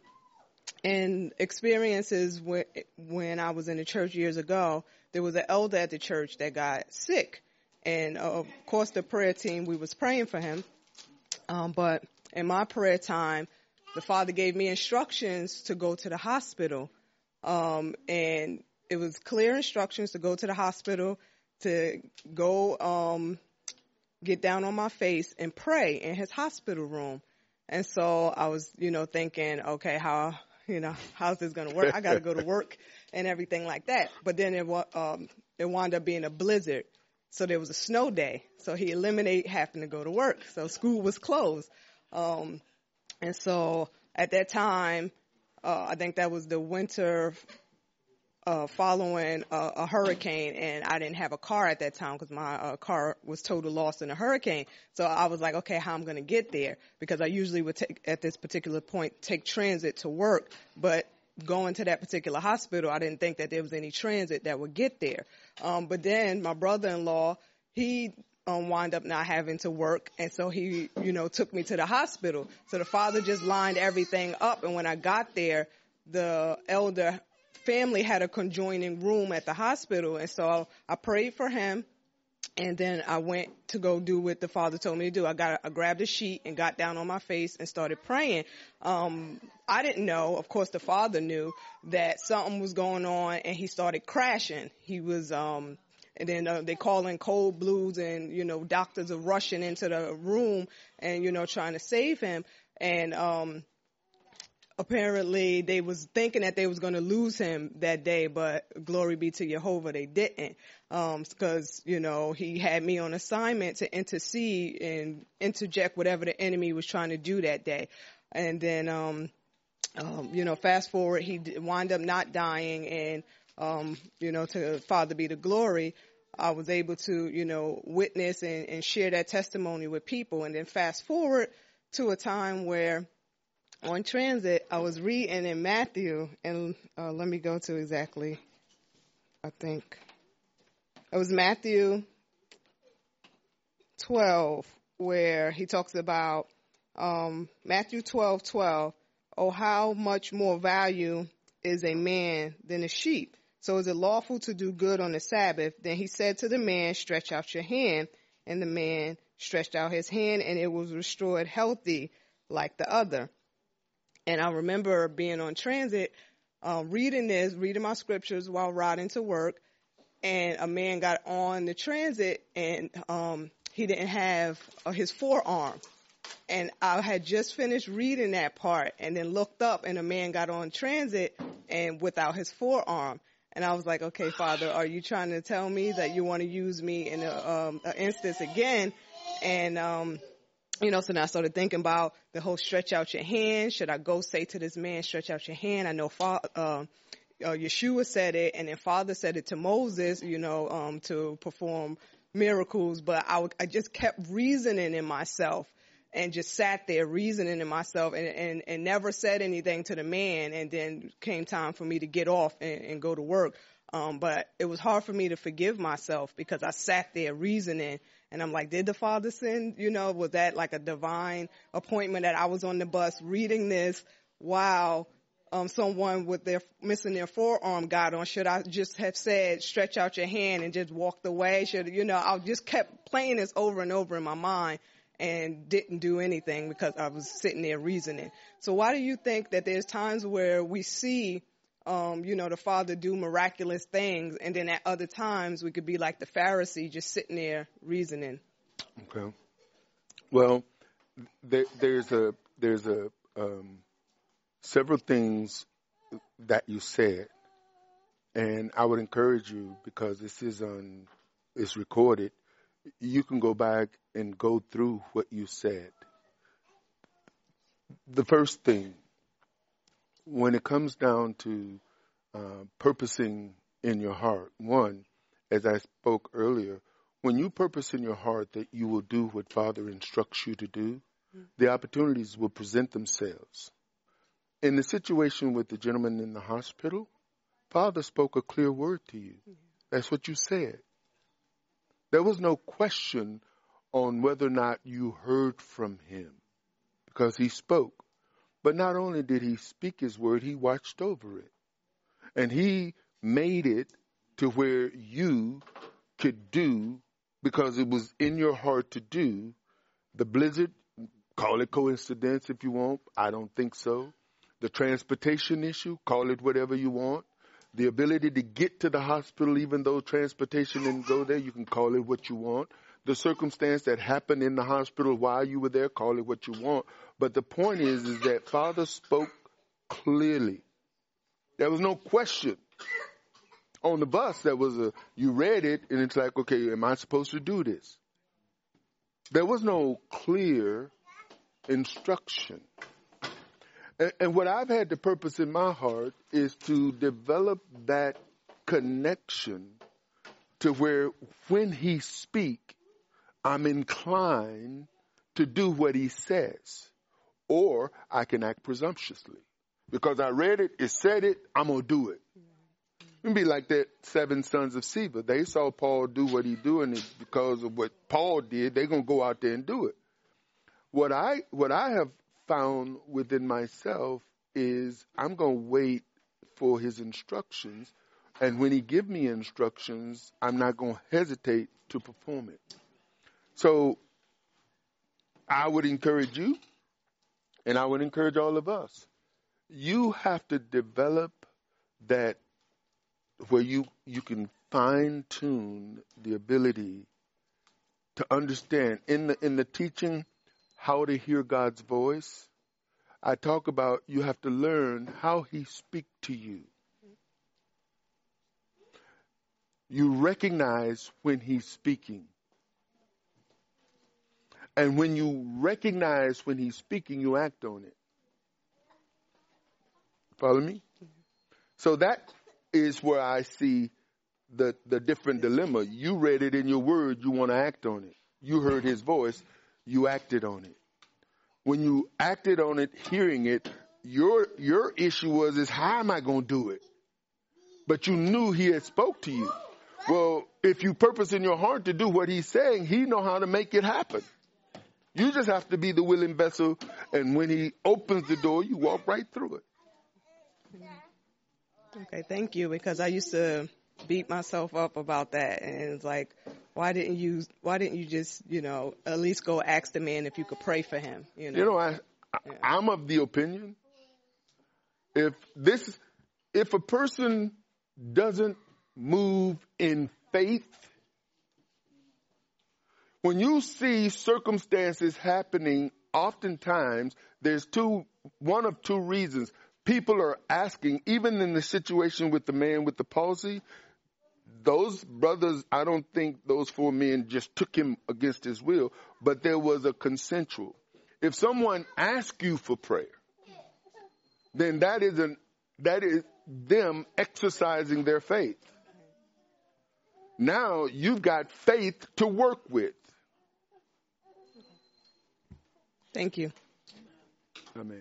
in experiences when, when I was in the church years ago, there was an elder at the church that got sick. And, uh, of course, the prayer team, we was praying for him. Um, but in my prayer time, the Father gave me instructions to go to the hospital. Um, and it was clear instructions to go to the hospital, to go um, get down on my face and pray in his hospital room. And so I was, you know, thinking, okay, how, you know, how's this going to work? I got to go to work and everything like that. But then it, um, it wound up being a blizzard. So there was a snow day. So he eliminated having to go to work. So school was closed. Um, and so at that time, uh, I think that was the winter uh, following a, a hurricane. And I didn't have a car at that time because my uh, car was total lost in a hurricane. So I was like, okay, how I'm going to get there? Because I usually would take, at this particular point, take transit to work. But going to that particular hospital, I didn't think that there was any transit that would get there. Um, but then my brother-in-law, he um, wound up not having to work, and so he, you know, took me to the hospital. So the Father just lined everything up, and when I got there, the elder family had a conjoining room at the hospital, and so I prayed for him. And then I went to go do what the Father told me to do. I got, I grabbed a sheet and got down on my face and started praying. Um, I didn't know, of course the Father knew, that something was going on, and he started crashing. He was, um, and then uh, they call in cold blues, and, you know, doctors are rushing into the room and, you know, trying to save him. And, um, apparently they was thinking that they was going to lose him that day, but glory be to Jehovah, they didn't. Um, cause, you know, he had me on assignment to intercede and interject whatever the enemy was trying to do that day. And then, um, um, you know, fast forward, he wound up not dying, and, um, you know, to Father be the glory. I was able to, you know, witness and, and share that testimony with people. And then fast forward to a time where, on transit, I was reading in Matthew, and uh, let me go to exactly, I think, it was Matthew twelve, where he talks about, um, Matthew twelve twelve, oh, how much more value is a man than a sheep? So is it lawful to do good on the Sabbath? Then he said to the man, stretch out your hand, and the man stretched out his hand, and it was restored healthy like the other. And I remember being on transit, um, reading this, reading my scriptures while riding to work, and a man got on the transit, and um, he didn't have uh, his forearm. And I had just finished reading that part, and then looked up, and a man got on transit and without his forearm. And I was like, okay, Father, are you trying to tell me that you want to use me in a, um, an instance again? And, um, you know, so now I started thinking about the whole stretch out your hand. Should I go say to this man, stretch out your hand? I know fa- uh, uh, Yeshua said it, and then Father said it to Moses, you know, um, to perform miracles. But I, w- I just kept reasoning in myself and just sat there reasoning in myself and, and, and never said anything to the man. And then came time for me to get off and, and go to work. Um, but it was hard for me to forgive myself because I sat there reasoning. And I'm like, did the Father send, you know, was that like a divine appointment that I was on the bus reading this while um, someone with their missing their forearm got on? Should I just have said, stretch out your hand and just walked away? Should, you know, I just kept playing this over and over in my mind and didn't do anything because I was sitting there reasoning. So why do you think that there's times where we see Um, you know, the Father do miraculous things, and then at other times we could be like the Pharisee, just sitting there reasoning? Okay. Well, there, there's a there's a um, several things that you said, and I would encourage you, because this is on, it's recorded. You can go back and go through what you said. The first thing, when it comes down to uh, purposing in your heart, one, as I spoke earlier, when you purpose in your heart that you will do what Father instructs you to do, mm-hmm. the opportunities will present themselves. In the situation with the gentleman in the hospital, Father spoke a clear word to you. Mm-hmm. That's what you said. There was no question on whether or not you heard from him, because he spoke. But not only did he speak his word, he watched over it. And he made it to where you could do, because it was in your heart to do, the blizzard, call it coincidence if you want. I don't think so. The transportation issue, call it whatever you want. The ability to get to the hospital, even though transportation didn't go there, you can call it what you want. The circumstance that happened in the hospital while you were there, call it what you want. But the point is, is that Father spoke clearly. There was no question. On the bus, there was a, you read it, and it's like, okay, am I supposed to do this? There was no clear instruction. And, and what I've had the purpose in my heart is to develop that connection to where when he speak, I'm inclined to do what he says, or I can act presumptuously. Because I read it, it said it, I'm going to do it. It'd be like that seven sons of Sceva. They saw Paul do what he do, and because of what Paul did, they're going to go out there and do it. What I, what I have found within myself is I'm going to wait for his instructions, and when he give me instructions, I'm not going to hesitate to perform it. So I would encourage you, and I would encourage all of us. You have to develop that where you, you can fine-tune the ability to understand. In the, in the teaching, how to hear God's voice, I talk about you have to learn how he speaks to you. You recognize when he's speaking. And when you recognize when he's speaking, you act on it. Follow me? So that is where I see the, the different dilemma. You read it in your word, you want to act on it. You heard his voice, you acted on it. When you acted on it, hearing it, your your issue was, is how am I going to do it? But you knew he had spoke to you. Well, if you purpose in your heart to do what he's saying, he know how to make it happen. You just have to be the willing vessel, and when he opens the door, you walk right through it. Okay, thank you, because I used to beat myself up about that, and it's like, why didn't you, why didn't you just, you know, at least go ask the man if you could pray for him, you know? You know, I, I yeah. I'm of the opinion, if this, if a person doesn't move in faith, when you see circumstances happening, oftentimes there's two, one of two reasons. people are asking, even in the situation with the man with the palsy, those brothers, I don't think those four men just took him against his will, but there was a consensual. If someone asks you for prayer, then that is an, that is them exercising their faith. Now you've got faith to work with. Thank you. Amen.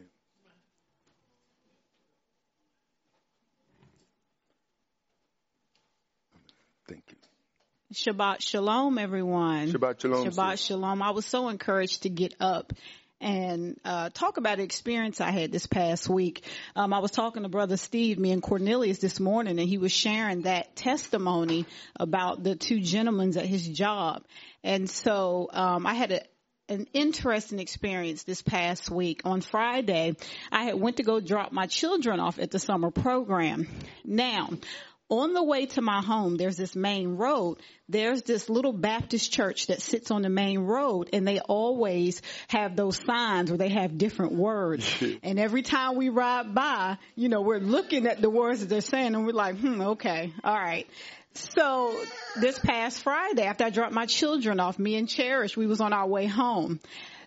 Thank you. Shabbat Shalom, everyone. Shabbat Shalom. Shabbat sis. Shalom. I was so encouraged to get up and uh talk about an experience I had this past week. Um, I was talking to Brother Steve, me and Cornelius this morning, and he was sharing that testimony about the two gentlemen at his job. And so um I had a an interesting experience this past week. On Friday, I had went to go drop my children off at the summer program. Now, on the way to my home, there's this main road. There's this little Baptist church that sits on the main road, and they always have those signs where they have different words. And every time we ride by, you know, we're looking at the words that they're saying, and we're like, hmm, okay, all right. So this past Friday, after I dropped my children off, me and Cherish, we was on our way home.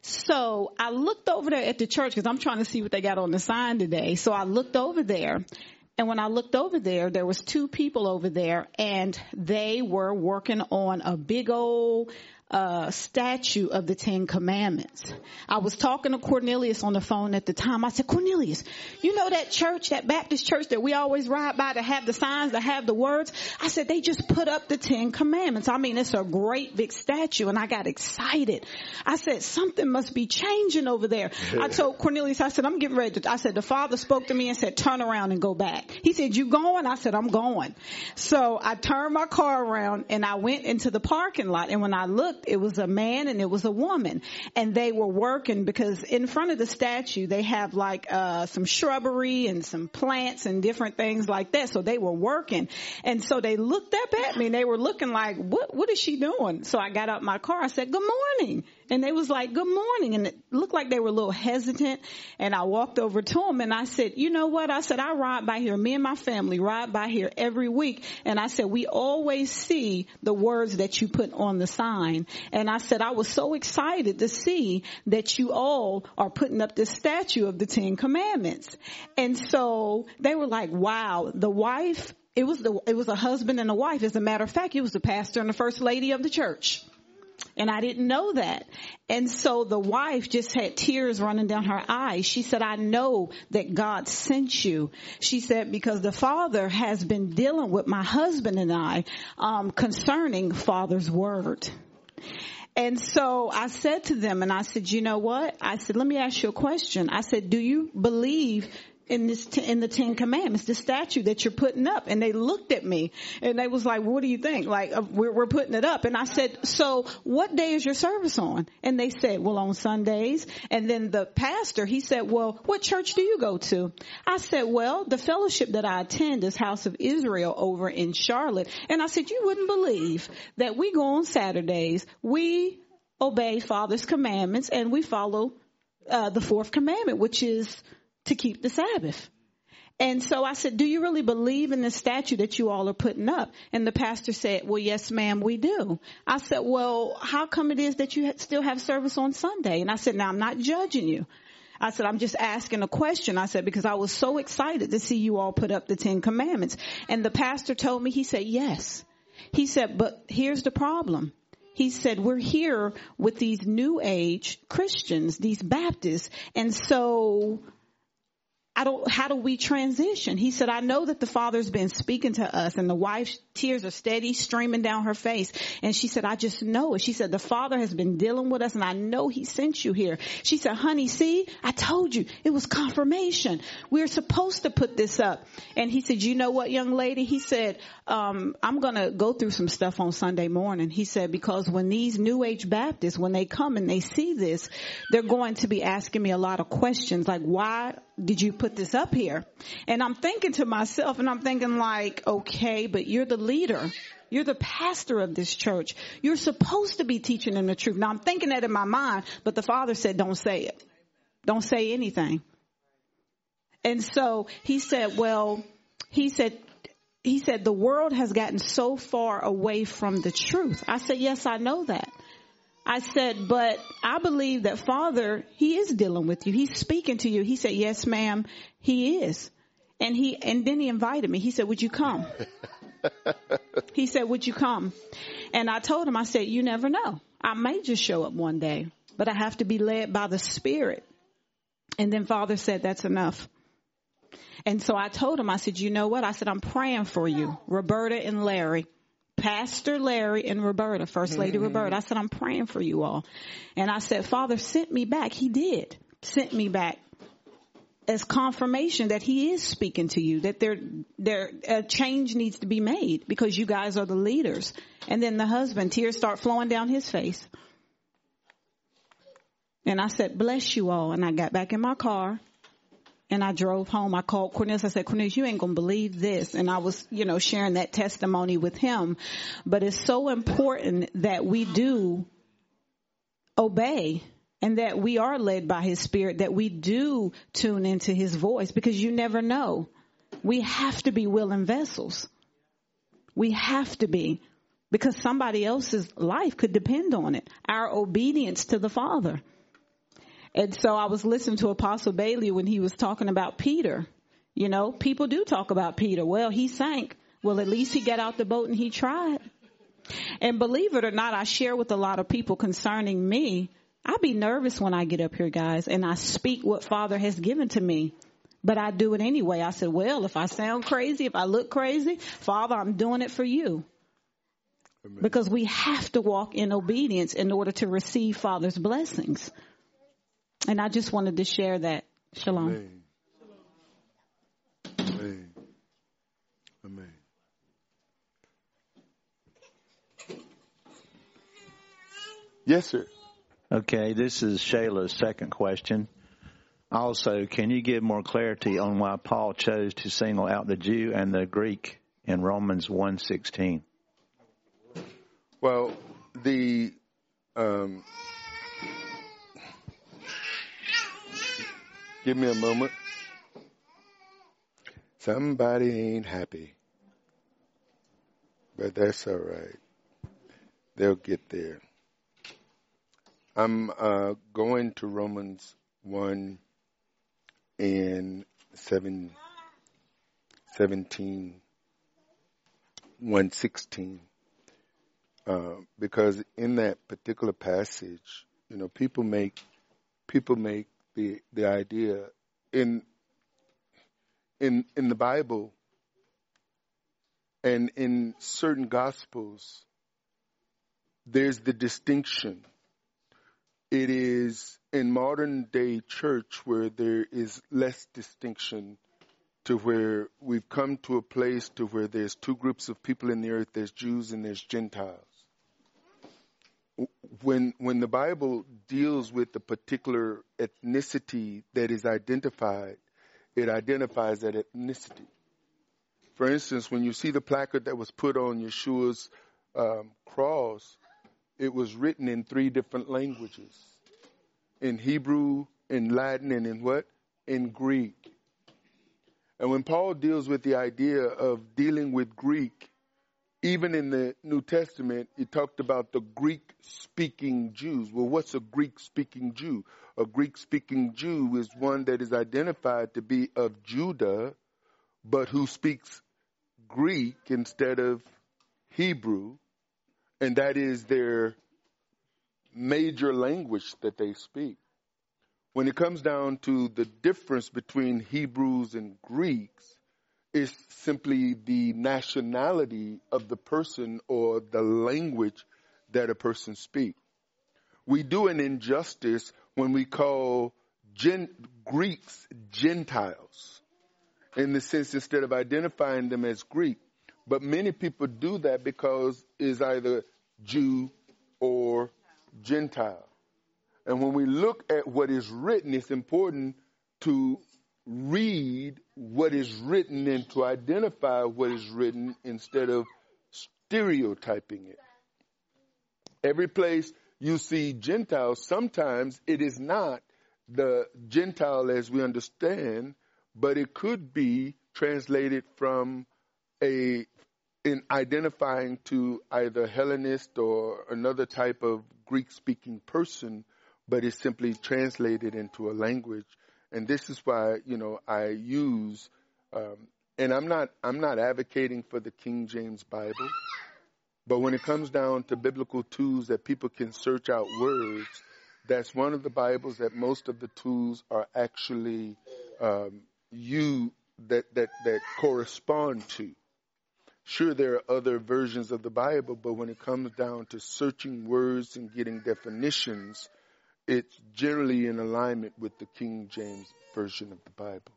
So I looked over there at the church because I'm trying to see what they got on the sign today. So I looked over there. And when I looked over there, there was two people over there, and they were working on a big old uh statue of the Ten Commandments. I was talking to Cornelius on the phone at the time. I said, Cornelius, you know that church, that Baptist church that we always ride by to have the signs, to have the words? I said, they just put up the Ten Commandments. I mean, it's a great big statue, and I got excited. I said, something must be changing over there. I told Cornelius, I said, I'm getting ready to, I said, the Father spoke to me and said, turn around and go back. He said, you going? I said, I'm going. So I turned my car around and I went into the parking lot, and when I looked, it was a man and it was a woman, and they were working because in front of the statue they have like uh some shrubbery and some plants and different things like that. So they were working, and so they looked up at me and they were looking like, what what is she doing? So I got out my car. I said, good morning. And they was like, good morning. And it looked like they were a little hesitant. And I walked over to them and I said, you know what? I said, I ride by here. Me and my family ride by here every week. And I said, we always see the words that you put on the sign. And I said, I was so excited to see that you all are putting up this statue of the Ten Commandments. And so they were like, wow, the wife, it was the, it was a husband and a wife. As a matter of fact, it was the pastor and the first lady of the church. And I didn't know that. And so the wife just had tears running down her eyes. She said, I know that God sent you. She said, because the Father has been dealing with my husband and I um, concerning Father's word. And so I said to them, and I said, you know what? I said, let me ask you a question. I said, do you believe in this, in the Ten Commandments, the statue that you're putting up? And they looked at me and they was like, what do you think? Like, uh, we're, we're putting it up. And I said, so what day is your service on? And they said, well, on Sundays. And then the pastor, he said, well, what church do you go to? I said, well, the fellowship that I attend is House of Israel over in Charlotte. And I said, you wouldn't believe that we go on Saturdays, we obey Father's commandments, and we follow uh, the fourth commandment, which is to keep the Sabbath. And so I said, do you really believe in the statue that you all are putting up? And the pastor said, well, yes, ma'am, we do. I said, well, how come it is that you still have service on Sunday? And I said, now I'm not judging you. I said, I'm just asking a question. I said, because I was so excited to see you all put up the Ten Commandments. And the pastor told me, he said, yes. He said, but here's the problem. He said, we're here with these new age Christians, these Baptists. And so I don't, how do we transition? He said, I know that the Father's been speaking to us, and the wife's tears are steady streaming down her face. And she said, I just know it. She said, the Father has been dealing with us, and I know he sent you here. She said, honey, see, I told you it was confirmation. We're supposed to put this up. And he said, you know what, young lady? He said, um, I'm going to go through some stuff on Sunday morning. He said, because when these new age Baptists, when they come and they see this, they're going to be asking me a lot of questions like, why did you put this up here? And I'm thinking to myself, and I'm thinking like, okay, but you're the leader. You're the pastor of this church. You're supposed to be teaching them the truth. Now I'm thinking that in my mind, but the Father said, don't say it. Don't say anything. And so he said, well, he said, he said, the world has gotten so far away from the truth. I said, yes, I know that. I said, but I believe that Father, he is dealing with you. He's speaking to you. He said, yes, ma'am, he is. And he, and then he invited me. He said, would you come? He said, would you come? And I told him, I said, you never know. I may just show up one day, but I have to be led by the Spirit. And then Father said, that's enough. And so I told him, I said, you know what? I said, I'm praying for you, Roberta and Larry. Pastor Larry and Roberta, First Lady mm-hmm. Roberta. I said, I'm praying for you all. And I said, Father sent me back. He did sent me back as confirmation that he is speaking to you, that there, there, a change needs to be made because you guys are the leaders. And then the husband, tears start flowing down his face. And I said, bless you all. And I got back in my car. And I drove home. I called Cornelius. I said, Cornelius, you ain't going to believe this. And I was, you know, sharing that testimony with him. But it's so important that we do obey and that we are led by his Spirit, that we do tune into his voice, because you never know. We have to be willing vessels. We have to be, because somebody else's life could depend on it. Our obedience to the Father. And so I was listening to Apostle Bailey when he was talking about Peter. You know, people do talk about Peter. Well, he sank. Well, at least he got out the boat and he tried. And believe it or not, I share with a lot of people concerning me. I be nervous when I get up here, guys, and I speak what Father has given to me. But I do it anyway. I said, well, if I sound crazy, if I look crazy, Father, I'm doing it for you. Amen. Because we have to walk in obedience in order to receive Father's blessings. And I just wanted to share that. Shalom. Amen. Amen. Amen. Yes, sir. Okay, this is Shayla's second question. Also, can you give more clarity on why Paul chose to single out the Jew and the Greek in Romans one sixteen? Well, the um, give me a moment. Somebody ain't happy, but that's all right. They'll get there. I'm uh, going to Romans one and seven, seventeen, one sixteen, uh, because in that particular passage, you know, people make people make the the idea in in in the Bible and in certain Gospels, there's the distinction. It is in modern day church where there is less distinction, to where we've come to a place to where there's two groups of people in the earth. There's Jews and there's Gentiles. When when the Bible deals with the particular ethnicity that is identified, it identifies that ethnicity. For instance, when you see the placard that was put on Yeshua's um, cross, it was written in three different languages. In Hebrew, in Latin, and in what? In Greek. And when Paul deals with the idea of dealing with Greek, even in the New Testament, he talked about the Greek-speaking Jews. Well, what's a Greek-speaking Jew? A Greek-speaking Jew is one that is identified to be of Judah, but who speaks Greek instead of Hebrew. And that is their major language that they speak. When it comes down to the difference between Hebrews and Greeks, it's simply the nationality of the person or the language that a person speaks. We do an injustice when we call Gen- Greeks Gentiles, in the sense instead of identifying them as Greek. But many people do that because it's either Jew or Gentile. And when we look at what is written, it's important to read what is written and to identify what is written instead of stereotyping it. Every place you see Gentiles, sometimes it is not the Gentile as we understand, but it could be translated from a in identifying to either Hellenist or another type of Greek-speaking person, but it's simply translated into a language. And this is why, you know, I use, um, and I'm not, I'm not advocating for the King James Bible, but when it comes down to biblical tools that people can search out words, that's one of the Bibles that most of the tools are actually um, you that that that correspond to. Sure, there are other versions of the Bible, but when it comes down to searching words and getting definitions, it's generally in alignment with the King James Version of the Bible.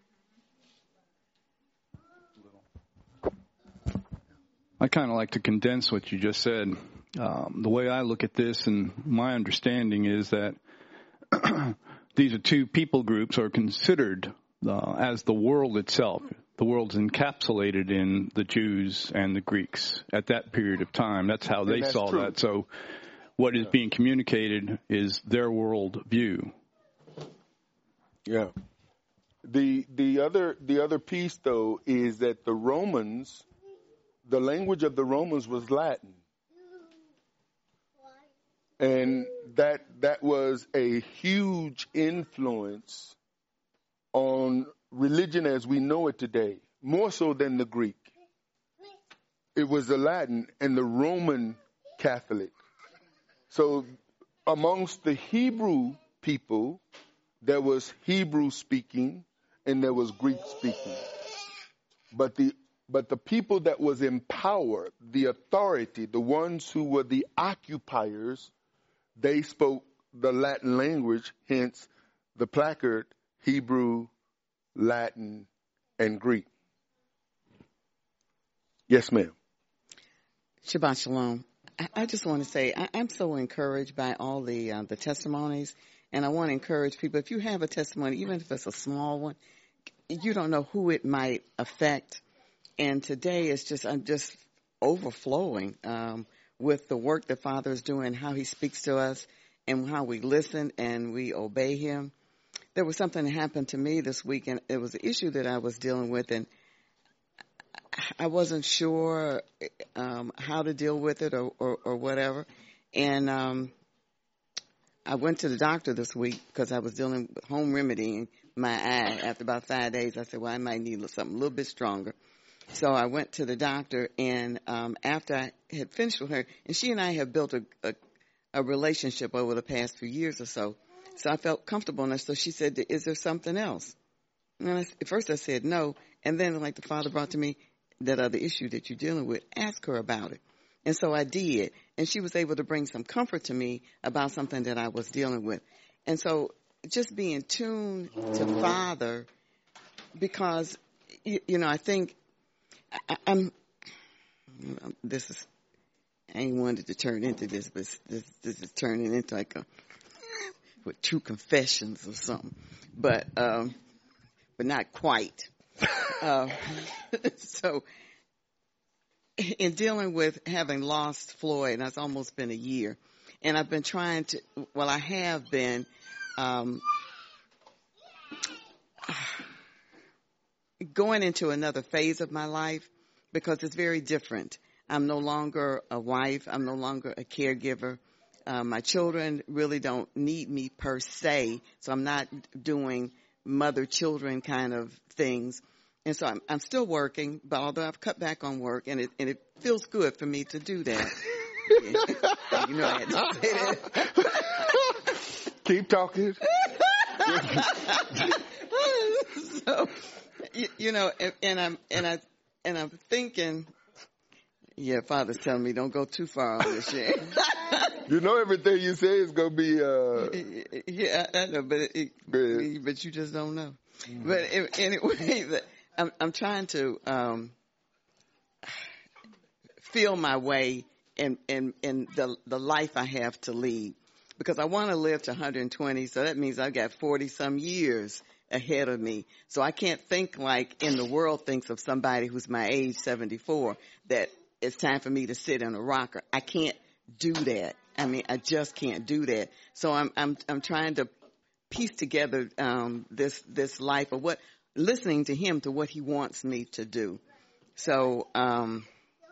I kind of like to condense what you just said. Um, the way I look at this, and my understanding is that these are two people groups are considered uh, as the world itself. The world's encapsulated in the Jews and the Greeks at that period of time. That's how they saw true. that. So what is yeah. being communicated is their world view. Yeah. The the other the other piece though is that the Romans, the language of the Romans was Latin. And that that was a huge influence on religion as we know it today, more so than the Greek. It was the Latin and the Roman Catholic. So amongst the Hebrew people, there was Hebrew speaking and there was Greek speaking. But the but the people that was in power, the authority, the ones who were the occupiers, they spoke the Latin language, hence the placard, Hebrew, Latin, and Greek. Yes, ma'am. Shabbat Shalom. I, I just want to say I, I'm so encouraged by all the uh, the testimonies, and I want to encourage people, if you have a testimony, even if it's a small one, you don't know who it might affect. And today it's just, I'm just overflowing um, with the work that Father is doing, how he speaks to us and how we listen and we obey him. There was something that happened to me this week, and it was an issue that I was dealing with, and I wasn't sure um, how to deal with it or, or, or whatever. And um, I went to the doctor this week because I was dealing with home remedying my eye. After about five days, I said, well, I might need something a little bit stronger. So I went to the doctor, and um, after I had finished with her, and she and I have built a, a, a relationship over the past few years or so, so I felt comfortable enough. So she said, is there something else? And I, at first I said no, and then like the Father brought to me that other issue that you're dealing with, ask her about it. And so I did, and she was able to bring some comfort to me about something that I was dealing with. And so just being tuned to Father, because, you, you know, I think I, I'm, this is, I ain't wanted to turn into this, but this, this is turning into like a, with true confessions or something, but, um, but not quite. uh, so in dealing with having lost Floyd, and it's almost been a year, and I've been trying to, well, I have been, um, going into another phase of my life because it's very different. I'm no longer a wife. I'm no longer a caregiver. Uh, my children really don't need me per se, so I'm not doing mother-children kind of things. And so I'm, I'm still working, but although I've cut back on work, and it, and it feels good for me to do that. Yeah. You know I had to say that. Keep talking. So, you, you know, and, and I'm and I and I'm thinking, yeah, Father's telling me don't go too far on this shit. You know, everything you say is gonna be. Uh... Yeah, I know, but it, it, but you just don't know. Mm-hmm. But it, anyway, I'm I'm trying to um, feel my way in in in the the life I have to lead, because I want to live to one hundred twenty. So that means I've got forty some years ahead of me. So I can't think like in the world thinks of somebody who's my age, seventy-four, that it's time for me to sit in a rocker. I can't do that. I mean, I just can't do that. So I'm I'm I'm trying to piece together um, this this life of what listening to him to what he wants me to do. So, um,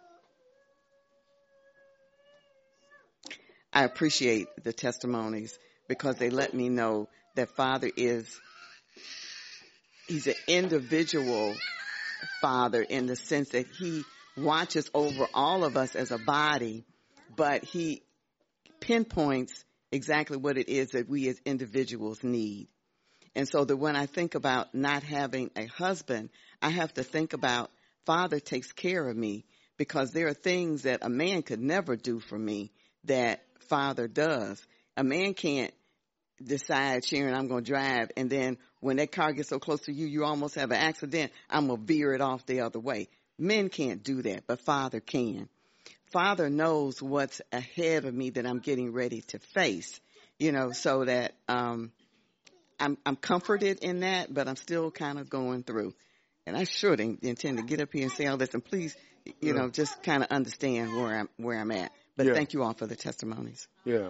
I appreciate the testimonies because they let me know that Father is, he's an individual Father in the sense that he watches over all of us as a body, but he pinpoints exactly what it is that we as individuals need. And so that when I think about not having a husband, I have to think about Father takes care of me, because there are things that a man could never do for me that Father does. A man can't decide, Sharon, I'm going to drive, and then when that car gets so close to you, you almost have an accident, I'm going to veer it off the other way. Men can't do that, but Father can. Father knows what's ahead of me that I'm getting ready to face, you know, so that um, I'm, I'm comforted in that, but I'm still kind of going through. And I sure didn't intend to get up here and say all this, and please, you yeah. know, just kind of understand where I'm where I'm at. But yeah. thank you all for the testimonies. Yeah.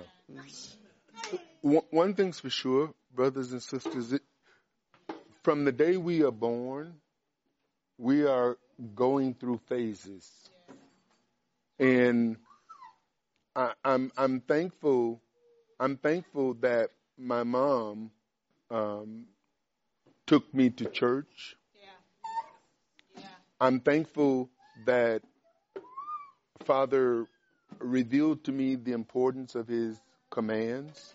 One thing's for sure, brothers and sisters, it, from the day we are born, we are going through phases. And I, I'm I'm thankful I'm thankful that my mom um, took me to church. Yeah. Yeah. I'm thankful that Father revealed to me the importance of his commands.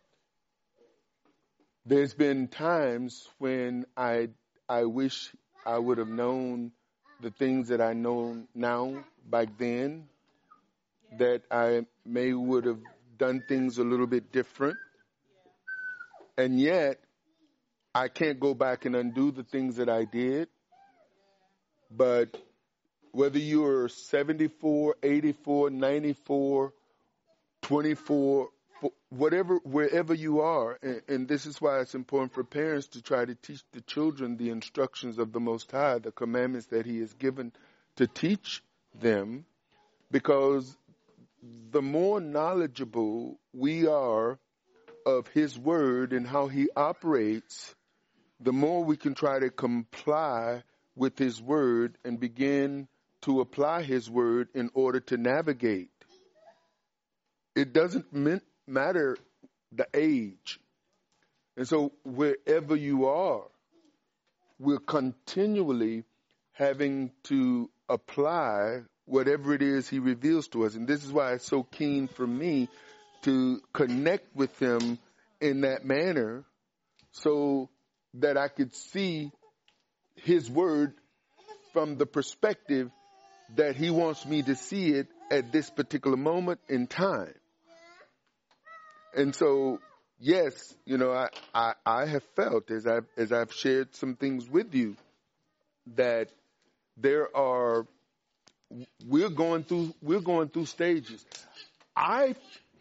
There's been times when I I wish I would have known the things that I know now back then, that I may would have done things a little bit different. And yet, I can't go back and undo the things that I did. But whether you're seventy-four, eighty-four, ninety-four, twenty-four, whatever, wherever you are, and, and this is why it's important for parents to try to teach the children the instructions of the Most High, the commandments that he has given to teach them, because the more knowledgeable we are of his word and how he operates, the more we can try to comply with his word and begin to apply his word in order to navigate. It doesn't mean, matter the age. And so wherever you are, we're continually having to apply whatever it is he reveals to us. And this is why it's so keen for me to connect with him in that manner, so that I could see his word from the perspective that he wants me to see it at this particular moment in time. And so, yes, you know, I, I, I have felt, as I've, as I've shared some things with you, that there are, we're going through, we're going through stages. I,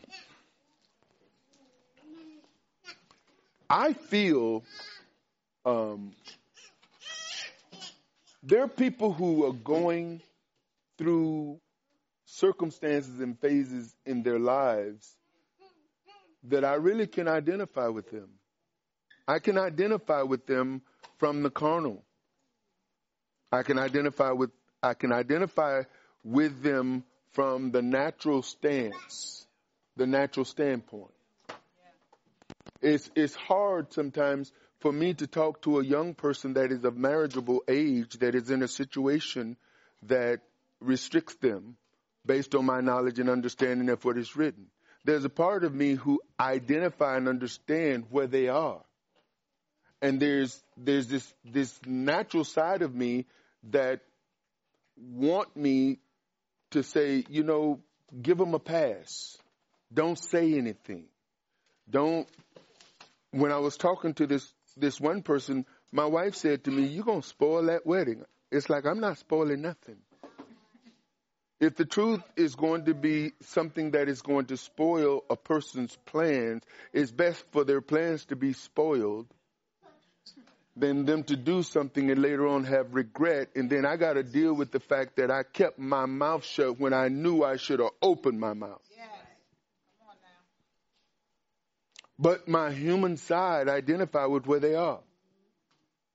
I feel, um, there are people who are going through circumstances and phases in their lives that I really can identify with them. I can identify with them from the carnal. I can identify with I can identify with them from the natural stance, the natural standpoint. It's it's hard sometimes for me to talk to a young person that is of marriageable age, that is in a situation that restricts them based on my knowledge and understanding of what is written. There's a part of me who identify and understand where they are. And there's there's this this natural side of me that want me to say, you know, give them a pass. Don't say anything. Don't. When I was talking to this this one person, my wife said to me, "You're going to spoil that wedding." It's like, I'm not spoiling nothing. If the truth is going to be something that is going to spoil a person's plans, it's best for their plans to be spoiled than them to do something and later on have regret. And then I got to deal with the fact that I kept my mouth shut when I knew I should have opened my mouth. Yes. Come on now. But my human side identify with where they are.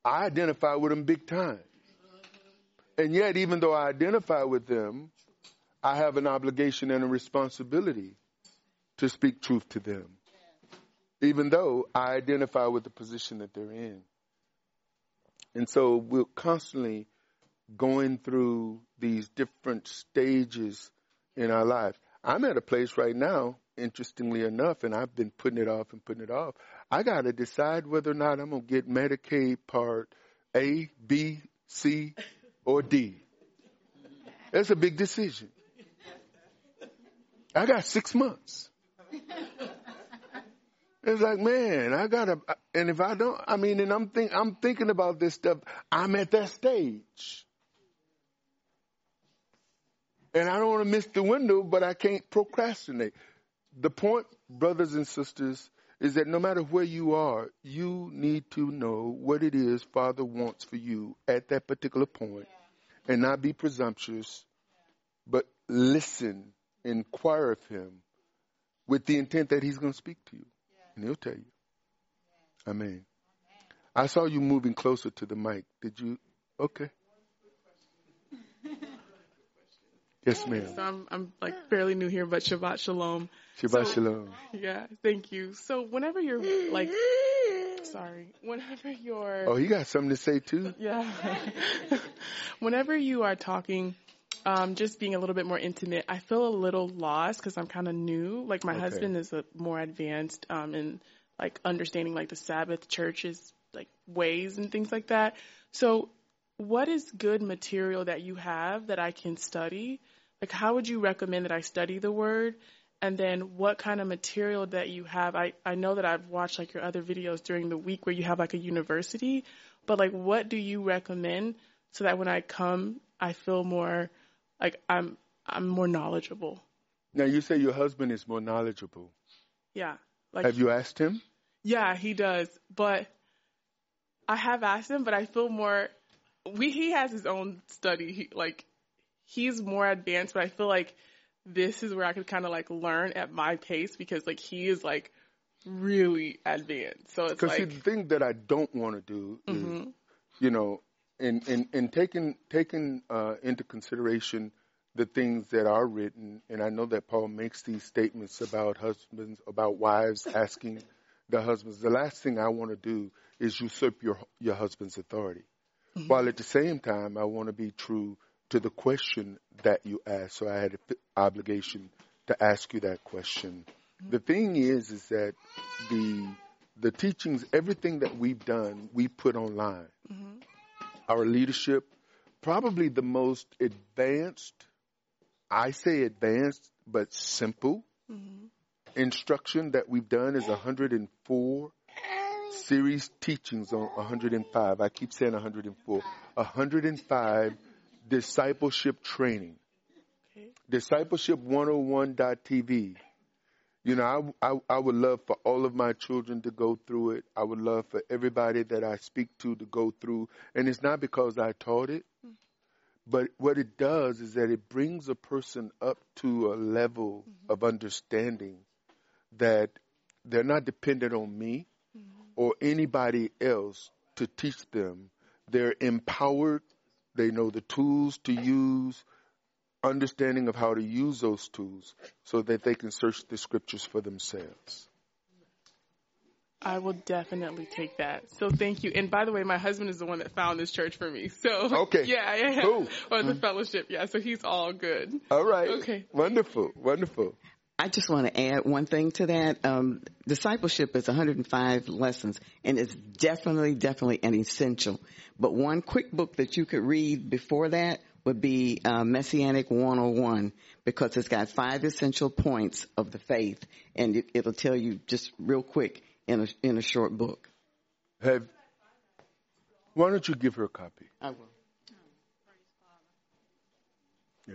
I identify with them big time. And yet, even though I identify with them, I have an obligation and a responsibility to speak truth to them, even though I identify with the position that they're in. And so we're constantly going through these different stages in our lives. I'm at a place right now, interestingly enough, and I've been putting it off and putting it off. I got to decide whether or not I'm going to get Medicaid Part A, B, C, or D. That's a big decision. I got six months. It's like, man, I gotta, and if I don't, I mean, and I'm think, I'm thinking about this stuff. I'm at that stage, and I don't want to miss the window, but I can't procrastinate. The point, brothers and sisters, is that no matter where you are, you need to know what it is Father wants for you at that particular point, and not be presumptuous, but listen, inquire of Him, with the intent that He's going to speak to you. And He'll tell you. Amen. I saw you moving closer to the mic. Did you? Okay. Yes, ma'am. So I'm, I'm like fairly new here, but Shabbat Shalom. Shabbat so, Shalom. Yeah, thank you. So whenever you're like, sorry, whenever you're. Oh, you got something to say too? Yeah. Whenever you are talking, um, just being a little bit more intimate, I feel a little lost because I'm kind of new. Like my okay. husband is a more advanced um, in like understanding like the Sabbath church's like ways and things like that. So what is good material that you have that I can study? Like how would you recommend that I study the word? And then what kind of material that you have? I, I know that I've watched like your other videos during the week where you have like a university, but like what do you recommend so that when I come, I feel more like I'm I'm more knowledgeable? Now you say your husband is more knowledgeable. Yeah. Like, have you asked him? Yeah, he does. But I have asked him, but I feel more, we he has his own study. He, like he's more advanced, but I feel like this is where I could kind of like learn at my pace because like he is like really advanced. So it's like. Because the thing that I don't want to do is, mm-hmm. you know, in, in, in taking, taking uh, into consideration the things that are written, and I know that Paul makes these statements about husbands, about wives asking the husbands. The last thing I want to do is usurp your, your husband's authority. Mm-hmm. While at the same time, I want to be true to the question that you asked. So I had an obligation to ask you that question. Mm-hmm. The thing is, is that the the teachings, everything that we've done, we put online. Mm-hmm. Our leadership, probably the most advanced, I say advanced, but simple mm-hmm. instruction that we've done is one hundred four series teachings on one hundred five. I keep saying one hundred four. one hundred five discipleship training. Okay. Discipleship one oh one dot t v. You know, I, I, I would love for all of my children to go through it. I would love for everybody that I speak to to go through. And it's not because I taught it, mm-hmm. but what it does is that it brings a person up to a level mm-hmm. of understanding that they're not dependent on me mm-hmm. or anybody else to teach them. They're empowered. They know the tools to use, understanding of how to use those tools so that they can search the scriptures for themselves. I will definitely take that. So thank you. And by the way, my husband is the one that found this church for me. So okay. Yeah, yeah. Cool. Or the mm-hmm. fellowship. Yeah. So he's all good. All right. Okay. Wonderful. Wonderful. I just want to add one thing to that. Um, discipleship is one hundred five lessons, and it's definitely, definitely an essential. But one quick book that you could read before that would be uh, Messianic one oh one, because it's got five essential points of the faith, and it, it'll tell you just real quick in a, in a short book. Have, why don't you give her a copy? I will. Yeah.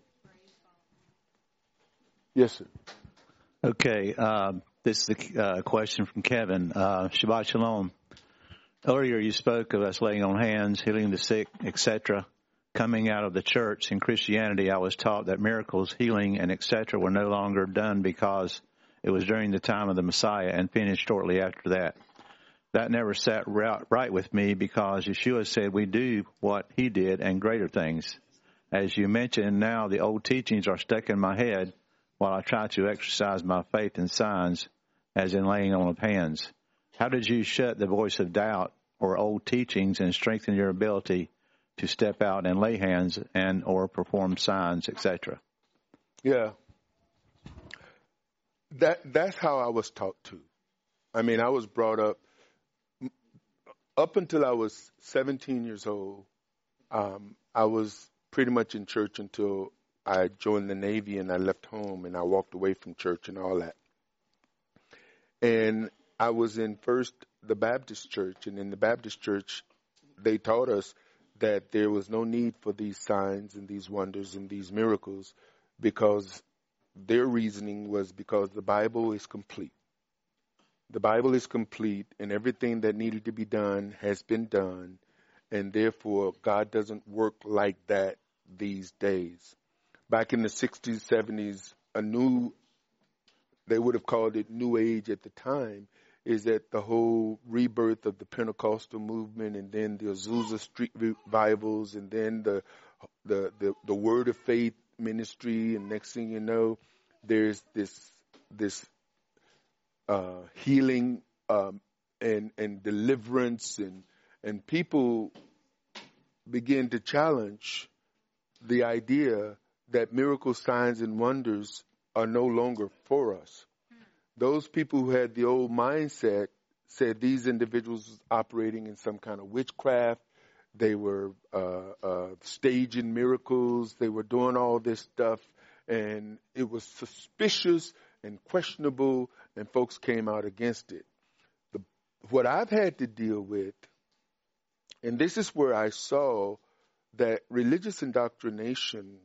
Yes, sir. Okay. Uh, this is a uh, question from Kevin. Uh, Shabbat Shalom. Earlier you spoke of us laying on hands, healing the sick, et cetera. Coming out of the church in Christianity, I was taught that miracles, healing, and et cetera were no longer done because it was during the time of the Messiah and finished shortly after that. that never sat right with me because Yeshua said we do what he did and greater things. As you mentioned, now the old teachings are stuck in my head while I try to exercise my faith in signs, as in laying on of hands. How did you shut the voice of doubt or old teachings and strengthen your ability to step out and lay hands and or perform signs, et cetera? Yeah. That that's how I was taught to. I mean, I was brought up, up until I was seventeen years old, um, I was pretty much in church until I joined the Navy and I left home and I walked away from church and all that. And I was in first the Baptist church, and in the Baptist church, they taught us that there was no need for these signs and these wonders and these miracles because their reasoning was because the Bible is complete. The Bible is complete and everything that needed to be done has been done, and therefore God doesn't work like that these days. Back in the sixties, seventies, a new, they would have called it New Age at the time, is that the whole rebirth of the Pentecostal movement and then the Azusa Street revivals and then the, the, the, the Word of Faith ministry, and next thing you know, there's this, this uh, healing um, and, and deliverance, and, and people begin to challenge the idea that miracle signs and wonders are no longer for us. Those people who had the old mindset said these individuals were operating in some kind of witchcraft. They were uh, uh, staging miracles. They were doing all this stuff, and it was suspicious and questionable, and folks came out against it. The, what I've had to deal with, and this is where I saw that religious indoctrination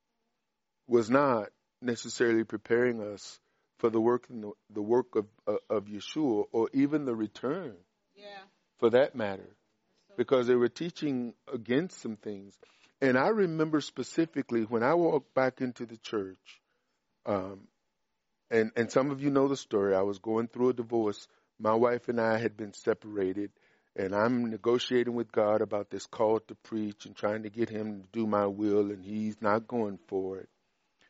was not necessarily preparing us for the work the, the work of uh, of Yeshua, or even the return, yeah, for that matter, so because they were teaching against some things. And I remember specifically when I walked back into the church, um, and and some of you know the story. I was going through a divorce. My wife and I had been separated, and I'm negotiating with God about this call to preach and trying to get him to do my will, and he's not going for it.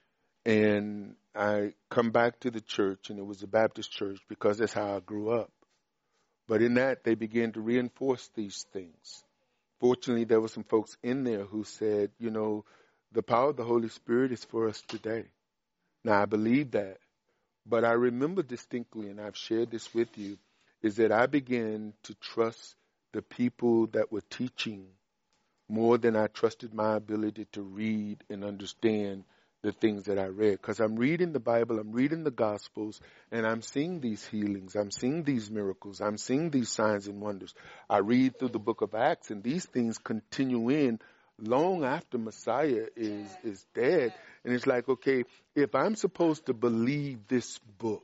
And I come back to the church, and it was a Baptist church because that's how I grew up. But in that, they began to reinforce these things. Fortunately, there were some folks in there who said, you know, the power of the Holy Spirit is for us today. Now, I believe that. But I remember distinctly, and I've shared this with you, is that I began to trust the people that were teaching more than I trusted my ability to read and understand the things that I read. Because I'm reading the Bible, I'm reading the Gospels, and I'm seeing these healings, I'm seeing these miracles, I'm seeing these signs and wonders. I read through the book of Acts, and these things continue in long after Messiah is, is dead. And it's like, okay, if I'm supposed to believe this book,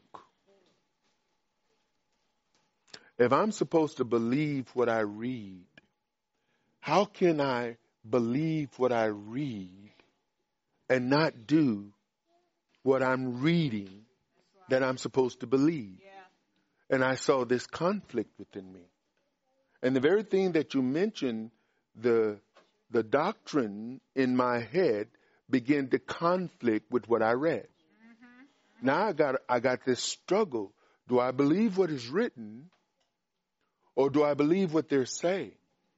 if I'm supposed to believe what I read, how can I believe what I read and not do what I'm reading that I'm supposed to believe? Yeah. And I saw this conflict within me. And the very thing that you mentioned, the the doctrine in my head began to conflict with what I read. Mm-hmm. Now I got I got this struggle. Do I believe what is written, or do I believe what they're saying?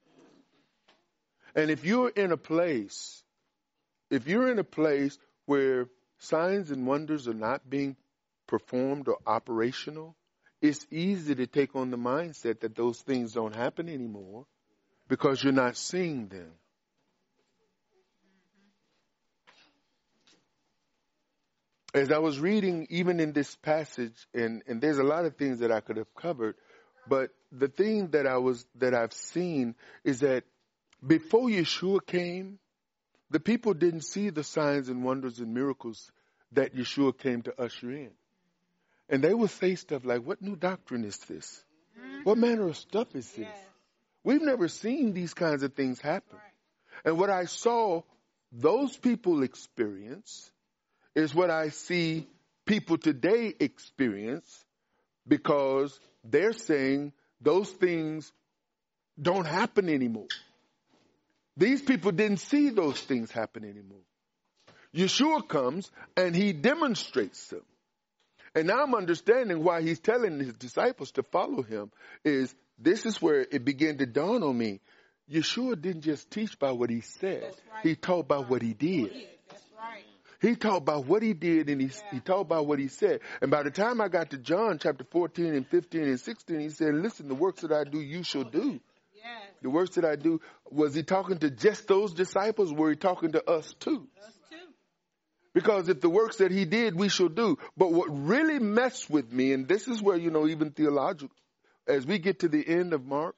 And if you're in a place If you're in a place where signs and wonders are not being performed or operational, it's easy to take on the mindset that those things don't happen anymore because you're not seeing them. As I was reading, even in this passage, and, and there's a lot of things that I could have covered, but the thing that I was that I've seen is that before Yeshua came, the people didn't see the signs and wonders and miracles that Yeshua came to usher in. And they would say stuff like, what new doctrine is this? Mm-hmm. What manner of stuff is this? Yes. We've never seen these kinds of things happen. Right. And what I saw those people experience is what I see people today experience, because they're saying those things don't happen anymore. These people didn't see those things happen anymore. Yeshua comes and he demonstrates them. And now I'm understanding why he's telling his disciples to follow him is this is where it began to dawn on me. Yeshua didn't just teach by what he said. Right. He taught by what he did. That's right. He taught by what he did and he, yeah. he taught by what he said. And by the time I got to John chapter fourteen and fifteen and sixteen, he said, listen, the works that I do, you shall do. Yes. The works that I do, was he talking to just those disciples? Were he talking to us too? Us too. Because if the works that he did, we shall do. But what really messed with me, and this is where, you know, even theological, as we get to the end of Mark,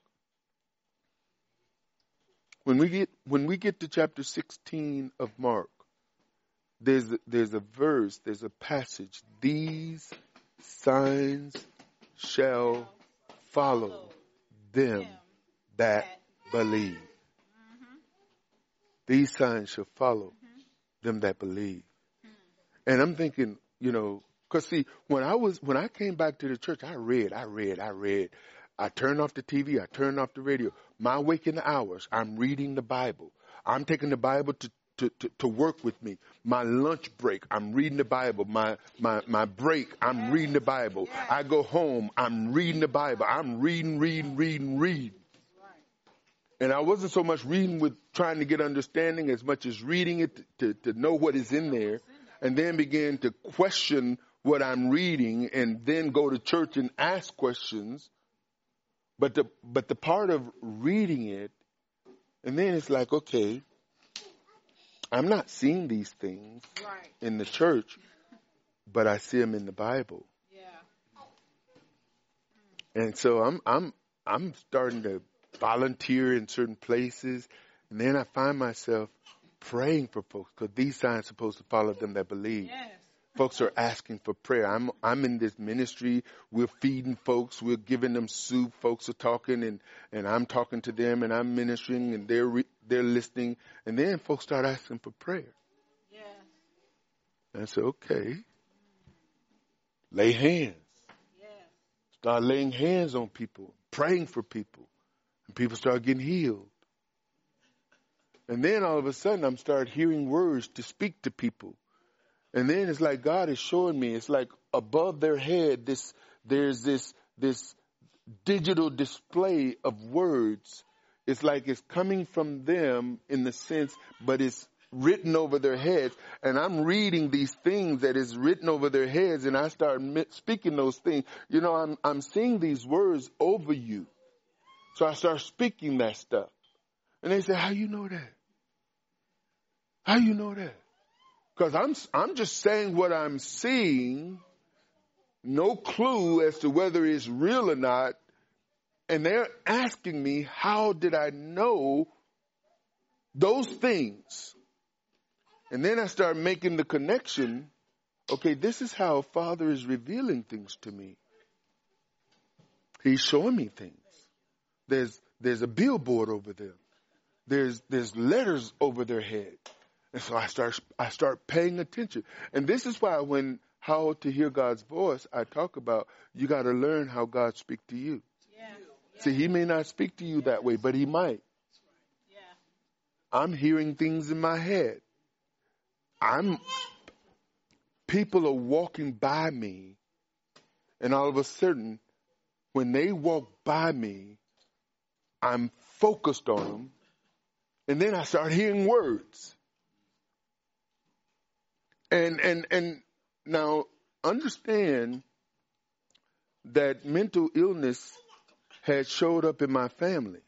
when we get when we get to chapter sixteen of Mark, there's a, there's a verse, there's a passage. These signs shall follow them that believe. These signs shall follow them that believe. And I'm thinking, you know, because see, when I was when I came back to the church, I read, I read, I read. I turned off the T V. I turned off the radio. My waking hours, I'm reading the Bible. I'm taking the Bible to, to, to, to work with me. My lunch break, I'm reading the Bible. My my my break, I'm reading the Bible. I go home, I'm reading the Bible. I'm reading, reading, reading, reading. And I wasn't so much reading with trying to get understanding as much as reading it to, to, to know what is in there, and then begin to question what I'm reading, and then go to church and ask questions. But the but the part of reading it, and then it's like, okay, I'm not seeing these things right. in the church, but I see them in the Bible. Yeah. And so I'm I'm I'm starting to volunteer in certain places, and then I find myself praying for folks because these signs are supposed to follow them that believe. Yes. Folks are asking for prayer. I'm I'm in this ministry. We're feeding folks. We're giving them soup. Folks are talking, and, and I'm talking to them, and I'm ministering, and they're re, they're listening. And then folks start asking for prayer. Yeah. And I said, okay, lay hands. Yeah. Start laying hands on people, praying for people, and people start getting healed. And then all of a sudden, I'm start hearing words to speak to people. And then it's like God is showing me, it's like above their head, this there's this this digital display of words. It's like it's coming from them in the sense, but it's written over their heads. And I'm reading these things that is written over their heads, and I start speaking those things. You know, I'm I'm seeing these words over you. So I start speaking that stuff. And they say, how you know that? How you know that? Because I'm I'm just saying what I'm seeing, no clue as to whether it's real or not. And they're asking me, how did I know those things? And then I start making the connection. Okay, this is how Father is revealing things to me. He's showing me things. There's there's a billboard over them. There's there's letters over their head. And so I start I start paying attention. And this is why when How to Hear God's Voice, I talk about you got to learn how God speaks to you. Yeah. Yeah. See, he may not speak to you that way, but he might. Yeah. I'm hearing things in my head. I'm people are walking by me, and all of a sudden, when they walk by me, I'm focused on them, and then I start hearing words. And and and now understand that mental illness had showed up in my family.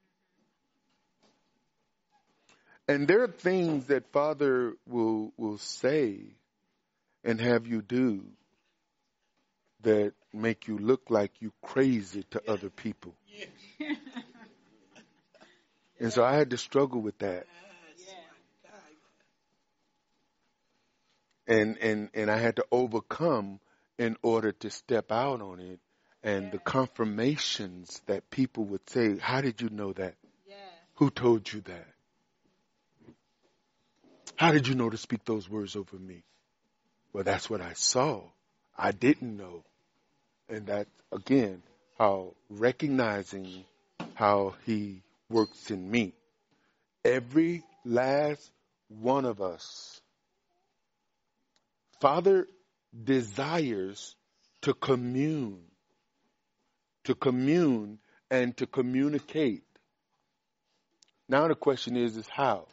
And there are things that Father will will say and have you do that make you look like you crazy to other people. And so I had to struggle with that. And, and, and I had to overcome in order to step out on it. And yeah. the confirmations that people would say, how did you know that? Yeah. Who told you that? How did you know to speak those words over me? Well, that's what I saw. I didn't know. And that, again, how recognizing how he works in me. Every last one of us. Father desires to commune, to commune and to communicate. Now the question is, is how?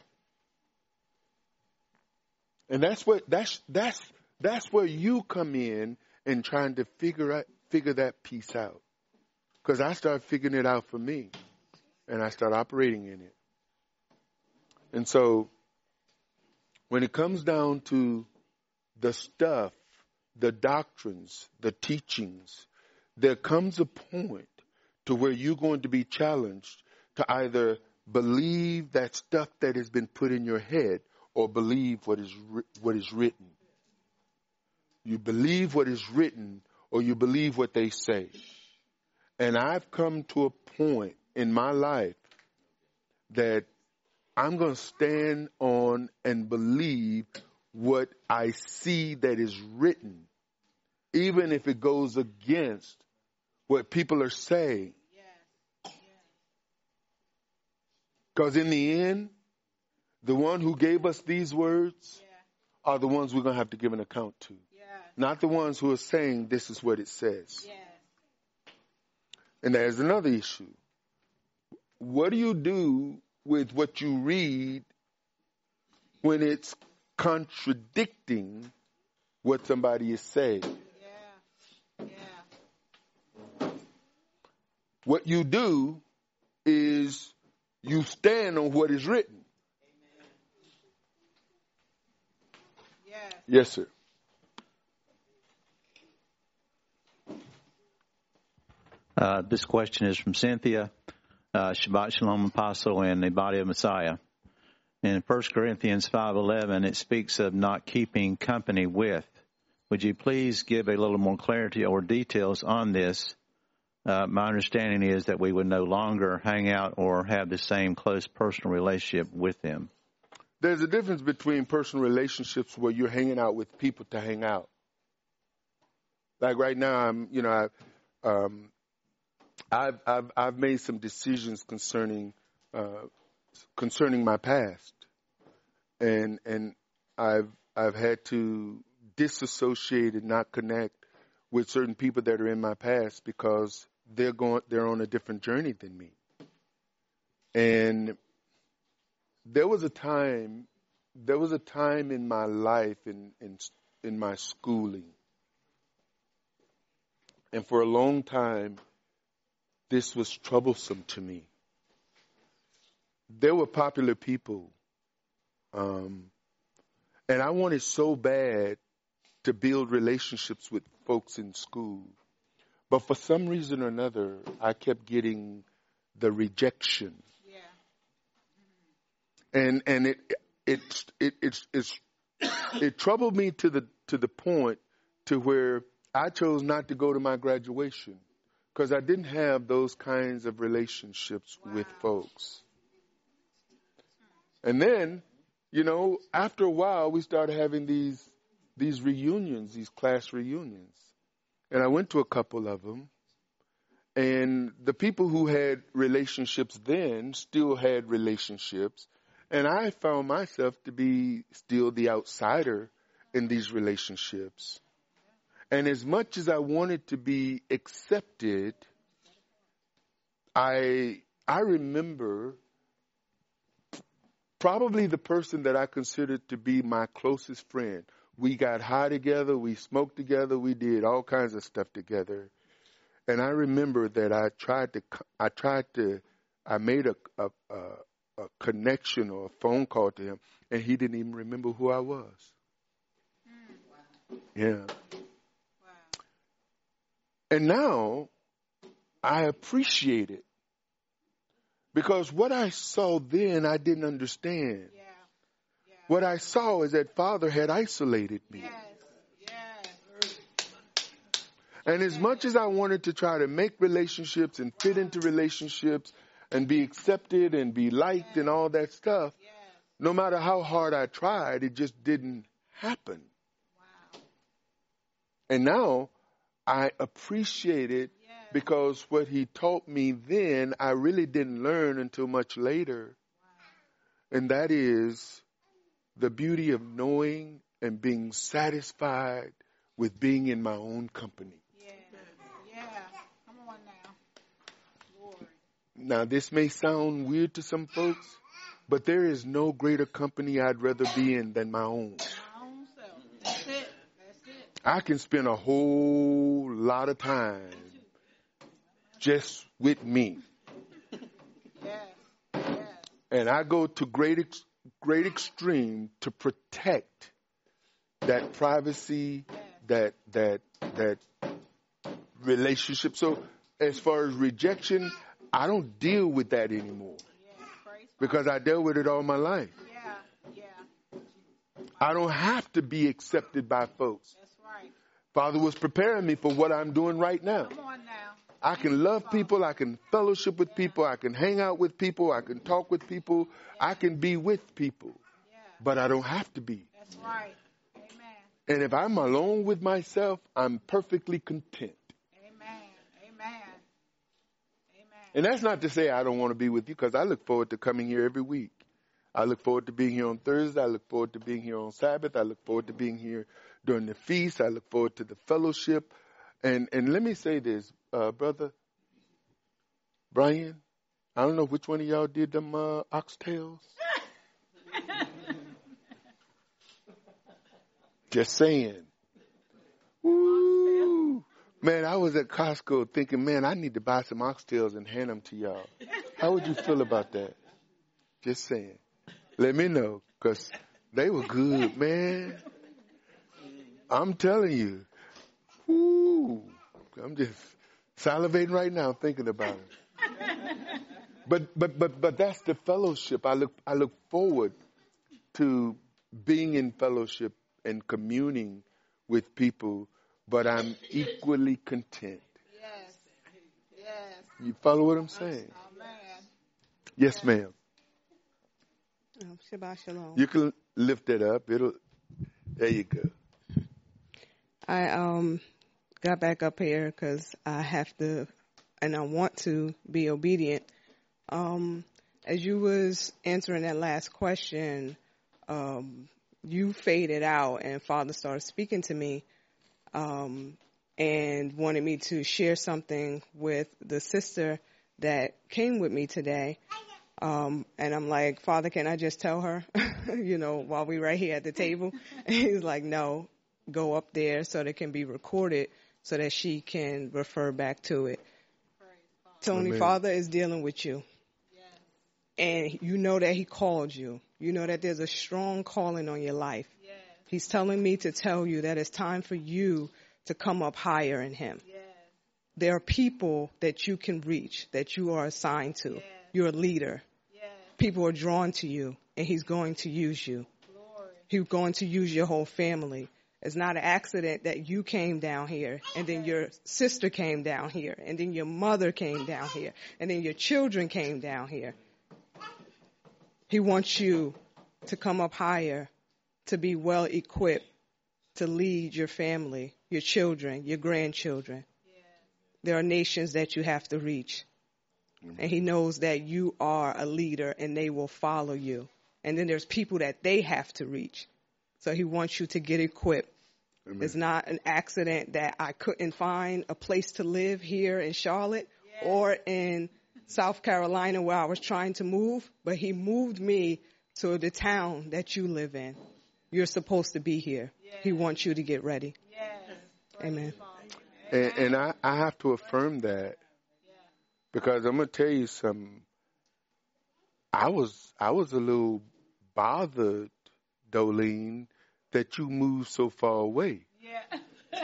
And that's what that's that's that's where you come in and trying to figure out figure that piece out. Because I started figuring it out for me, and I started operating in it. And so, when it comes down to the stuff, the doctrines, the teachings, there comes a point to where you're going to be challenged to either believe that stuff that has been put in your head or believe what is what is written. You believe what is written or you believe what they say. And I've come to a point in my life that I'm going to stand on and believe what I see that is written, even if it goes against what people are saying. Because in the end, the one who gave us these words are the ones we're going to have to give an account to. Not the ones who are saying this is what it says. And there's another issue. What do you do with what you read when it's contradicting what somebody is saying? Yeah. Yeah. What you do is you stand on what is written. Yes, yes sir. Uh, this question is from Cynthia. Uh, Shabbat Shalom, Apostle, and the body of Messiah. In First Corinthians five eleven, it speaks of not keeping company with. Would you please give a little more clarity or details on this? Uh, my understanding is that we would no longer hang out or have the same close personal relationship with them. There's a difference between personal relationships where you're hanging out with people to hang out. Like right now, I'm, you know, I, um, I've, I've, I've made some decisions concerning, uh, concerning my past. And, and I've, I've had to disassociate and not connect with certain people that are in my past because they're going, they're on a different journey than me. And there was a time, there was a time in my life, in, in, in my schooling. And for a long time, this was troublesome to me. There were popular people, um, and I wanted so bad to build relationships with folks in school. But for some reason or another, I kept getting the rejection. Yeah. And and it it it it it, it troubled me to the to the point to where I chose not to go to my graduation. Because I didn't have those kinds of relationships wow. with folks. And then, you know, after a while, we started having these these reunions, these class reunions. And I went to a couple of them. And the people who had relationships then still had relationships. And I found myself to be still the outsider in these relationships. And as much as I wanted to be accepted, I I remember probably the person that I considered to be my closest friend. We got high together, we smoked together, we did all kinds of stuff together. And I remember that I tried to I tried to I made a a, a, a connection or a phone call to him, and he didn't even remember who I was. Mm, wow. Yeah. And now I appreciate it because what I saw then I didn't understand. Yeah. Yeah. What I saw is that Father had isolated me. Yes. Yes. And as much as I wanted to try to make relationships and fit into relationships and be accepted and be liked yes. and all that stuff, yes. no matter how hard I tried, it just didn't happen. Wow. And now I appreciate it yes. because what he taught me then, I really didn't learn until much later. And that is the beauty of knowing and being satisfied with being in my own company. Yeah. Yeah. Come on now. Lord. Now, this may sound weird to some folks, but there is no greater company I'd rather be in than my own. My own self. That's it. That's it. I can spend a whole lot of time just with me. Yes. Yes. And I go to great, ex- great extreme to protect that privacy, that, that, that relationship. So as far as rejection, I don't deal with that anymore because I dealt with it all my life. Yeah. Yeah. I don't have to be accepted by folks. That's right. Father was preparing me for what I'm doing right now. Come on now. I can love people. I can fellowship with people. I can hang out with people. I can talk with people. I can be with people. But I don't have to be. That's right. Amen. And if I'm alone with myself, I'm perfectly content. Amen. Amen. Amen. And that's not to say I don't want to be with you, because I look forward to coming here every week. I look forward to being here on Thursday. I look forward to being here on Sabbath. I look forward to being here during the feast. I look forward to the fellowship. And and let me say this, uh, brother Brian, I don't know which one of y'all did them uh, oxtails. Just saying. Woo. Man, I was at Costco thinking, man, I need to buy some oxtails and hand them to y'all. How would you feel about that? Just saying. Let me know, because they were good, man. I'm telling you. Woo. I'm just salivating right now thinking about it. But but but but that's the fellowship. I look I look forward to being in fellowship and communing with people, but I'm equally content. Yes. Yes. You follow what I'm saying? Amen. Yes, ma'am. Oh, Shabbat Shalom. You can lift it up. It'll. There you go. I um got back up here because I have to, and I want to be obedient. Um, as you was answering that last question, um, you faded out, and Father started speaking to me, um, and wanted me to share something with the sister that came with me today. Um, and I'm like, Father, can I just tell her, you know, while we right here at the table? And he's like, no, go up there so that it can be recorded so that she can refer back to it. Tony, Amen. Father is dealing with you. And you know that he called you. You know that there's a strong calling on your life. Yes. He's telling me to tell you that it's time for you to come up higher in him. Yes. There are people that you can reach, that you are assigned to. Yes. You're a leader. Yes. People are drawn to you, and he's going to use you. Lord. He's going to use your whole family. It's not an accident that you came down here, and then your sister came down here, and then your mother came down here, and then your children came down here. He wants you to come up higher, to be well equipped, to lead your family, your children, your grandchildren. Yes. There are nations that you have to reach. And he knows that you are a leader and they will follow you. And then there's people that they have to reach. So he wants you to get equipped. Amen. It's not an accident that I couldn't find a place to live here in Charlotte Yes. or in South Carolina where I was trying to move, but he moved me to the town that you live in. You're supposed to be here. Yes. He wants you to get ready. Yes. Amen. And, and I, I have to affirm that, because I'm gonna tell you something. I was I was a little bothered, Dolene, that you moved so far away. Yeah.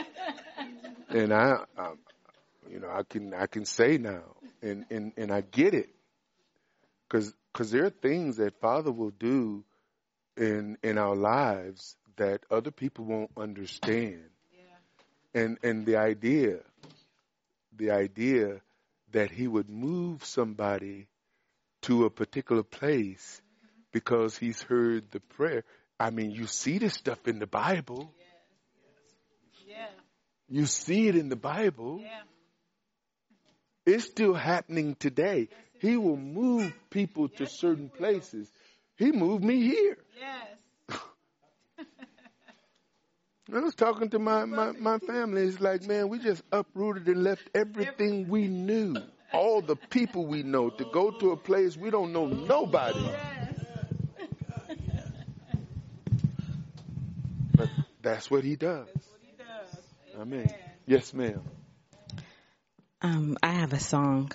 And I, I, you know, I can I can say now, and and, and I get it, because because there are things that Father will do in in our lives that other people won't understand. Yeah. And and the idea, the idea that he would move somebody to a particular place because he's heard the prayer. I mean, you see this stuff in the Bible. Yeah. You see it in the Bible. Yeah. It's still happening today. He will move people to certain places. He moved me here. Yes. I was talking to my, my, my family. It's like, man, we just uprooted and left everything we knew, all the people we know, to go to a place we don't know nobody. But that's what he does. Amen. Yes, ma'am. Um, I have a song.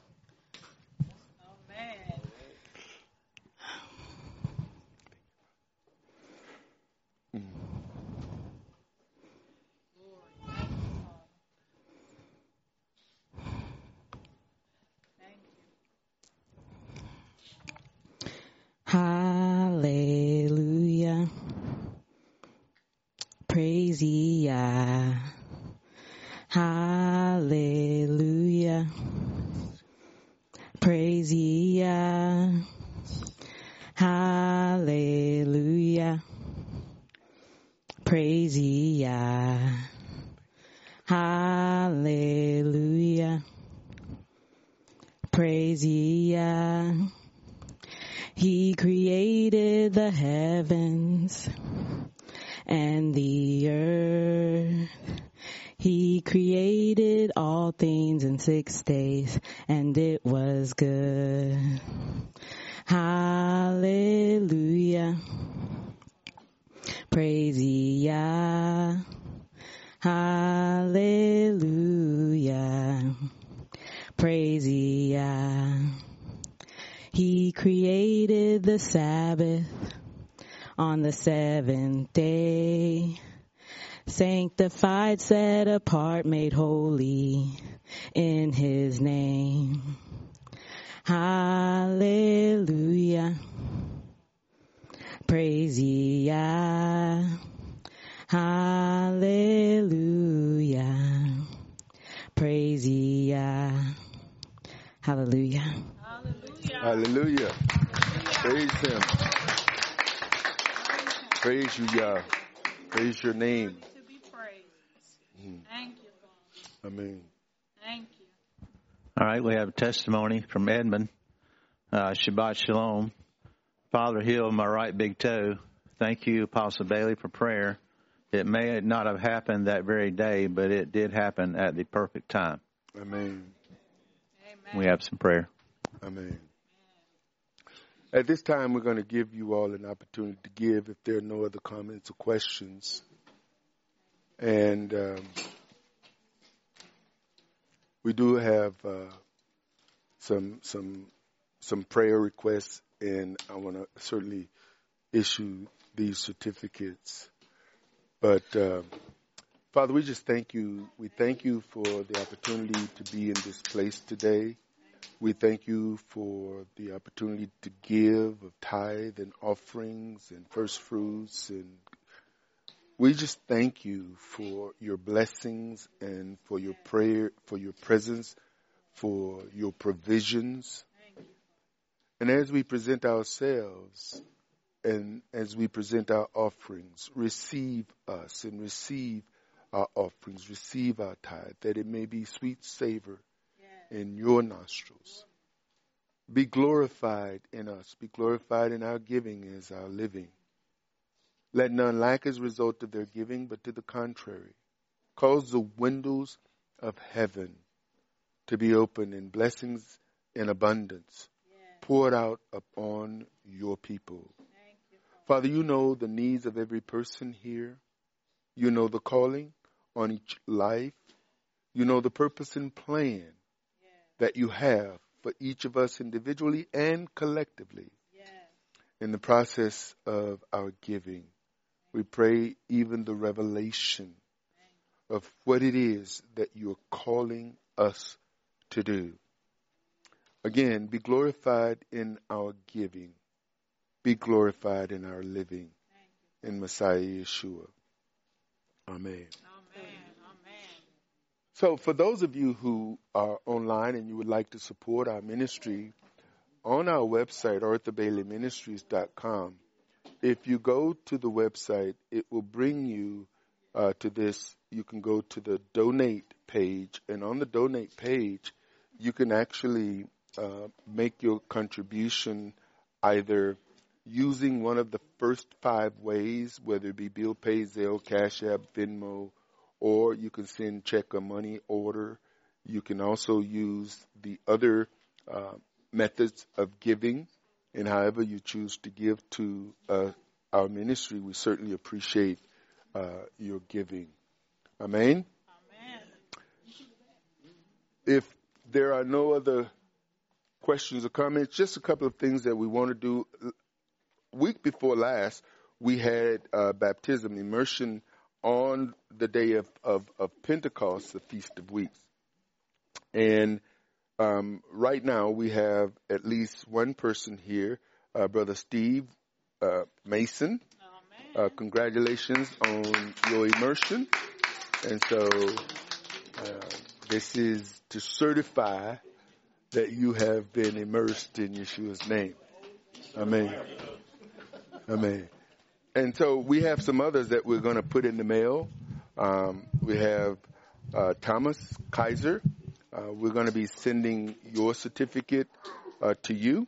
Hallelujah. Praise ye Yah. Hallelujah. Praise ye Yah. Hallelujah. Praise ye Yah. Hallelujah. Praise ye Yah. He created the heavens and the earth. He created all things in six days, and it was good. Hallelujah. Praise ye Yah. Hallelujah. Praise ye Yah. He created the Sabbath on the seventh day. Sanctified, set apart, made holy in his name. Hallelujah. Praise ye Yah. Hallelujah. Praise ye Yah. Hallelujah. Hallelujah. Praise him. Praise you, Yah. Praise your name. Thank you, Father. Amen. Thank you. All right, we have a testimony from Edmund. Uh, Shabbat Shalom. Father healed my right big toe. Thank you, Apostle Bailey, for prayer. It may not have happened that very day, but it did happen at the perfect time. Amen. We have some prayer. Amen. At this time, we're going to give you all an opportunity to give if there are no other comments or questions. And um, we do have uh, some some some prayer requests, and I want to certainly issue these certificates. But uh, Father, we just thank you. We thank you for the opportunity to be in this place today. We thank you for the opportunity to give of tithe and offerings and first fruits. And we just thank you for your blessings and for your prayer, for your presence, for your provisions. And as we present ourselves and as we present our offerings, receive us and receive our offerings, receive our tithe, that it may be sweet savor in your nostrils. Be glorified in us. Be glorified in our giving as our living. Let none lack as a result of their giving, but to the contrary. Cause the windows of heaven to be open and blessings in abundance poured out upon your people. You, Father, you know the needs of every person here. You know the calling on each life. You know the purpose and plan that you have for each of us individually and collectively in the process of our giving. We pray even the revelation of what it is that you're calling us to do. Again, be glorified in our giving. Be glorified in our living in Messiah Yeshua. Amen. So for those of you who are online and you would like to support our ministry, on our website, arthur bailey ministries dot com, if you go to the website, it will bring you uh, to this. You can go to the donate page, and on the donate page, you can actually uh, make your contribution either using one of the first five ways, whether it be Bill Pay, Zelle, Cash App, Venmo, or you can send check or money order. You can also use the other uh, methods of giving, and however you choose to give to uh, our ministry, we certainly appreciate uh, your giving. Amen? Amen. If there are no other questions or comments, just a couple of things that we want to do. Week before last, we had uh, baptism, immersion on the day of, of, of Pentecost, the Feast of Weeks. And um, right now we have at least one person here, uh, Brother Steve uh, Mason. Uh, congratulations on your immersion. And so uh, this is to certify that you have been immersed in Yeshua's name. Amen. Amen. And so we have some others that we're going to put in the mail. Um, we have uh, Thomas Kaiser. Uh, we're going to be sending your certificate uh, to you.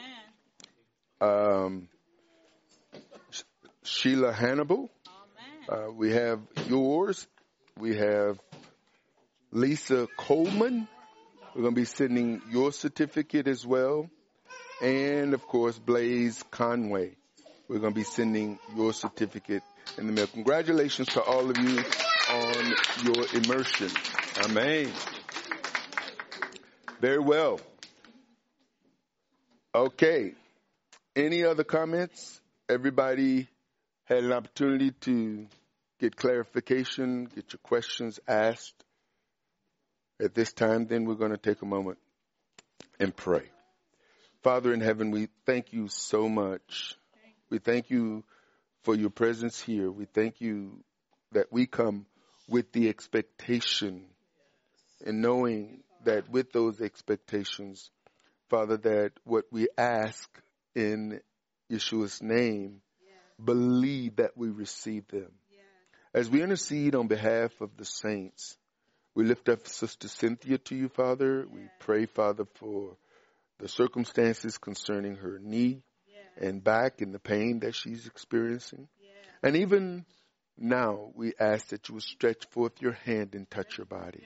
Um, Sh- Sheila Hannibal. Uh, we have yours. We have Lisa Coleman. We're going to be sending your certificate as well. And, of course, Blaze Conway. We're going to be sending your certificate in the mail. Congratulations to all of you on your immersion. Amen. Very well. Okay. Any other comments? Everybody had an opportunity to get clarification, get your questions asked. At this time, then we're going to take a moment and pray. Father in heaven, we thank you so much. We thank you for your presence here. We thank you that we come with the expectation and knowing that with those expectations, Father, that what we ask in Yeshua's name, believe that we receive them. As we intercede on behalf of the saints, we lift up Sister Cynthia to you, Father. We pray, Father, for the circumstances concerning her knee and back and the pain that she's experiencing. And even now, we ask that you would stretch forth your hand and touch her body.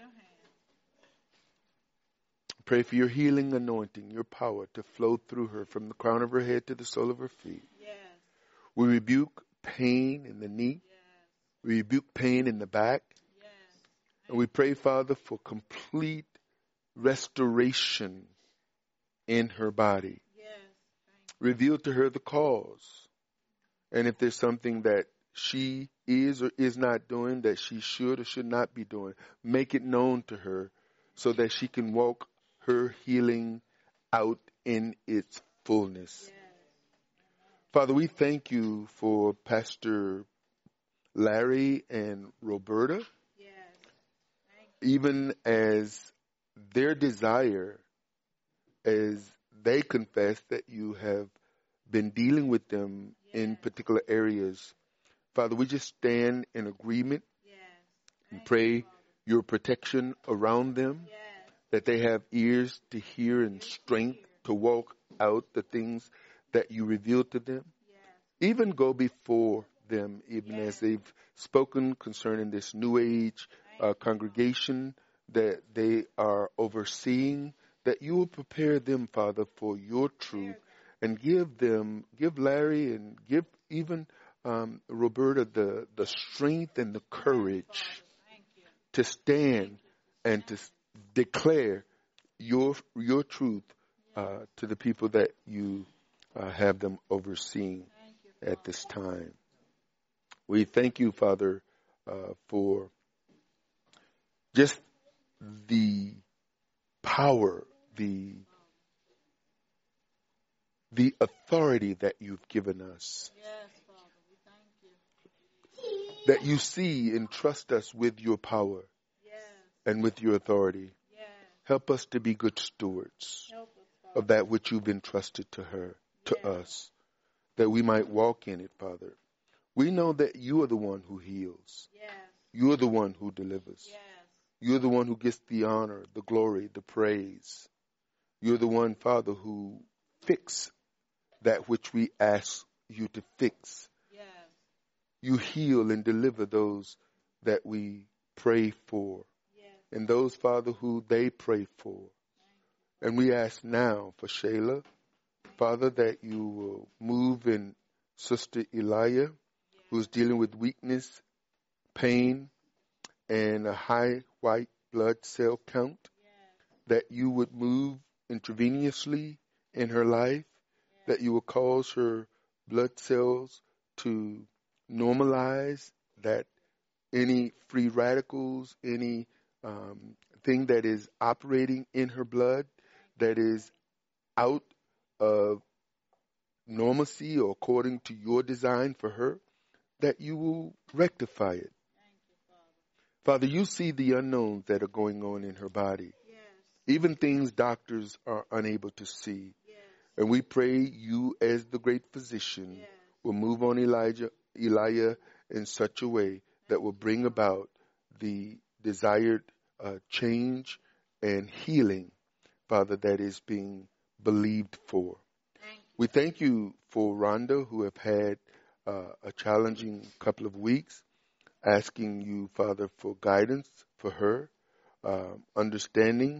Pray for your healing anointing, your power to flow through her from the crown of her head to the sole of her feet. Yes. We rebuke pain in the knee. Yes. We rebuke pain in the back. Yes. And we pray, Father, for complete restoration in her body. Yes. Reveal to her the cause. And if there's something that she is or is not doing that she should or should not be doing, make it known to her so that she can walk her healing out in its fullness. Yes. Father, we thank you for Pastor Larry and Roberta. Yes. Even as their desire, as they confess that you have been dealing with them yes. in particular areas. Father, we just stand in agreement yes. and pray you, your protection around them. Yes. That they have ears to hear and strength to walk out the things that you reveal to them. Yes. Even go before them, even yes. as they've spoken concerning this New Age uh, congregation that they are overseeing, that you will prepare them, Father, for your truth and give them, give Larry and give even um, Roberta the, the strength and the courage to stand and to declare your your truth uh, to the people that you uh, have them overseeing at this time. We thank you, Father, uh, for just the power, the the authority that you've given us. Yes, Father, we thank you. That you see and trust us with your power. And with your authority, yes. help us to be good stewards us, of that which you've entrusted to her, to yes. us, that we might walk in it, Father. We know that you are the one who heals. Yes. You are the one who delivers. Yes. You're the one who gets the honor, the glory, the praise. You're the one, Father, who fix that which we ask you to fix. Yes. You heal and deliver those that we pray for. Yes. And those, Father, who they pray for. And we ask now for Shayla, Father, that you will move in Sister Elia, who's dealing with weakness, pain, and a high white blood cell count, that you would move intravenously in her life, that you will cause her blood cells to normalize, that any free radicals, any um, thing that is operating in her blood that is out of normalcy or according to your design for her, that you will rectify it. Father, you see the unknowns that are going on in her body. Yes. Even things doctors are unable to see. Yes. And we pray you as the great physician yes. will move on Elijah, Elijah in such a way that will bring about the desired uh, change and healing, Father, that is being believed for. Thank we thank you for Rhonda, who have had uh, a challenging couple of weeks. Asking you, Father, for guidance for her, uh, understanding,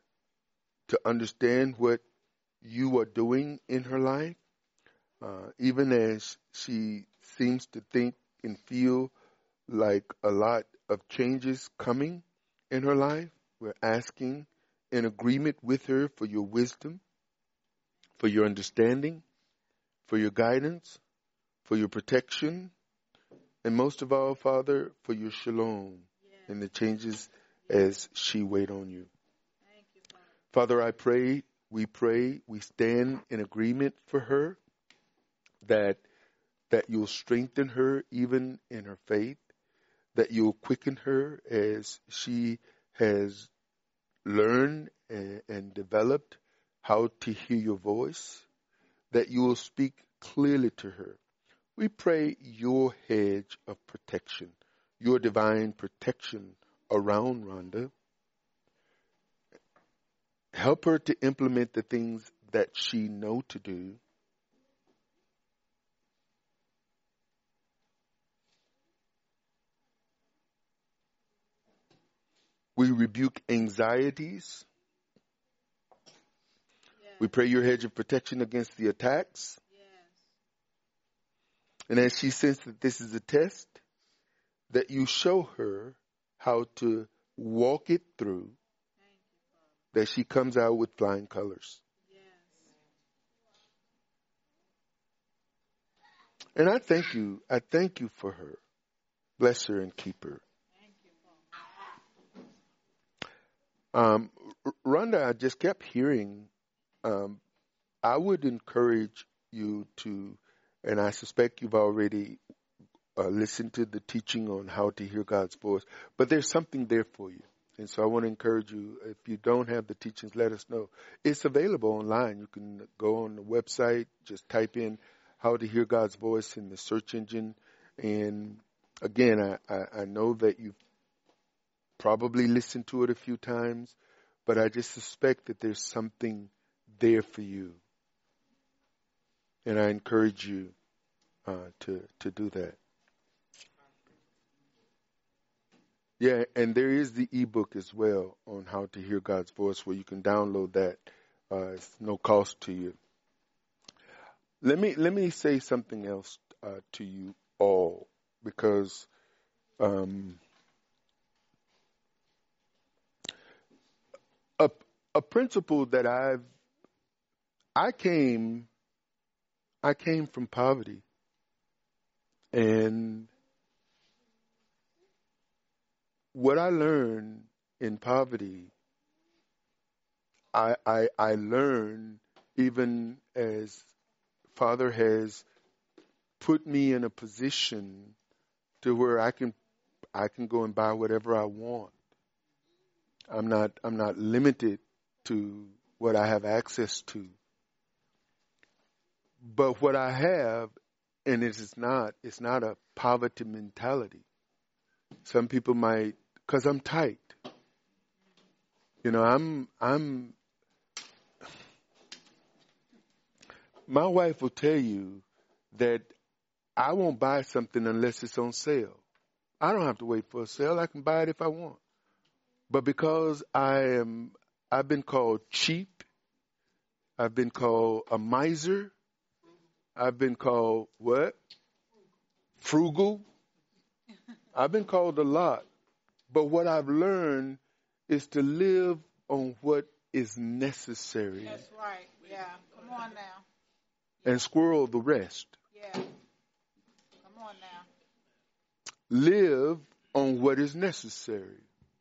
to understand what you are doing in her life, uh, even as she seems to think and feel like a lot of changes coming in her life. We're asking in agreement with her for your wisdom, for your understanding, for your guidance, for your protection, and most of all, Father, for your shalom yes. and the changes as she wait on you. Thank you, Father. Father, I pray, we pray, we stand in agreement for her, that that you'll strengthen her even in her faith, that you'll quicken her as she has learned and, and developed how to hear your voice, that you will speak clearly to her. We pray your hedge of protection, your divine protection around Rhonda. Help her to implement the things that she knows to do. We rebuke anxieties. Yes. We pray your hedge of protection against the attacks. And as she senses that this is a test, that you show her how to walk it through, you, that she comes out with flying colors. Yes. And I thank you. I thank you for her. Bless her and keep her. Thank you, um, Rhonda, I just kept hearing, um, I would encourage you to, and I suspect you've already uh, listened to the teaching on how to hear God's voice, but there's something there for you. And so I want to encourage you, if you don't have the teachings, let us know. It's available online. You can go on the website, just type in how to hear God's voice in the search engine. And again, I, I, I know that you've probably listened to it a few times, but I just suspect that there's something there for you. And I encourage you uh, to to do that. Yeah, and there is the ebook as well on how to hear God's voice, where you can download that. Uh, it's no cost to you. Let me let me say something else uh, to you all, because um, a a principle that I've I came. I came from poverty, and what I learned in poverty, I, I, I learned even as Father has put me in a position to where I can I can go and buy whatever I want. I'm not I'm not limited to what I have access to. But what I have, and it is not, it's not a poverty mentality. Some people might, because I'm tight. You know, I'm, I'm, my wife will tell you that I won't buy something unless it's on sale. I don't have to wait for a sale. I can buy it if I want. But because I am, I've been called cheap. I've been called a miser. I've been called what? Frugal. I've been called a lot. But what I've learned is to live on what is necessary. That's right. Yeah. Come on now. And squirrel the rest. Yeah. Come on now. Live on what is necessary.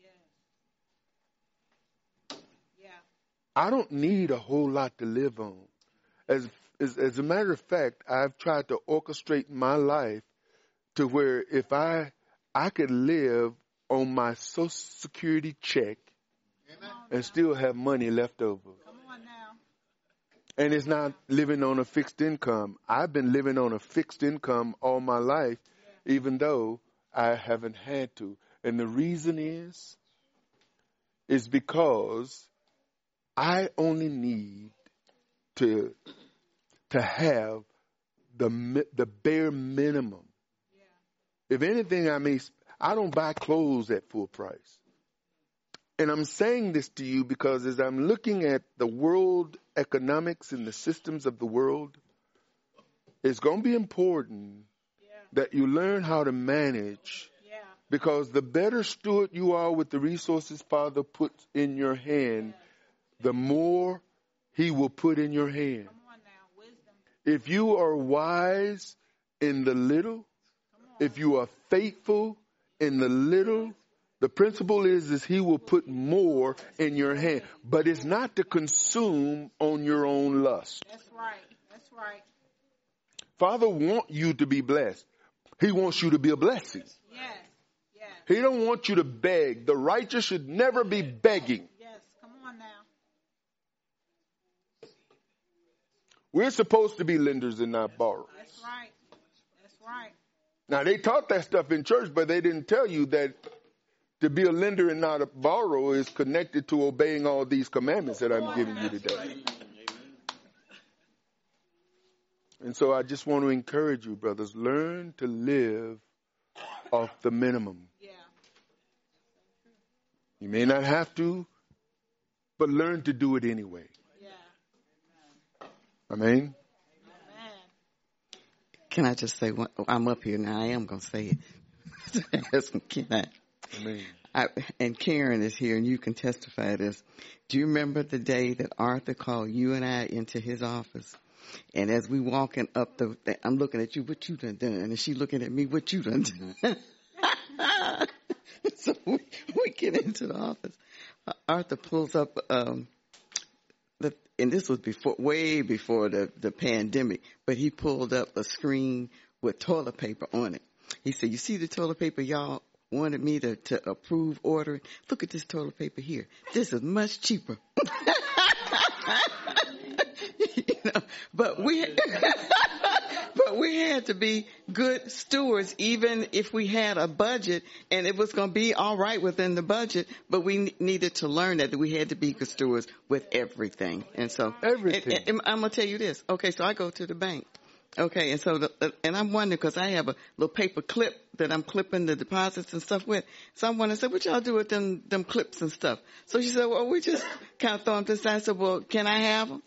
Yeah. Yeah. I don't need a whole lot to live on. As, as as a matter of fact, I've tried to orchestrate my life to where if I I could live on my Social Security check and still have money left over. Come on now. And it's not living on a fixed income. I've been living on a fixed income all my life, yeah. even though I haven't had to. And the reason is, is because I only need to to have the the bare minimum. Yeah. If anything, I may I don't buy clothes at full price. And I'm saying this to you because as I'm looking at the world economics and the systems of the world, it's going to be important yeah. that you learn how to manage. Yeah. Because the better steward you are with the resources Father puts in your hand, the more He will put in your hand. Come on now, wisdom. If you are wise in the little, if you are faithful in the little, the principle is, is He will put more in your hand. But it's not to consume on your own lust. That's right. That's right. Father wants you to be blessed. He wants you to be a blessing. Yes. Yes. He don't want you to beg. The righteous should never be begging. Yes. Come on now. We're supposed to be lenders and not borrowers. That's right. That's right. Now, they taught that stuff in church, but they didn't tell you that to be a lender and not a borrower is connected to obeying all these commandments that I'm giving you today. And so I just want to encourage you, brothers, learn to live off the minimum. Yeah. You may not have to, but learn to do it anyway. Yeah. Amen. Can I just say, one, I'm up here now. I am going to say it. Can I? Amen. I, and Karen is here, and you can testify this. Do you remember the day that Arthur called you and I into his office? And as we walking up the, I'm looking at you, what you done done? And she looking at me, what you done done? So we, we get into the office. Uh, Arthur pulls up, um, the, and this was before, way before the, the pandemic, but he pulled up a screen with toilet paper on it. He said, you see the toilet paper y'all wanted me to, to approve ordering? Look at this toilet paper here. This is much cheaper. You know, but we, but we had to be good stewards, even if we had a budget and it was going to be all right within the budget. But we needed to learn that we had to be good stewards with everything. And so, everything. And, and I'm gonna tell you this. Okay, so I go to the bank. Okay, and so the, and I'm wondering because I have a little paper clip that I'm clipping the deposits and stuff with. So I'm wondering, so what y'all do with them them clips and stuff? So she said, well, we just kind of throw them to the side. I said, well, can I have them?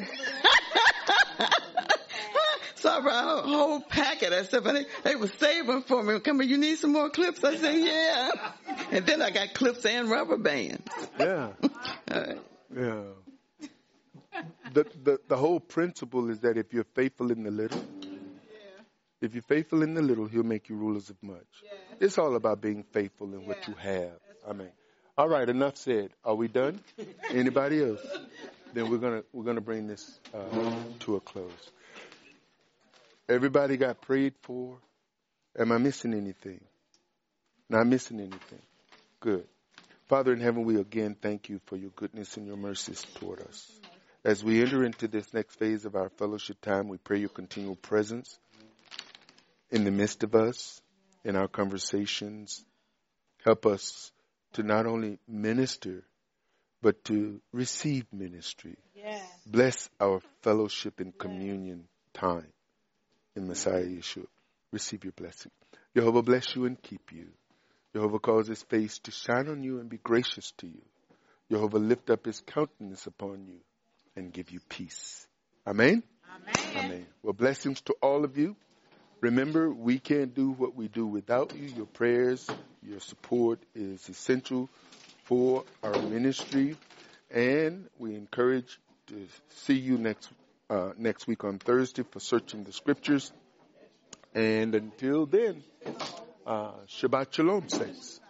So I brought a whole packet of stuff, and they, they were saving for me. Come on, you need some more clips? I said, yeah. And then I got clips and rubber bands. Yeah. Right. Yeah. The, the the whole principle is that if you're faithful in the little, yeah. if you're faithful in the little, He'll make you rulers of much. Yeah. It's all about being faithful in yeah. what you have. I mean, all right. Enough said. Are we done? Anybody else? Then we're gonna we're gonna bring this uh, to a close. Everybody got prayed for. Am I missing anything? Not missing anything. Good. Father in heaven, we again thank you for your goodness and your mercies toward us. As we enter into this next phase of our fellowship time, we pray your continual presence in the midst of us, in our conversations. Help us to not only minister, but to receive ministry. Yes. Bless our fellowship and communion time in Messiah Yeshua. Receive your blessing. Jehovah bless you and keep you. Jehovah cause his face to shine on you and be gracious to you. Jehovah lift up his countenance upon you and give you peace. Amen? Amen. Amen. Well, blessings to all of you. Remember, we can't do what we do without you. Your prayers, your support is essential for our ministry. And we encourage to see you next uh, next week on Thursday for Searching the Scriptures. And until then, uh, Shabbat Shalom, saints.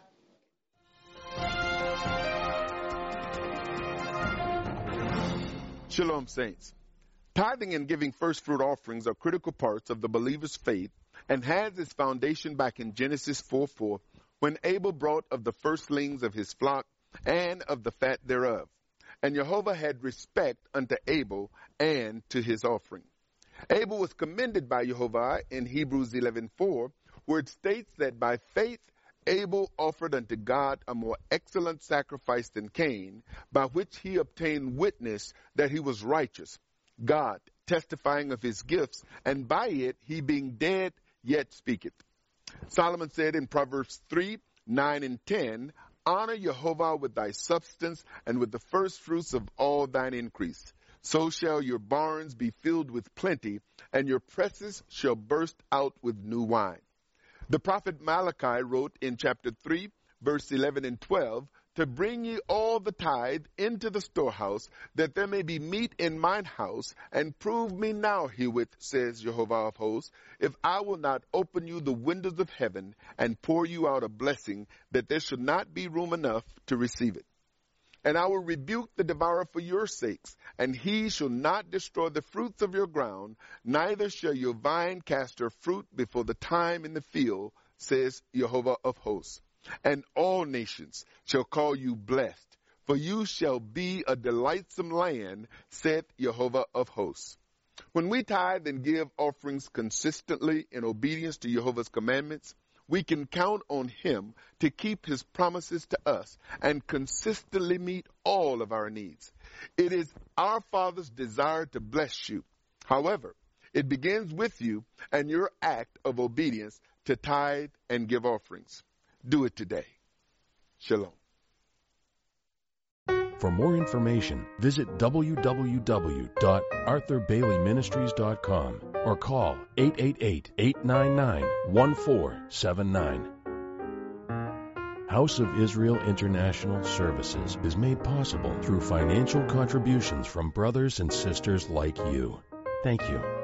Shalom, saints. Tithing and giving first fruit offerings are critical parts of the believer's faith and has its foundation back in Genesis four four, when Abel brought of the firstlings of his flock and of the fat thereof. And Jehovah had respect unto Abel and to his offering. Abel was commended by Jehovah in Hebrews eleven four, where it states that by faith Abel offered unto God a more excellent sacrifice than Cain, by which he obtained witness that he was righteous, God testifying of his gifts, and by it he being dead yet speaketh. Solomon said in Proverbs three, nine and ten, honor Jehovah with thy substance and with the first fruits of all thine increase. So shall your barns be filled with plenty, and your presses shall burst out with new wine. The prophet Malachi wrote in chapter three, verse eleven and twelve, to bring ye all the tithe into the storehouse, that there may be meat in mine house, and prove me now herewith, says Jehovah of hosts, if I will not open you the windows of heaven, and pour you out a blessing, that there should not be room enough to receive it. And I will rebuke the devourer for your sakes, and he shall not destroy the fruits of your ground, neither shall your vine cast her fruit before the time in the field, says Jehovah of hosts. And all nations shall call you blessed, for you shall be a delightsome land, saith Jehovah of hosts. When we tithe and give offerings consistently in obedience to Jehovah's commandments, we can count on him to keep his promises to us and consistently meet all of our needs. It is our Father's desire to bless you. However, it begins with you and your act of obedience to tithe and give offerings. Do it today. Shalom. For more information, visit w w w dot arthur bailey ministries dot com or call eight eight eight, eight nine nine, one four seven nine. House of Israel International Services is made possible through financial contributions from brothers and sisters like you. Thank you.